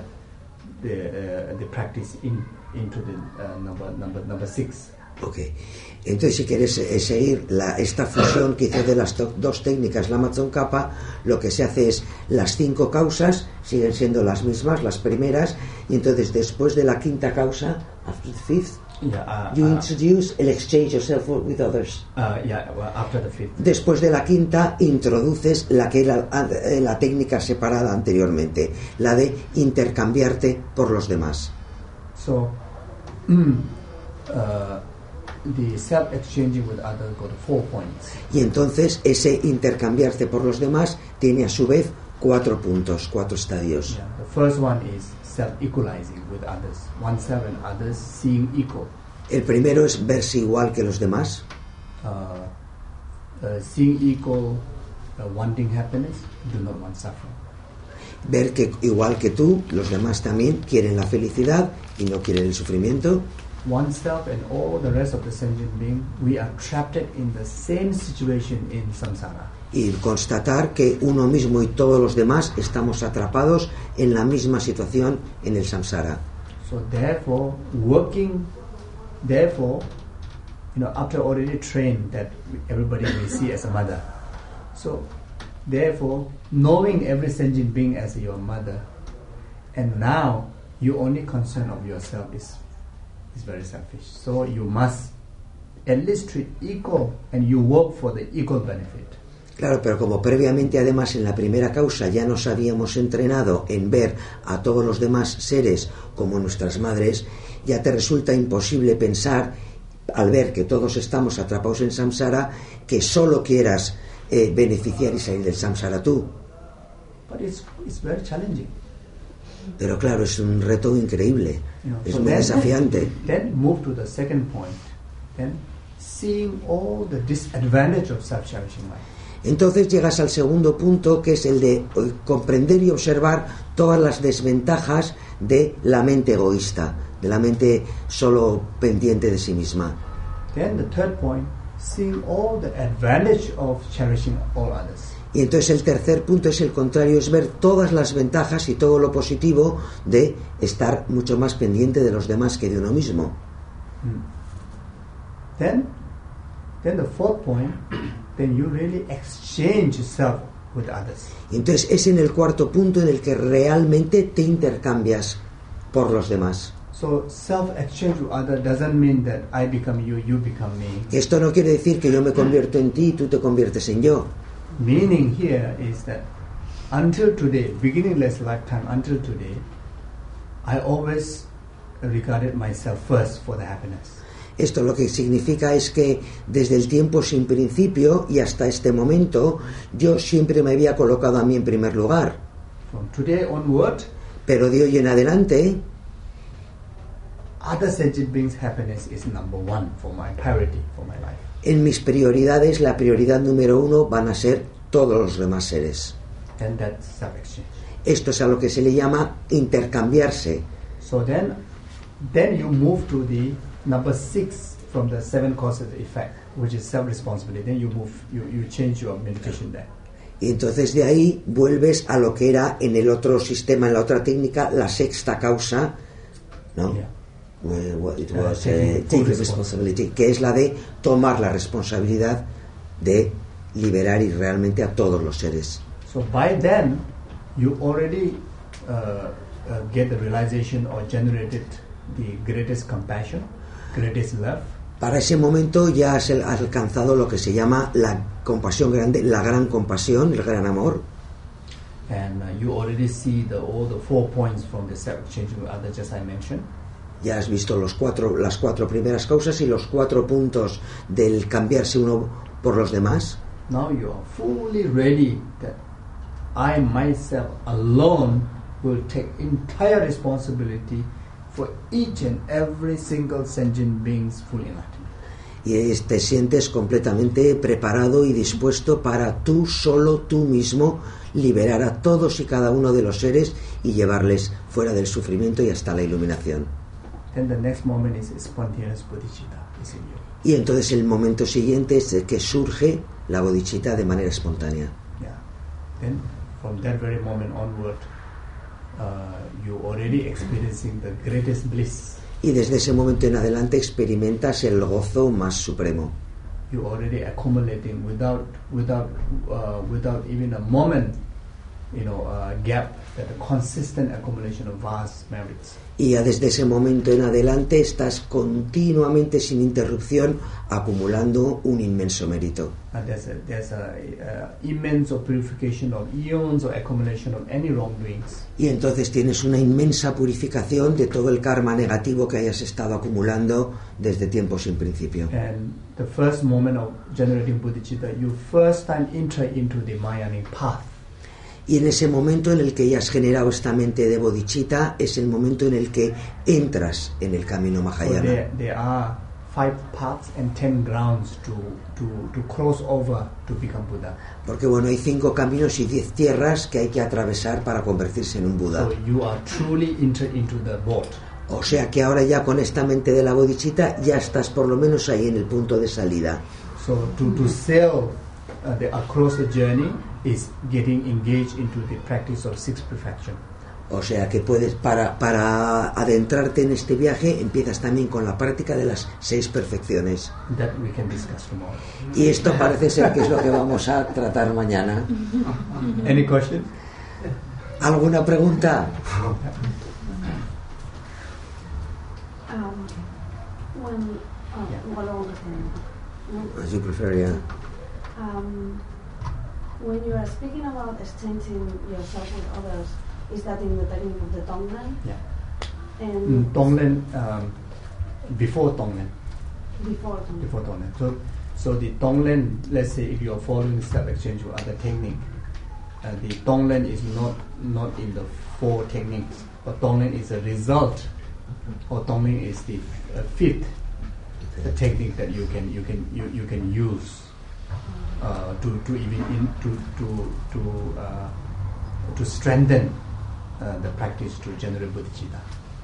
the, uh, the practice in, into the uh, number, number, number six. Ok. Entonces, si quieres eh, seguir la, esta fusión que hizo de las to- dos técnicas Lama Tsongkhapa, lo que se hace es las cinco causas siguen siendo las mismas, las primeras, y entonces después de la quinta causa, after the fifth, Yeah, uh, you uh, introduce el exchange yourself with others. uh, yeah, well, after the fifth. Después de la quinta, introduces la que era eh, la técnica separada anteriormente, la de intercambiarte por los demás. So, mm, uh, the self-exchanging with others got four points. Y entonces ese intercambiarse por los demás tiene a su vez cuatro puntos, cuatro estadios. Yeah, the first one is self-equalizing with others, oneself and others seeing equal. El primero es verse igual que los demás, Uh, uh, seeing equal, uh, wanting happiness, do not want suffering. ver que igual que tú, los demás también quieren la felicidad y no quieren el sufrimiento. Oneself and all the rest of the sentient being, we are trapped in the same situation in samsara. Y constatar que uno mismo y todos los demás estamos atrapados en la misma situación en el samsara. So therefore, working, therefore, you know, after already trained that everybody may see as a mother. So therefore, knowing every sentient being as your mother, and now you only concern of yourself is is very selfish. So you must at least treat equal, and you work for the equal benefit. Claro, pero como previamente además en la primera causa ya nos habíamos entrenado en ver a todos los demás seres como nuestras madres, ya te resulta imposible pensar, al ver que todos estamos atrapados en samsara, que solo quieras eh, beneficiar y salir del samsara tú. But it's it's very challenging. Pero claro, es un reto increíble, You know, es so muy then- desafiante. Then move to the second point. Then seeing all the disadvantage of self-cherishing mind. Entonces llegas al segundo punto, que es el de eh, comprender y observar todas las desventajas de la mente egoísta, de la mente solo pendiente de sí misma. Then the third point, seeing all the advantage of cherishing all others. Y entonces el tercer punto es el contrario, es ver todas las ventajas y todo lo positivo de estar mucho más pendiente de los demás que de uno mismo. Then, then the fourth point, then you really exchange yourself with others. Y entonces es en el cuarto punto en el que realmente te intercambias por los demás. So self-exchange with others doesn't mean that I become you, you become me. Esto no quiere decir que yo me convierto en ti y tú te conviertes en yo. Meaning here is that until today, beginningless lifetime, until today, I always regarded myself first for the happiness. Esto lo que significa es que desde el tiempo sin principio y hasta este momento yo siempre me había colocado a mí en primer lugar. From today onward, Pero de hoy en adelante, other sentient beings' happiness is number one for my priority for my life. en mis prioridades, la prioridad número uno van a ser todos los demás seres. Then that's self-exchange. Esto es a lo que se le llama intercambiarse. So then, then you move to the number six from the seven causes effect, which is self-responsibility. Then you move, you, you change your meditation there. Y entonces de ahí vuelves a lo que era en el otro sistema, en la otra técnica, la sexta causa, ¿no? Yeah. Well, what it Uh, was, taking uh, full take responsibility, que es la de tomar la responsabilidad de liberar y realmente a todos los seres. So by then, you already uh, uh, get the realization or generated the greatest compassion, greatest love. Para ese momento ya has el- alcanzado lo que se llama la compasión grande, la gran compasión, el gran amor. And uh, you already see the, all the four points from the self-changing with others, just I mentioned. Ya has visto los cuatro, las cuatro primeras causas y los cuatro puntos del cambiarse uno por los demás. Now you are fully ready that I myself alone will take entire responsibility for each and every single sentient being's full enlightenment. Y te sientes completamente preparado y dispuesto para tú, solo tú mismo, liberar a todos y cada uno de los seres y llevarles fuera del sufrimiento y hasta la iluminación. Then the next moment is spontaneous bodhicitta is in you. Y entonces el momento siguiente es el que surge la bodhicitta de manera espontánea. Yeah. Then from that very moment onward, uh, you already experiencing the greatest bliss. Y desde ese momento en adelante experimentas el gozo más supremo. You already accumulating without without uh, without even a moment, you know, uh, gap. That a consistent accumulation of vast merits. Y ya desde ese momento en adelante estás continuamente, sin interrupción, acumulando un inmenso mérito. And there's a, there's a, uh, immense of purification of eons of accumulation of any wrongdoings. Y entonces tienes una inmensa purificación de todo el karma negativo que hayas estado acumulando desde tiempos sin principio. And the first moment of generating bodhicitta, you first time enter into the Mayanic path. Y en ese momento en el que ya has generado esta mente de bodhicitta es el momento en el que entras en el camino So Mahayana. there, there are five paths and ten grounds to, to, to cross over to become Buddha. Porque bueno, hay cinco caminos y diez tierras que hay que atravesar para convertirse en un Buda. So you are truly entered into the boat. O sea que ahora ya con esta mente de la bodhicitta ya estás por lo menos ahí en el punto de salida. So to, to sail uh, the, across the journey is getting engaged into the practice of six perfection. O sea que puedes, para, para adentrarte en este viaje, empiezas también con la práctica de las seis perfecciones. That we can discuss tomorrow. Y esto parece ser que es lo que vamos a tratar mañana. Any question? ¿Alguna pregunta? Um, when, oh, Yeah. what all the time. As you prefer, yeah. Um, when you are speaking about exchanging yourself with others, is that in the technique of the Tonglen? Yeah. And Mm, Tonglen, um, before Tonglen. before Tonglen? Before Tonglen. So, so the Tonglen, let's say if you are following step exchange with other technique, uh, the Tonglen is not not in the four techniques, but Tonglen is a result, or Tonglen is the uh, fifth the technique that you can you can you, you can use uh, to to even in, to to to uh, to strengthen uh, the practice to generate bodhicitta.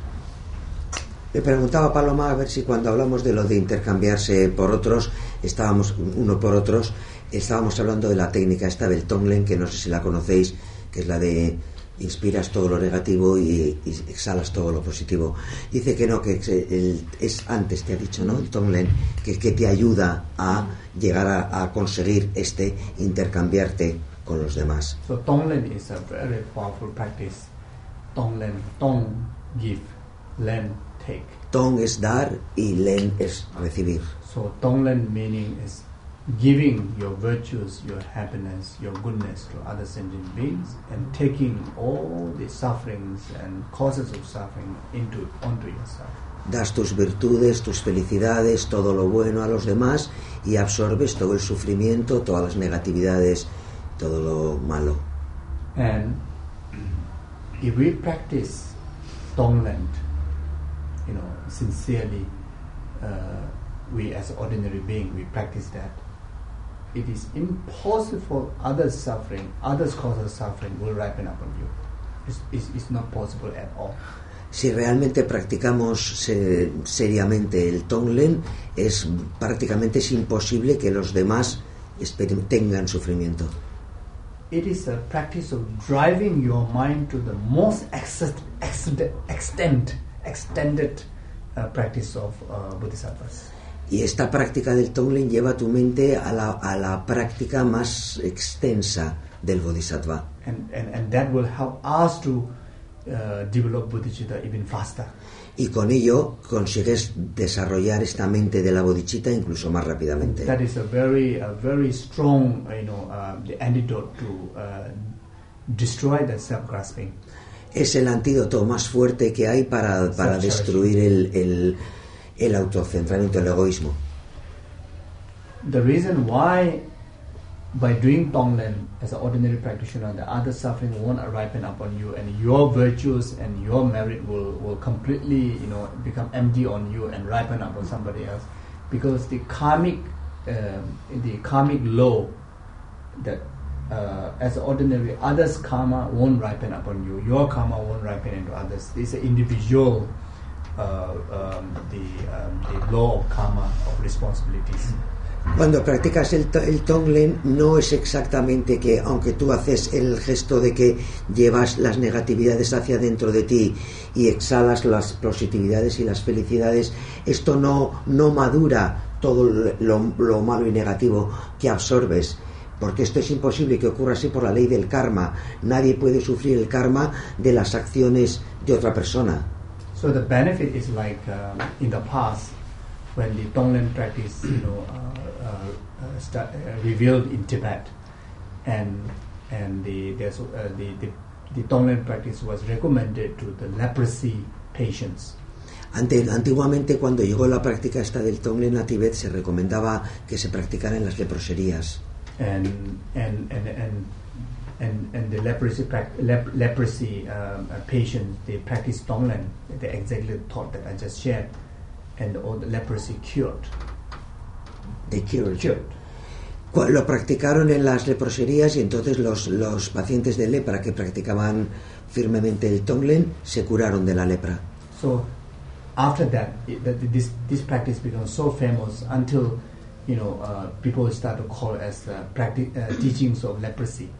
Le preguntaba a Paloma a ver si cuando hablamos de lo de intercambiarse por otros, estábamos uno por otros, estábamos hablando de la técnica esta del Tonglen, que no sé si la conocéis, que es la de inspiras todo lo negativo y, y exhalas todo lo positivo. Dice que no, que es, el, es antes, te ha dicho, ¿no? El Tonglen, que, que te ayuda a llegar a, a conseguir este intercambiarte con los demás. So Tonglen is a very powerful practice. Tonglen, Tong, give, Len, take. Tong es dar y Len es recibir. So Tonglen meaning is giving your virtues, your happiness, your goodness to other sentient beings, and taking all the sufferings and causes of suffering into onto yourself. Das tus virtudes, tus felicidades, todo lo bueno a los demás y absorbes todo el sufrimiento, todas las negatividades, todo lo malo. And if we practice Tonglen, you know, sincerely, uh, we as ordinary being, we practice that. It is impossible others' suffering, others' cause of suffering will ripen upon you. It's, it's, it's not possible at all. Si realmente practicamos eh, seriamente el Tonglen, es prácticamente es imposible que los demás exper- tengan sufrimiento. It is a practice of driving your mind to the most ex- ex- extent, extended uh, practice of uh, bodhisattvas. Y esta práctica del Tonglen lleva tu mente a la, a la práctica más extensa del Bodhisattva. And, and, and that will help us to uh, develop bodhicitta even faster. Y con ello consigues desarrollar esta mente de la bodhicitta incluso más rápidamente. That is a very, a very strong, you know, uh, the antidote to uh, destroy the self-grasping. Es el antídoto más fuerte que hay para, para destruir el, el, el autocentramiento, el egoísmo. The reason why by doing Tonglen as an ordinary practitioner, the other suffering won't ripen upon you, and your virtues and your merit will, will completely, you know, become empty on you and ripen upon somebody else, because the karmic, um, the karmic law that uh, as ordinary others' karma won't ripen upon you, your karma won't ripen into others. It's an individual, uh, um, the um, the law of karma of responsibilities. Cuando practicas el, el Tonglen, no es exactamente que, aunque tú haces el gesto de que llevas las negatividades hacia dentro de ti y exhalas las positividades y las felicidades, esto no, no madura todo lo, lo malo y negativo que absorbes, porque esto es imposible que ocurra así por la ley del karma. Nadie puede sufrir el karma de las acciones de otra persona. So the benefit is like um, in the past, when the Tonglen practice, you know, uh, uh, uh, start, uh, revealed in Tibet, and and the there's, uh, the, the the Tonglen practice was recommended to the leprosy patients. Ante, antiguamente, cuando llegó la práctica esta del Tonglen a Tibet, se recomendaba que se practicara en las leproserías. And and and and and, and the leprosy prac- lep- leprosy um, uh, patients, they practiced Tonglen. They exactly taught that I just shared, and all the leprosy cured. The cured. Cured. Lo practicaron en las leproserías y entonces los, los pacientes de lepra que practicaban firmemente el Tonglen se curaron de la lepra. So after that, it, that this this practice becomes so famous until, you know, uh, people start to call it as uh, practi- uh, teachings of leprosy.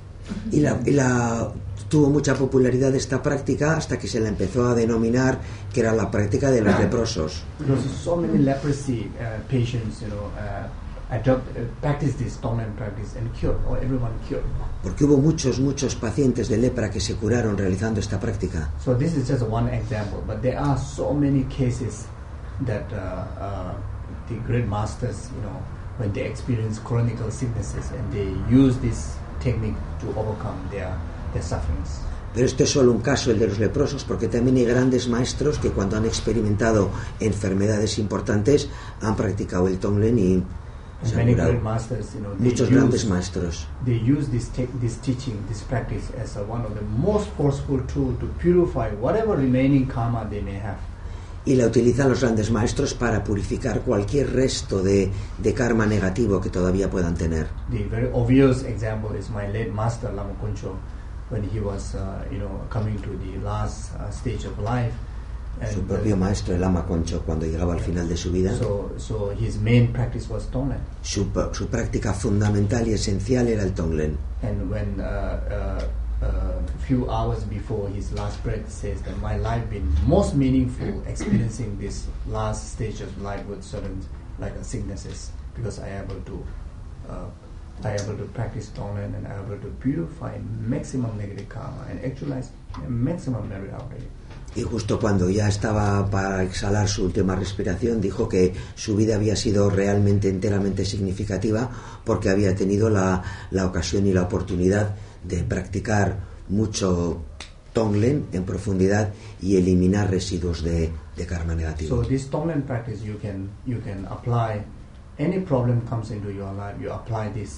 Y, la, y la, tuvo mucha popularidad esta práctica hasta que se la empezó a denominar que era la práctica de los leprosos. Because so many leprosy uh, patients, you know, uh, adopt, uh, practice this Tonglen practice and cured, or everyone cured. Porque hubo muchos, muchos pacientes de lepra que se curaron realizando esta práctica. So this is just one example, but there are so many cases that uh, uh, the great masters, you know, when they experience chronic sicknesses and they use this technique to overcome their, their sufferings. Pero este es solo un caso, el de los leprosos, porque también hay grandes maestros que cuando han experimentado enfermedades importantes han practicado el Tonglen y se han curado. Masters, you know, Muchos use, grandes maestros. They use this, te- this teaching, this practice as a, one of the most forceful tools to purify whatever remaining karma they may have. Y la utilizan los grandes maestros para purificar cualquier resto de, de karma negativo que todavía puedan tener. The very obvious example is my late master Lama Kuncho, when he was, uh, you know, coming to the last uh, stage of life. And Su propio maestro, el Lama Concho, cuando llegaba al final de su vida, so, so his main practice was Tonglen. su, su práctica fundamental y esencial era el Tonglen. And when uh, uh, a few hours before his last breath says that my life been most meaningful experiencing this last stage of life with certain like uh, sicknesses, because I able to uh, I able to practice Tonglen and I able to purify maximum negative karma and actualize maximum merit out of it. Y justo cuando ya estaba para exhalar su última respiración, dijo que su vida había sido realmente enteramente significativa porque había tenido la, la ocasión y la oportunidad de practicar mucho Tonglen en profundidad y eliminar residuos de, de karma negativo. So this Tonglen practice you can you can apply. Any problem comes into your life, you apply this.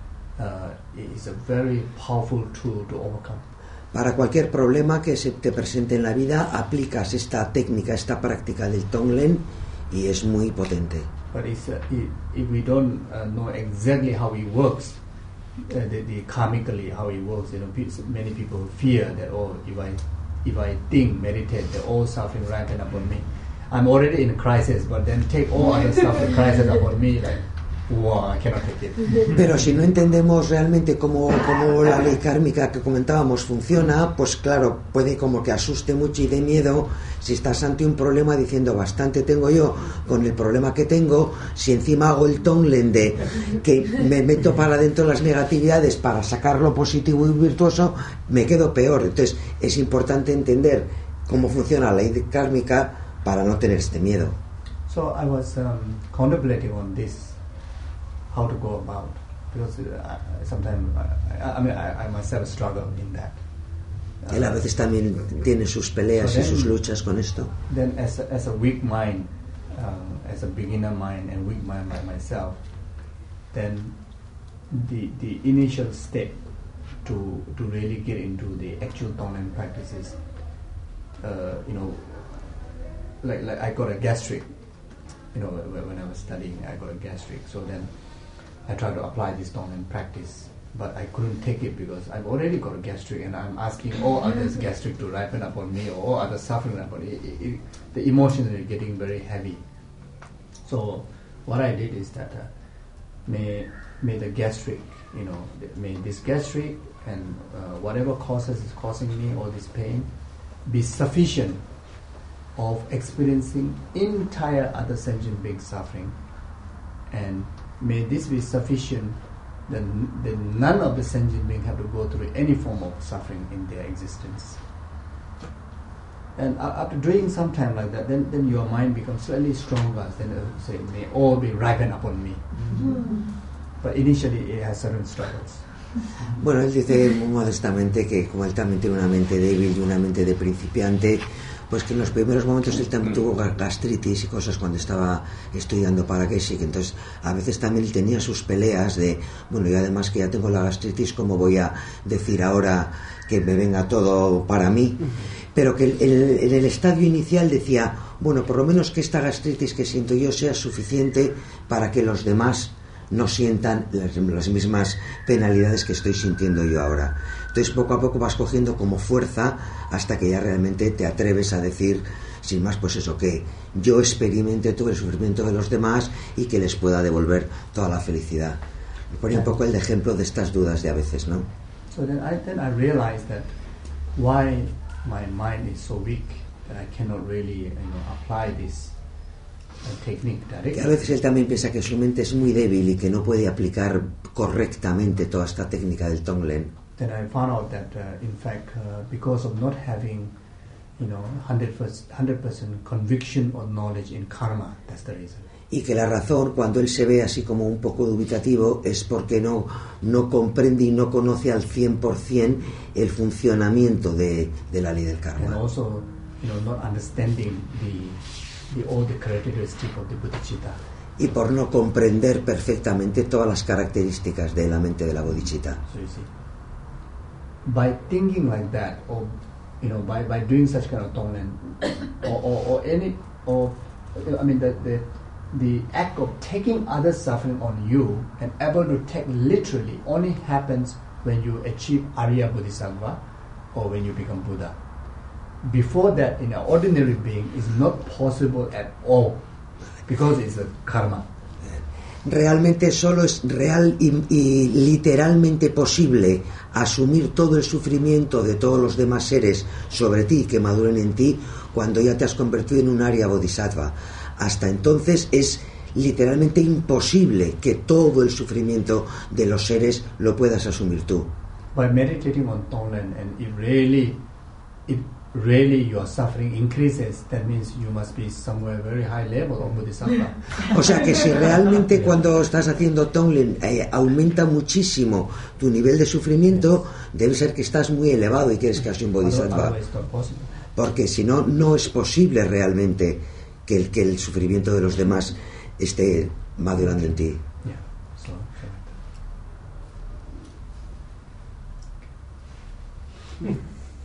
Uh, it's a very powerful tool to overcome. Para cualquier problema que se te presente en la vida, aplicas esta técnica, esta práctica del Tonglen y es muy potente. But it's, uh, if, if we don't uh, know exactly how it works, uh, the, the karmically how it works, you know, pe- many people fear that, oh, if I if I think, meditate, the all suffering ripen upon me. I'm already in a crisis, but then take all other suffering crisis upon me, like, wow, I cannot take it. Pero si no entendemos realmente cómo, cómo la ley kármica que comentábamos funciona, pues claro, puede como que asuste mucho y dé miedo si estás ante un problema diciendo bastante tengo yo con el problema que tengo, si encima hago el tonglen de que me meto para adentro las negatividades para sacar lo positivo y virtuoso, me quedo peor. Entonces es importante entender cómo funciona la ley kármica para no tener este miedo. So I was um, contemplating on this, how to go about, because uh, sometimes I, I mean I, I myself struggle in that. Uh, Él a veces también tiene sus peleas so y then, sus luchas con esto. Then as a, as a weak mind, um, as a beginner mind and weak mind by myself, then the the initial step to to really get into the actual Tonglen practices, uh, you know, like like I got a gastric. You know, when I was studying, I got a gastric. So then I tried to apply this Tonglen practice, but I couldn't take it because I've already got a gastric, and I'm asking all others gastric to ripen upon me, or all others suffering upon me. It, it, the emotions are getting very heavy. So what I did is that uh, may may the gastric, you know, may this gastric and uh, whatever causes is causing me all this pain be sufficient of experiencing entire other sentient being suffering, and may this be sufficient that, that none of the sentient beings have to go through any form of suffering in their existence. And uh, after doing some time like that, then, then your mind becomes slightly stronger. Then uh, say, may all be ripened upon me. Mm-hmm. But initially it has certain struggles. Bueno, él dice muy modestamente que como él también tiene una mente débil y una mente de principiante, pues que en los primeros momentos él también tuvo gastritis y cosas cuando estaba estudiando para Geshe, entonces a veces también él tenía sus peleas de, bueno, y además que ya tengo la gastritis, ¿cómo voy a decir ahora que me venga todo para mí? Pero que en el estadio inicial decía, bueno, por lo menos que esta gastritis que siento yo sea suficiente para que los demás no sientan las, las mismas penalidades que estoy sintiendo yo ahora. Entonces poco a poco vas cogiendo como fuerza hasta que ya realmente te atreves a decir, sin más, pues eso, que yo experimente todo el sufrimiento de los demás y que les pueda devolver toda la felicidad. Me pone un poco el ejemplo de estas dudas de a veces, ¿no? So then I, then I realized that why my mind is so weak that I cannot really, you know, apply this que a veces él también piensa que su mente es muy débil y que no puede aplicar correctamente toda esta técnica del Tonglen. Then I found out that uh, in fact uh, because of not having, you know, one hundred percent conviction or knowledge in karma, that's the reason. Y que la razón, cuando él se ve así como un poco dubitativo, es porque no, no comprende y no conoce al cien por ciento el funcionamiento de, de la ley del karma. And also, you know, not understanding the The, all the characteristics of the bodhicitta. Y por no comprender perfectamente todas las características de la mente de la bodhicitta. So you see, by thinking like that, or you know, by, by doing such kind of tonglen, or, or, or any, or I mean, the, the the act of taking other suffering on you and able to take literally only happens when you achieve Arya Bodhisattva or when you become Buddha. Before that, in an ordinary being, is not possible at all, because it's a karma. Realmente solo es real y, y literalmente posible asumir todo el sufrimiento de todos los demás seres sobre ti que maduren en ti cuando ya te has convertido en un Arya Bodhisattva. Hasta entonces es literalmente imposible que todo el sufrimiento de los seres lo puedas asumir tú. By meditating on Tonglen, and it really, it really your suffering increases, that means you must be somewhere very high level of Bodhisattva. O sea que si realmente cuando estás haciendo Tonglen eh, aumenta muchísimo tu nivel de sufrimiento, debe ser que estás muy elevado y quieres que sea un Bodhisattva. Porque si no, no es posible realmente que el, que el sufrimiento de los demás esté madurando en ti. Yeah. So, so.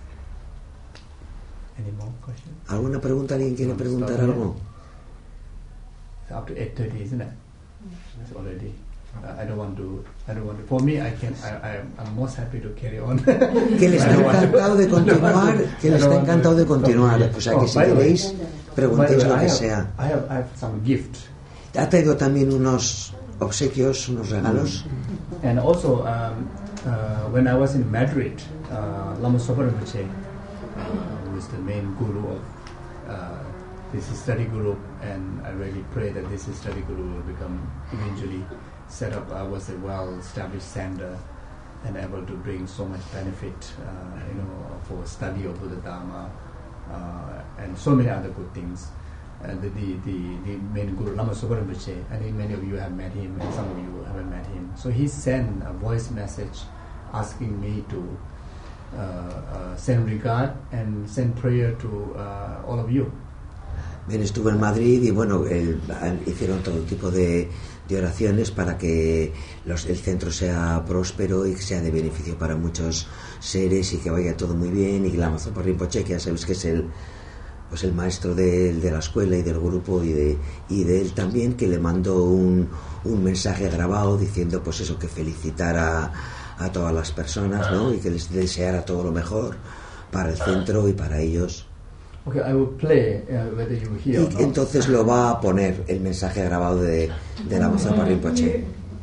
Any more questions? ¿Alguna pregunta? ¿Alguien quiere preguntar algo? It's up to eight thirty, isn't it? It's already. uh, I don't want to. I don't want to. For me, I can. I, I I'm most happy to carry on. Que le está encantado de continuar, que le está encantado de continuar. O sea que si queréis, preguntéis lo que sea. I have, I have some gift. Ha traído también unos obsequios, unos regalos. And also, um, uh, when I was in Madrid, uh, Lama Zopa Rinpoche, uh, who is the main guru of uh, this study group, and I really pray that this study group will become eventually set up. I was a well-established center and able to bring so much benefit, uh, you know, for study of Buddha Dharma uh, and so many other good things. Uh, the, the, the, the main guru, Lama Zopa Rinpoche, I think many of you have met him and some of you haven't met him. So he sent a voice message asking me to uh, uh, send regard and send prayer to uh, all of you. Bien, estuvo en Madrid y bueno, el, hicieron todo tipo de, de oraciones para que los, el centro sea próspero y que sea de beneficio para muchos seres y que vaya todo muy bien, y que Lama Zopa Rinpoche, que ya sabéis que es el pues el maestro de, de la escuela y del grupo y de, y de él también, que le mandó un, un mensaje grabado diciendo pues eso, que felicitara a todas las personas, ¿no? Y que les deseara todo lo mejor para el centro y para ellos. Okay, I will play, uh, whether you hear or Y not. entonces lo va a poner el mensaje grabado de, de Lama Zopa Rinpoche.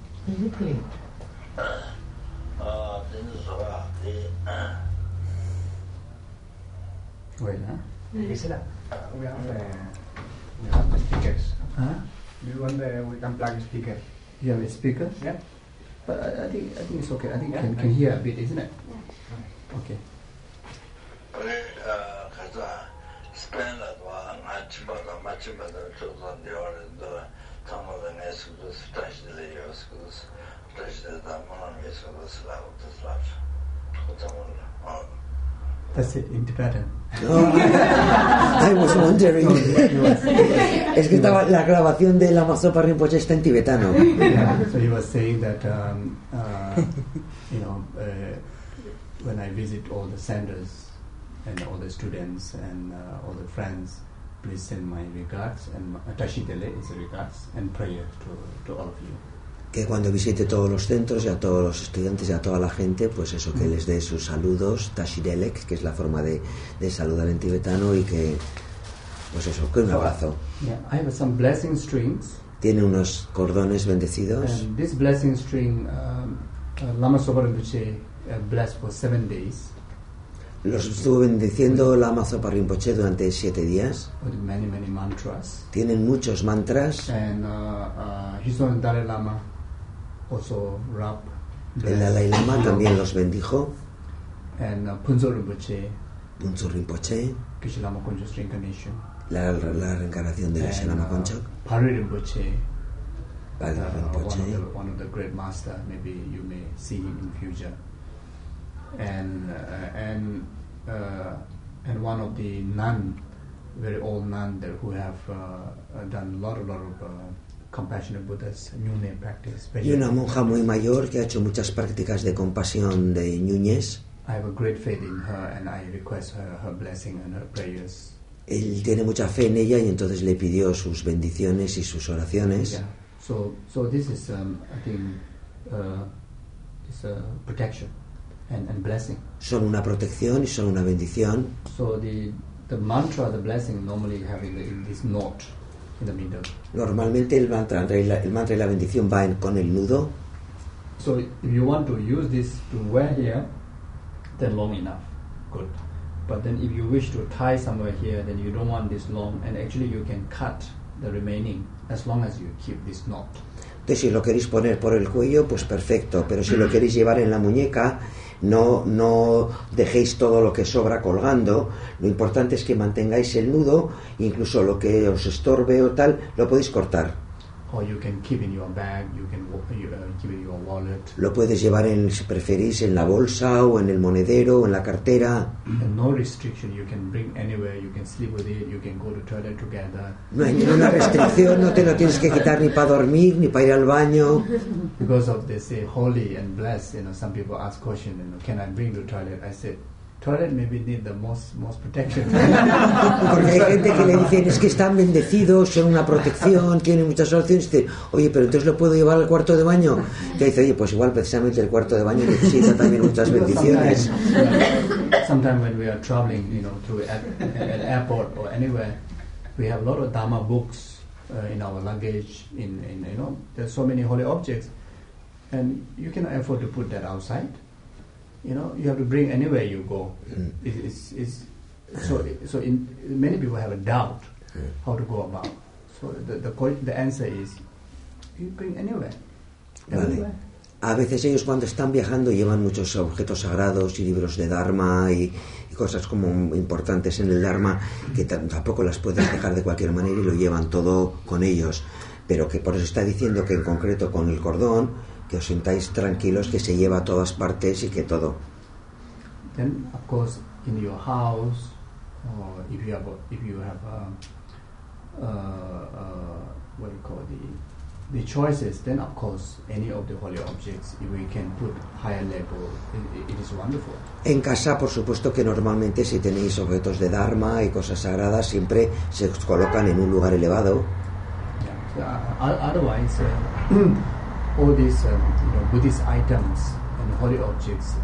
Wait, huh? Gisela, we have the, we have the speakers. Huh? Do you want the, we can plug speaker? You have a speaker? Yeah. But I, I think I think it's okay. I think Yeah, can nice. can hear a bit, isn't it? Okay. That's it in Tibetan. No, I was wondering. Es que estaba, la grabación de Lama Zopa Rinpoche está en tibetano. Yeah, so he was saying that um, uh, you know uh, when I visit all the centers and all the students and uh, all the friends, please send my regards and Tashi Dele is regards and prayer to, to all of you. Que cuando visite todos los centros y a todos los estudiantes y a toda la gente, pues eso, que les dé sus saludos, Tashi Delek, que es la forma de, de saludar en tibetano, y que, pues eso, que un abrazo. Yeah, I have some blessing strings. Tiene unos cordones bendecidos. And this blessing string, um, uh, Lama Zopa Rinpoche uh, blessed for seven days Los estuvo bendiciendo Lama Zopa Rinpoche durante siete días. with many, many mantras. Tienen muchos mantras. And uh, uh, his own Dalai Lama also rub, El Dalai Lama también los bendijo. and uh, Punzo Rinpoche, Punzo Rinpoche, Geshe Lama Koncho's reincarnation, la, la reencarnación de Geshe Lama Konchok. Pari Rinpoche, Padre uh, one, of the, Rinpoche. one of the great master. Maybe you may see him in future. And uh, and uh, and one of the nun, very old nun that who have uh, done a lot, a lot of uh, compassionate Buddhas, new name practice. Y una monja muy mayor que ha hecho muchas prácticas de compasión de Ñuñez. I have a great faith in her, and I request her, her blessing and her prayers. Él tiene mucha fe en ella y entonces le pidió sus bendiciones y sus oraciones. Yeah. So so this is um, I think uh, it's a protection and, and blessing. Son una protección y son una bendición. So the the mantra, the blessing, normally having the, this note in the middle. Normalmente el mantra, el mantra y la bendición van con el nudo. So if you want to use this to wear here, then long enough, good. But then if you wish to tie somewhere here, then you don't want this long, and actually you can cut the remaining as long as you keep this knot. Entonces, si lo queréis poner por el cuello, pues perfecto. Pero si lo queréis llevar en la muñeca, no, no dejéis todo lo que sobra colgando. Lo importante es que mantengáis el nudo, incluso lo que os estorbe o tal, lo podéis cortar. Or you can keep in your bag, you can uh, keep in your wallet. Lo puedes llevar, en, si preferís, en la bolsa o en el monedero o en la cartera. And no restriction, you can bring anywhere, you can sleep with it, you can go to toilet together. No hay ninguna restricción, no te lo tienes que quitar ni para dormir, ni para ir al baño. Because of they say holy and blessed, you know, some people ask question, you know, can I bring to toilet? I said, toilet maybe need the most most protection. Porque hay gente que le dicen, es que están bendecidos, son una protección, tienen muchas opciones. Dicen, oye, pero entonces lo puedo llevar al cuarto de baño. Que dice, oye, pues igual precisamente el cuarto de baño necesita también muchas bendiciones. Sometimes, sometimes when we are traveling, you know, through at, at airport or anywhere, we have a lot of Dharma books uh, in our luggage. In, in you know, there's so many holy objects, and you cannot afford to put that outside. You know, you have to bring anywhere you go. Mm. It, it's, it's, so so in, many people have a doubt mm. how to go about. So the, the the answer is, you bring anywhere. Vale. A veces ellos cuando están viajando llevan muchos objetos sagrados y libros de Dharma y, y cosas como importantes en el Dharma que t- tampoco las puedes dejar de cualquier manera y lo llevan todo con ellos. Pero que por eso está diciendo que en concreto con el cordón, que os sintáis tranquilos, que se lleva a todas partes y que todo. Then of course in your house, or if you have a, if you have a, uh, uh, what do you call the the choices, then of course any of the holy objects, if we can put higher level, it, it is wonderful. En casa, por supuesto que normalmente si tenéis objetos de Dharma y cosas sagradas siempre se colocan en un lugar elevado. Yeah. So, uh, otherwise. Uh, all these um, you know, Buddhist items and holy objects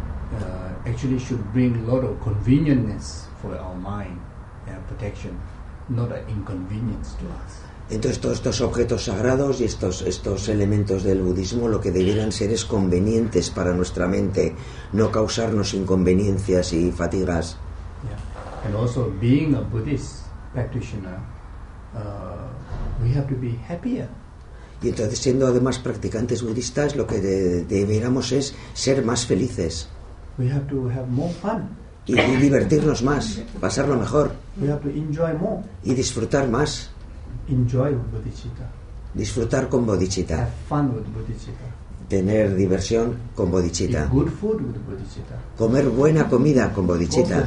uh, actually should bring a lot of convenience for our mind and protection, not an inconvenience to us. Entonces todos estos objetos sagrados y estos, estos elementos del budismo lo que debieran ser es convenientes para nuestra mente, no causarnos inconveniencias y fatigas. Yeah. And also being a Buddhist practitioner, uh, we have to be happier. Y entonces, siendo además practicantes budistas, lo que de, deberíamos es ser más felices. We have to have more fun. Y, y divertirnos más, pasarlo mejor. We have to enjoy more. Y disfrutar más. Enjoy bodhicitta. Disfrutar con bodhicitta. Have fun with bodhicitta. Tener diversión con bodhicitta. Eat good food with bodhicitta. Comer buena comida con bodhicitta.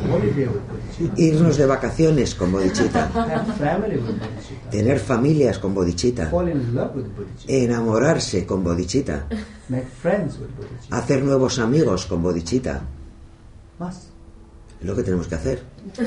Irnos de vacaciones con bodhicitta. Have family with bodhicitta. Tener familias con bodhicitta. Fall in love with bodhicitta. Enamorarse con bodhicitta. Make friends with bodhicitta. Hacer nuevos amigos con bodhicitta. Must. Es lo que tenemos que hacer.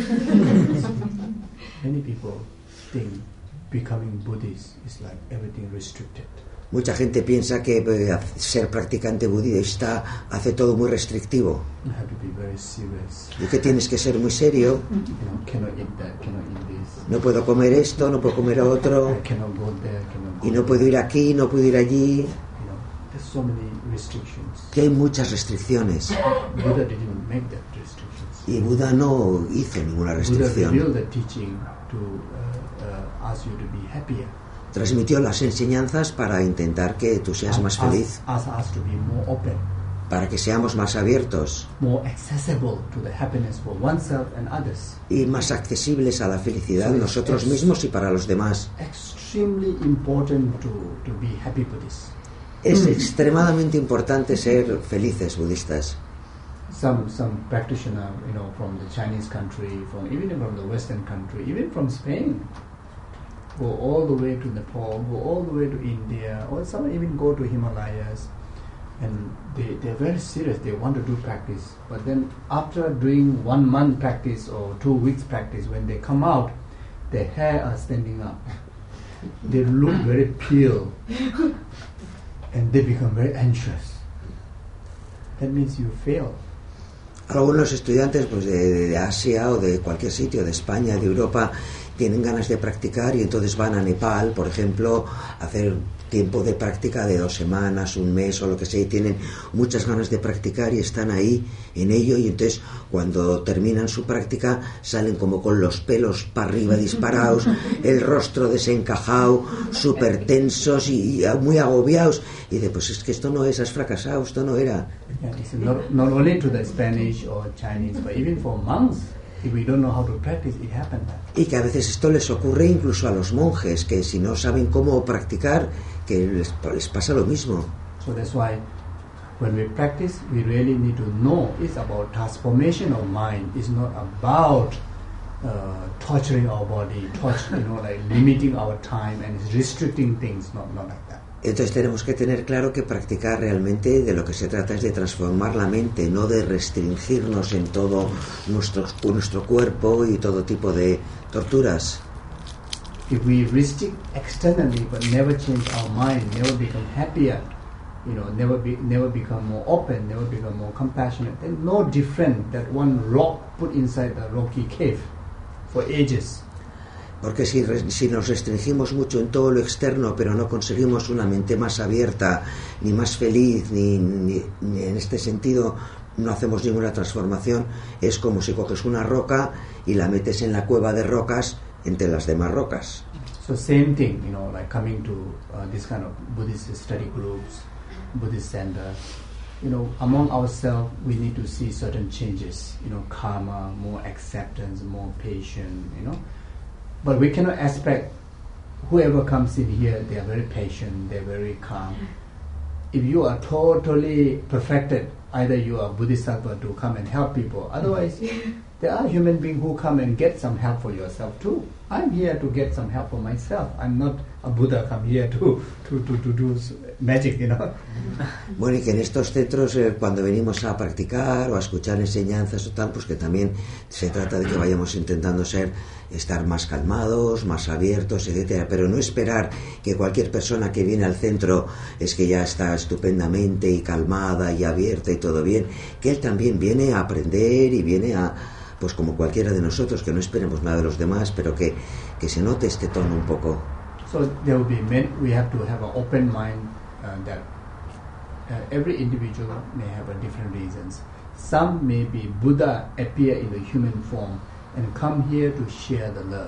Many people think becoming Buddhist is like everything restricted. Mucha gente piensa que eh, ser practicante budista hace todo muy restrictivo. You have to be very serious. Y que tienes que ser muy serio. You know, cannot eat that, cannot eat this. No puedo comer esto, no puedo comer otro. I cannot go there, cannot go Y no puedo ir aquí, no puedo ir allí. You know, there's so many restrictions. Que hay muchas restricciones. Buddha didn't make that restrictions. Y Buda no hizo ninguna Buddha restricción. revealed the teaching to uh, uh, ask you to be happier. Transmitió las enseñanzas para intentar que tú seas más feliz, Ask, ask us to be more open, para que seamos más abiertos more accessible to the happiness for oneself and others. y más accesibles a la felicidad nosotros mismos y para los demás. Extremely important to, to be happy Buddhists. Es extremadamente importante ser felices budistas. Some some practitioner, you know, from the Chinese country, from even from the Western country, even from Spain, go all the way to Nepal, go all the way to India, or some even go to Himalayas, and they they're very serious. They want to do practice, but then after doing one month practice or two weeks practice, when they come out, their hair are standing up. They look very pale, and they become very anxious. That means you fail. Algunos estudiantes pues de, de Asia o de cualquier sitio, de España, de Europa, tienen ganas de practicar y entonces van a Nepal, por ejemplo, a hacer tiempo de práctica de dos semanas, un mes o lo que sea, y tienen muchas ganas de practicar y están ahí en ello, y entonces cuando terminan su práctica salen como con los pelos para arriba disparados, el rostro desencajado, súper tensos y, y muy agobiados, y dice, pues es que esto no es, has fracasado, esto no era. Yeah, it's not, not only to the Spanish or Chinese, but even for monks, if we don't know how to practice, it happens. Y que a veces esto les ocurre incluso a los monjes, que si no saben cómo practicar, que les, les pasa lo mismo. So that's why when we practice, we really need to know it's about transformation of mind. It's not about uh, torturing our body, torture, you know, like limiting our time and restricting things. Not, not like that. Entonces tenemos que tener claro que practicar realmente de lo que se trata es de transformar la mente, no de restringirnos en todo nuestro, nuestro cuerpo y todo tipo de torturas. If we restrict externally but never change our mind, never become happier, you know, never be, never become more open, never become more compassionate, then no different that one rock put inside the rocky cave for ages. Porque si, si nos restringimos mucho en todo lo externo, pero no conseguimos una mente más abierta, ni más feliz, ni, ni, ni en este sentido no hacemos ninguna transformación, es como si coges una roca y la metes en la cueva de rocas entre las demás rocas. So same thing, you know, like coming to uh, this kind of Buddhist study groups, Buddhist center, you know, among ourselves we need to see certain changes, you know, karma, more acceptance, more patience, you know. But we cannot expect whoever comes in here, they are very patient, they are very calm. If you are totally perfected, either you are Bodhisattva to come and help people. Otherwise, there are human beings who come and get some help for yourself too. I'm here to get some help for myself. I'm not a Buddha come here to, to, to, to do magic, you know. Bueno, y que en estos centros, eh, cuando venimos a practicar o a escuchar enseñanzas o tal, pues que también se trata de que vayamos intentando ser, estar más calmados, más abiertos, etcétera, pero no esperar que cualquier persona que viene al centro es que ya está estupendamente y calmada y abierta y todo bien, que él también viene a aprender y viene a, pues como cualquiera de nosotros, que no esperemos nada de los demás, pero que, que se note este tono un poco. So there will be many, we have to have an open mind uh, that uh, every individual may have a different reasons. Some may be Buddha appear in the human form and come here to share the love.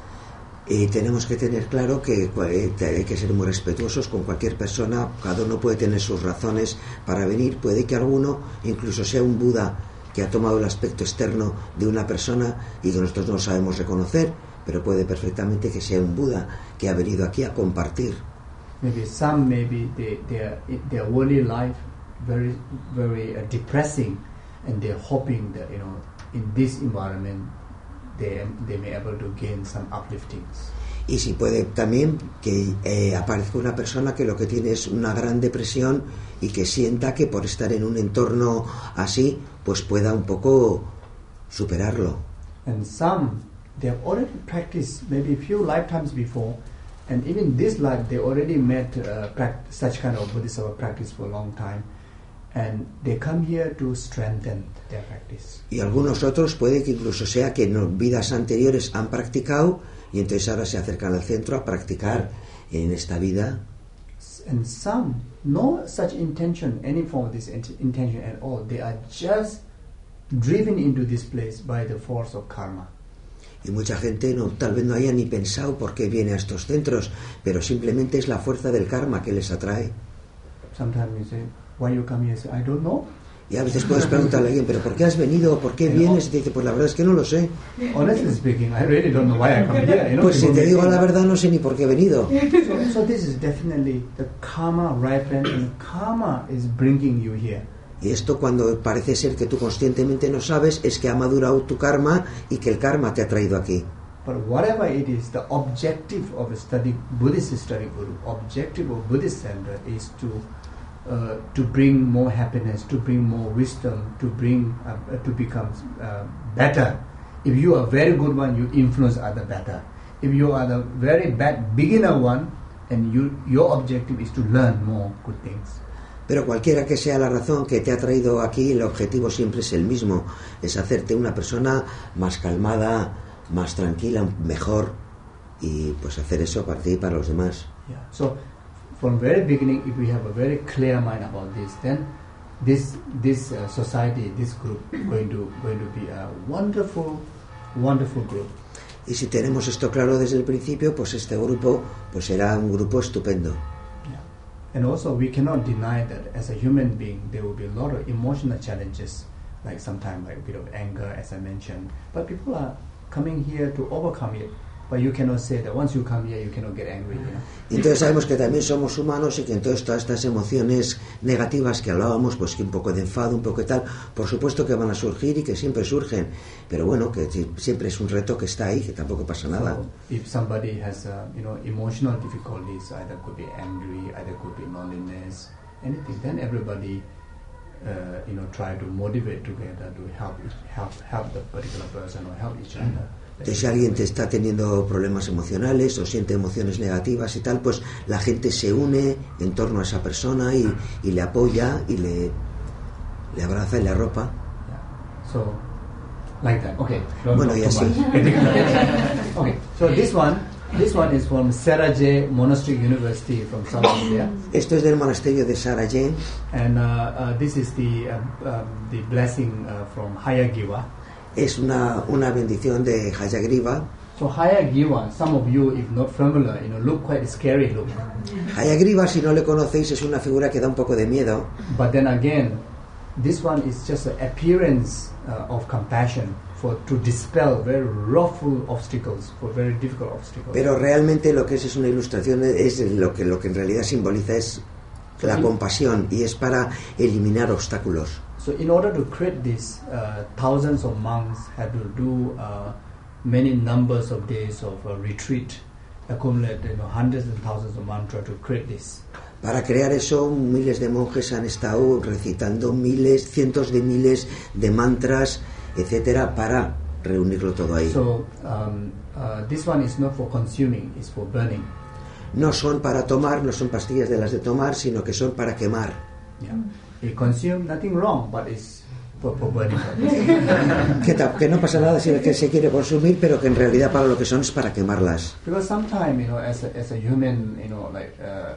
Y tenemos que tener claro que eh, hay que ser muy respetuosos con cualquier persona, cada uno puede tener sus razones para venir, puede que alguno incluso sea un Buda que ha tomado el aspecto externo de una persona y que nosotros no sabemos reconocer, pero puede perfectamente que sea un Buda que ha venido aquí a compartir. Maybe some maybe they, their their worldly life very very uh, depressing, and they're hoping that, you know, in this environment they they may able to gain some upliftings. Y si puede también que eh, aparezca una persona que lo que tiene es una gran depresión y que sienta que por estar en un entorno así pues pueda un poco superarlo. And some they have already practiced maybe a few lifetimes before, and even this life they already met uh, pract- such kind of Bodhisattva practice for a long time, and they come here to strengthen their practice. Y algunos otros puede que incluso sea que en vidas anteriores han practicado y entonces ahora se acercan al centro a practicar en esta vida. And some no such intention, any form of this int- intention at all. They are just driven into this place by the force of karma. Y mucha gente no, tal vez no haya ni pensado por qué viene a estos centros, pero simplemente es la fuerza del karma que les atrae. Sometimes you say, why you come here? I say, I don't know. Y a veces puedes preguntarle a alguien, ¿pero por qué has venido? ¿Por qué vienes? Y te dice, pues la verdad es que no lo sé. Honestly speaking, I really don't know why I come here. You know, Pues si te digo la verdad, no sé ni por qué he venido. So, so this is definitely the karma ripen, and karma is bringing you here. Y esto, cuando parece ser que tú conscientemente no sabes, es que ha madurado tu karma y que el karma te ha traído aquí. But whatever it is, the objective of a study, Buddhist study group, objective of Buddhist center is to uh, to bring more happiness, to bring more wisdom, to bring uh, to become uh, better. If you are a very good one, you influence other better. If you are the very bad beginner one, and you your objective is to learn more good things. Pero cualquiera que sea la razón que te ha traído aquí, el objetivo siempre es el mismo, es hacerte una persona más calmada, más tranquila, mejor, y pues hacer eso para ti y para los demás. Yeah. So, from very beginning, if we have a very clear mind about this, then this this uh, society, this group, going to going to be a wonderful, wonderful group. Y si tenemos esto claro desde el principio, pues este grupo pues será un grupo estupendo. And also, we cannot deny that as a human being, there will be a lot of emotional challenges, like sometimes like a bit of anger, as I mentioned. But people are coming here to overcome it, but you cannot say that once you come here you cannot get angry, you know. Y entonces sabemos que también somos humanos y que entonces todas estas emociones negativas que hablábamos, pues que un poco de enfado, un poco de tal, por supuesto que van a surgir y que siempre surgen, pero bueno, que siempre es un reto que está ahí, que tampoco pasa nada. So if somebody has uh, you know emotional difficulties, either could be angry, either could be loneliness, anything, then everybody uh, you know try to motivate together to help help help the particular person or help each other. Entonces, si alguien te está teniendo problemas emocionales o siente emociones negativas y tal, pues la gente se une en torno a esa persona y, y le apoya y le, le abraza y le arropa. Yeah. So, like that. Okay. Don't Bueno, y así. Okay. So this one, this one is from Saraje Monastic University from South India. Esto es del monasterio de Saraje. And uh, uh, this is the uh, um, the blessing uh, from Hayagriva. Es una, una bendición de Hayagriva. So Hayagriva, some of you, if not familiar, you know, look quite scary looking. Hayagriva, si no le conocéis, es una figura que da un poco de miedo. But then again, this one is just an appearance uh, of compassion for to dispel very roughful obstacles, for very difficult obstacles. Pero realmente lo que es es una ilustración, es lo que lo que en realidad simboliza es la compasión y es para eliminar obstáculos. So in order to create this, uh, thousands of monks had to do uh, many numbers of days of uh, retreat, accumulate you know, hundreds and thousands of mantras to create this. Para crear eso, miles de monjes han estado recitando miles, cientos de miles de mantras, etcétera, para reunirlo todo ahí. So um, uh, this one is not for consuming; it's for burning. No son para tomar, no son pastillas de las de tomar, sino que son para quemar. Yeah. You consume, nothing wrong, but it's for, for burning. que, ta, que no pasa nada si es que se quiere consumir, pero que en realidad para lo que son es para quemarlas. Because sometimes, you know, as a, as a human, you know, like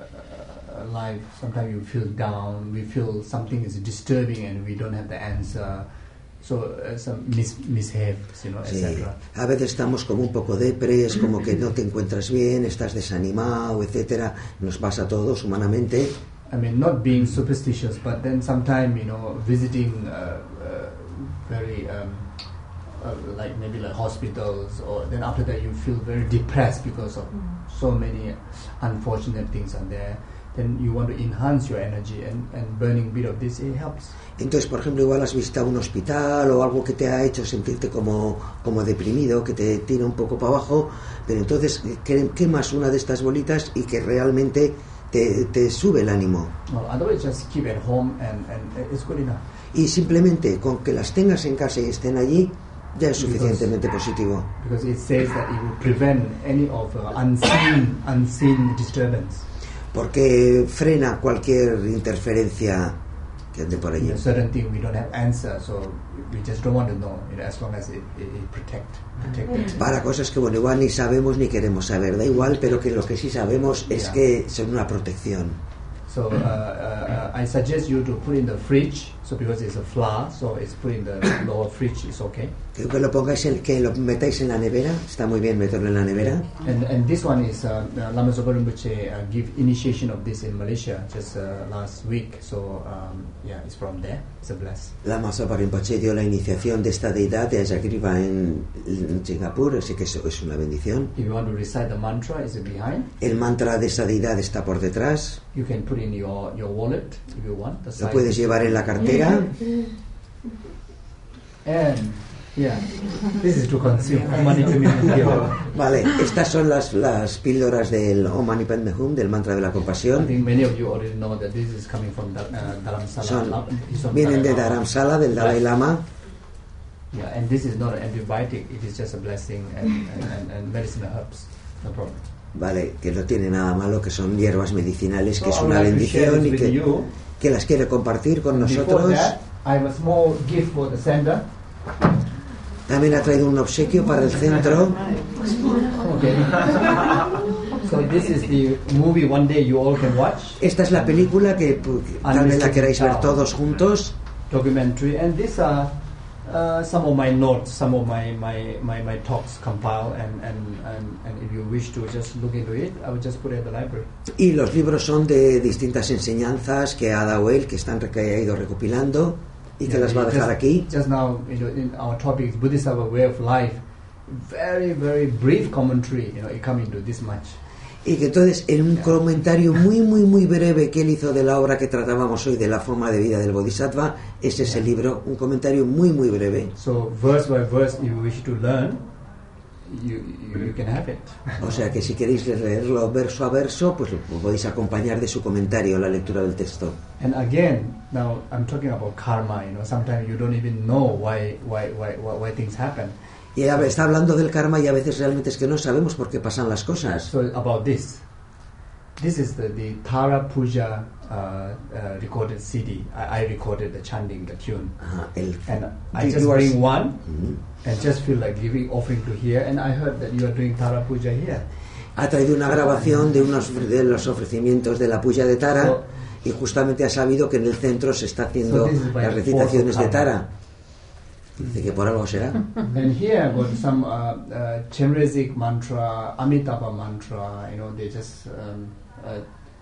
uh, life, sometimes you feel down, we feel something is disturbing and we don't have the answer. So uh, some mis mishaves, you know, sí. et cetera. A veces estamos como un poco depres, como que no te encuentras bien, estás desanimado, etcétera. Nos pasa a todos humanamente. I mean, not being superstitious, but then sometimes, you know, visiting uh, uh, very, um, uh, like maybe like hospitals, or then after that you feel very depressed because of so many unfortunate things are there. Then you want to enhance your energy, and, and burning a bit of this, it helps. Entonces, por ejemplo, igual has visitado un hospital o algo que te ha hecho sentirte como, como deprimido, que te tira un poco para abajo, pero entonces quemas una de estas bolitas y que realmente te, te sube el ánimo. Well, otherwise just keep at home and, and it's good enough. Y simplemente con que las tengas en casa y estén allí, ya es suficientemente because, positivo. Because it says that it will prevent any of uh, unseen, unseen disturbance. Porque frena cualquier interferencia que ande por allí. You know, certain thing we don't have answer, so we just don't want to know, you know, as long as it, it, it protect, protect Para cosas que bueno, igual ni sabemos ni queremos saber, da igual, pero que lo que sí sabemos es yeah. que son una protección. So uh, uh, I suggest you to put in the fridge, so because it's a flour, so it's put in the lower fridge, it's okay. Que, que lo pongáis en, que lo metáis en la nevera, está muy bien meterlo en la nevera. And and this one is uh, Lama Zopa Rinpoche uh, give initiation of this in Malaysia just uh, last week, so um, yeah, it's from there. It's a bless. Lama Zopa Rinpoche dio la iniciación de esta deidad de Hayagriva en, en Singapur, así que eso es una bendición. If you want to recite the mantra, is it behind? El mantra de esa deidad está por detrás. You can put in your your wallet if you want. Lo puedes llevar en la cartera. And yeah, this is to consume. Vale, estas son las las píldoras del Om Mani Padme Hum, del mantra de la compasión. I think many of you already know that this is coming from uh, Dharamsala. Son, vienen de Dharamsala, del Dalai Lama. Yeah, and this is not an antibiotic; it is just a blessing and, and, and medicinal herbs. No problem. Vale, que no tiene nada malo, que son hierbas medicinales, que es una bendición y que, que las quiere compartir con nosotros. También ha traído un obsequio para el centro. Esta es la película que tal vez la queráis ver todos juntos. Documentary, and these are Uh, some of my notes, some of my, my, my, my talks compiled, and, and, and, and if you wish to just look into it, I would just put it at the library. Y los libros son de distintas enseñanzas que ha dado él, que están que ha ido recopilando y que yeah, las va a dejar just, aquí. Just now, you know, in our topic, Buddhism, a way of life. very, very brief commentary, you know, it come into this much. Y que entonces en un comentario muy muy muy breve que él hizo de la obra que tratábamos hoy, de la forma de vida del Bodhisattva, es ese libro, un comentario muy muy breve. So verse by verse, if you wish to learn, you, you, you can have it. O sea que si queréis leerlo verso a verso, pues lo podéis acompañar de su comentario, la lectura del texto. And again, now I'm talking about karma, you know, sometimes you don't even know why why why why, why things happen. Y está hablando del karma y a veces realmente es que no sabemos por qué pasan las cosas. So about this, this is the, the Tara Puja uh, uh, recorded C D. I, I recorded the chanting, the tune, Ajá, el, and I just bring one mm-hmm. and just feel like giving offering to here. And I heard that you are doing Tara Puja here. Ha traído una grabación de unos de los ofrecimientos de la puja de Tara so, y justamente ha sabido que en el centro se está haciendo so las recitaciones de Tara. Dice que por algo será. And here I got some uh, uh, Chenrezig mantra, Amitabha mantra. You know, they just um, uh,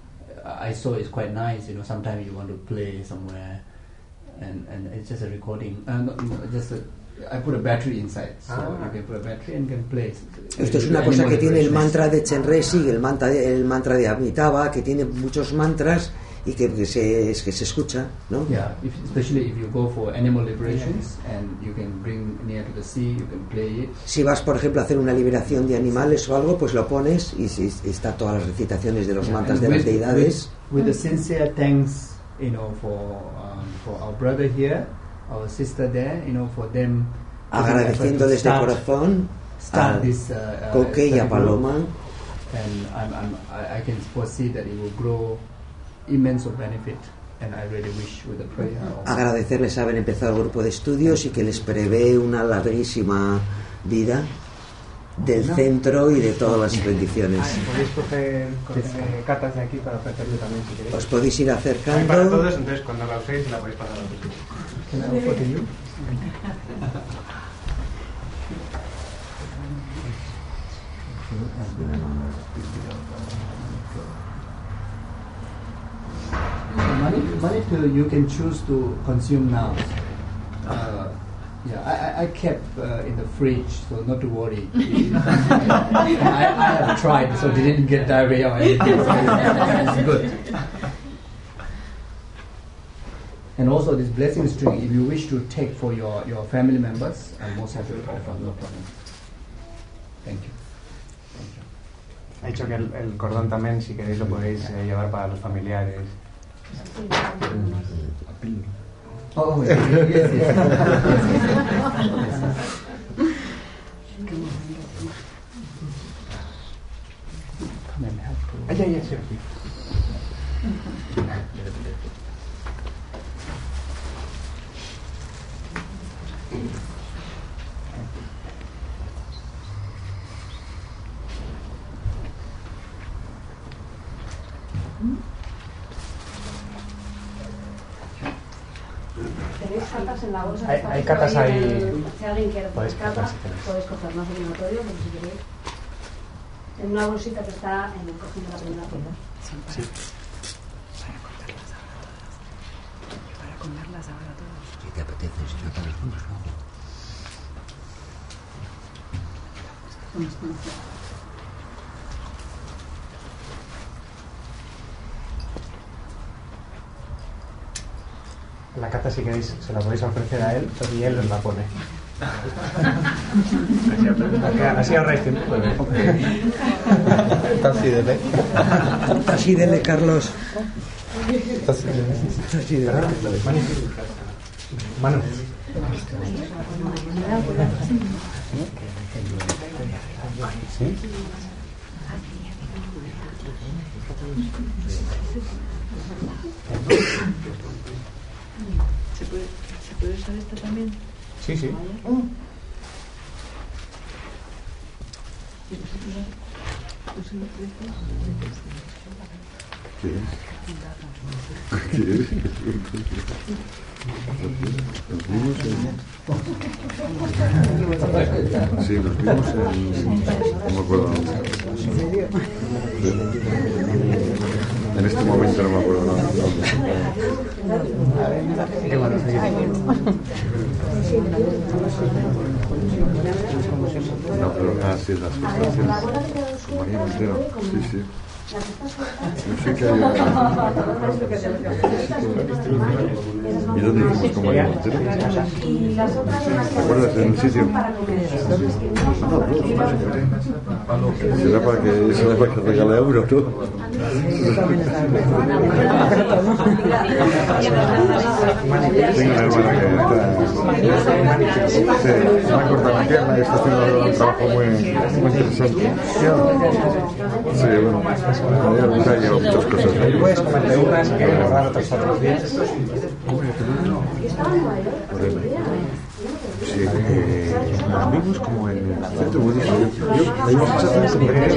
I saw it's quite nice. You know, sometimes you want to play somewhere, and and it's just a recording. Uh, no, no, just a, I put a battery inside, so ah. you can put a battery and can play. Esto es una cosa que tiene el mantra de Chenrezig, el mantra de, el mantra de Amitabha, que tiene muchos mantras. Y que, que, se, es que se escucha, ¿no? Yeah, if, especially if you go for animal liberations and you can bring near to the sea, you can play it. Si vas, por ejemplo, a hacer una liberación de animales o algo, pues lo pones y, y, y está todas las recitaciones de los yeah, mantras de with, las deidades. With, with the sincere thanks, you know, for um, for our brother here, our sister there, you know, for them. Agradeciéndoles de corazón a Coque y a Paloma. And I'm, I'm, I, I can foresee that it will grow. Immense benefit, and I really wish with the prayer. Agradecerles haber empezado el grupo de estudios y que les prevé una larguísima vida del no. centro y de todas las bendiciones. Podéis coger, coger catas de aquí para ofrecerle también si queréis. Os podéis ir acercando. Para todos, entonces cuando la uséis la podéis pasar a otros. Money, money to, you can choose to consume now. Uh, yeah, I, I kept uh, in the fridge, so not to worry. I, I have tried, so didn't get diarrhea or anything. So it's good. And also this blessing string, if you wish to take for your, your family members, I'm most happy to offer, no problem. Thank you. Ha dicho que el, el cordón también, si queréis, lo podéis eh, llevar para los familiares. Oh, yes, yes, yes. Come and help. Ah, yeah, yeah, sure. Tenéis cartas en la bolsa. Hay, hay cartas ahí. El, si alguien quiere podéis cartas, si podéis coger, no es obligatorio, pero si queréis. En una bolsita que está en el cajón de la primera fila. Sí. Para comerlas ahora todos. Si te apetece, si no te algunos, ¿no? La carta, si queréis, se la podéis ofrecer a él y él os la pone. Así ahorráis tiempo. Así dele. Así dele, Carlos. Así dele. Mano. ¿Sí? ¿Se puede, ¿Se puede usar esta también? Sí, sí. ¿Qué es? ¿Qué es? Nos vimos en... Sí, nos vimos en... No me acuerdo nada. En este momento no me acuerdo nada. Qué bueno. No. Sí, las A ver, la frustraciones. bola que quedó suelta, María Montero, se puede comer. sí, sí. La que está suelta, Yo sé que hay una... ¿Y dónde hicimos con María Montero? y las otras son las que ¿Te acuerdas en el sitio? para comer. Entonces, que no son Será para que, será para que regale euros, ¿no? Tengo una hermana que está... Sí, me ha cortado la pierna y está haciendo un trabajo muy, muy interesante. Sí, bueno, me ha llevado muchas cosas. Puedes comerte unas y borrar otros otros días. Sí, eh, la vimos como en el centro budista. Yo la iba a pasar también sin pequeños.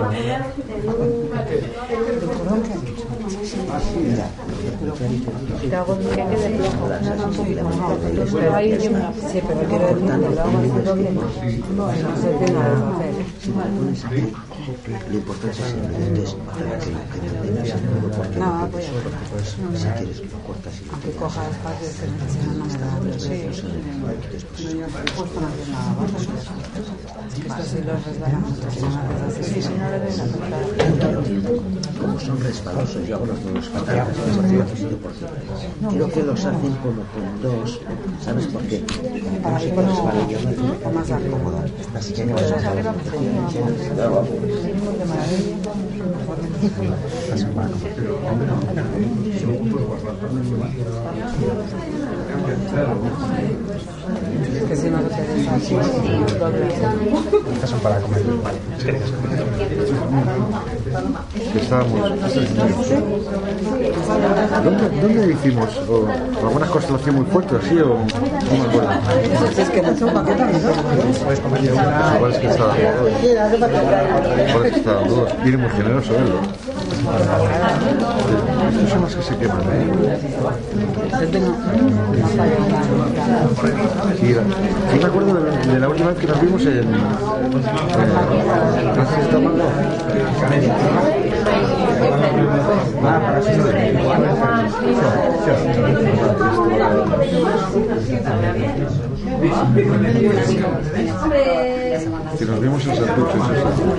Sí, pero quiero decir que lo hago así doble. No sé qué no lo hacer. Lo importante es entonces para que lo que entendas el nuevo porque No, lo pues puedes, pues, si quieres lo cortas y lo aunque pegas. coja espacios que no me dan. Sí, no, yo justo no hacer nada más. Esto sí lo resbalamos, si no me haces así. Si no le doy la Como son resbalosos, yo hago los dos patadas, creo que los hacen como con dos, ¿sabes por qué? Como si fuera resbalillo, no más arriba. así que no vas a saber. Que si no lo quieres así, doble. Estas son para comer. Que estábamos... ¿Dónde, ¿Dónde hicimos? O, ¿algunas cosas lo hacían muy fuerte así o no me acuerdo? Es que no son paquetes, Puedes comerte una. Igual es que estaba... Igual es que estaba... Viene muy generoso verlo. Estos son los que se queman, ¿eh? Sí, yo me acuerdo de, de la última vez que nos vimos en... ¿Qué se está llamando? Ah, para eso Que nos vimos en Santucho, sí,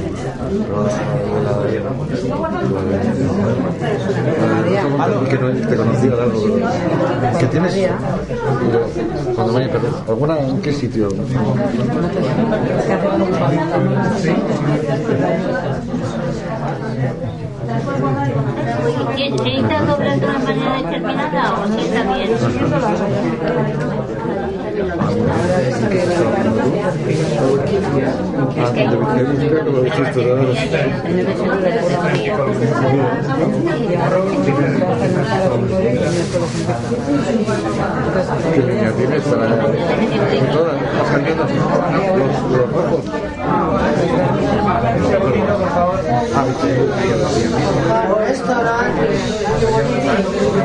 sí. Que no te conocía de algo. ¿Qué tienes? Cuando vaya, perdón. ¿Alguna en qué sitio? ¿Se necesita doblar de una manera determinada o si está bien? Ah, de Victoria, que lo dijiste, ¿verdad? ¿Qué línea tienes para todas? ¿Vas cambiando los, los rojos? Ah,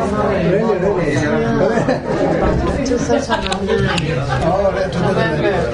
Ahora,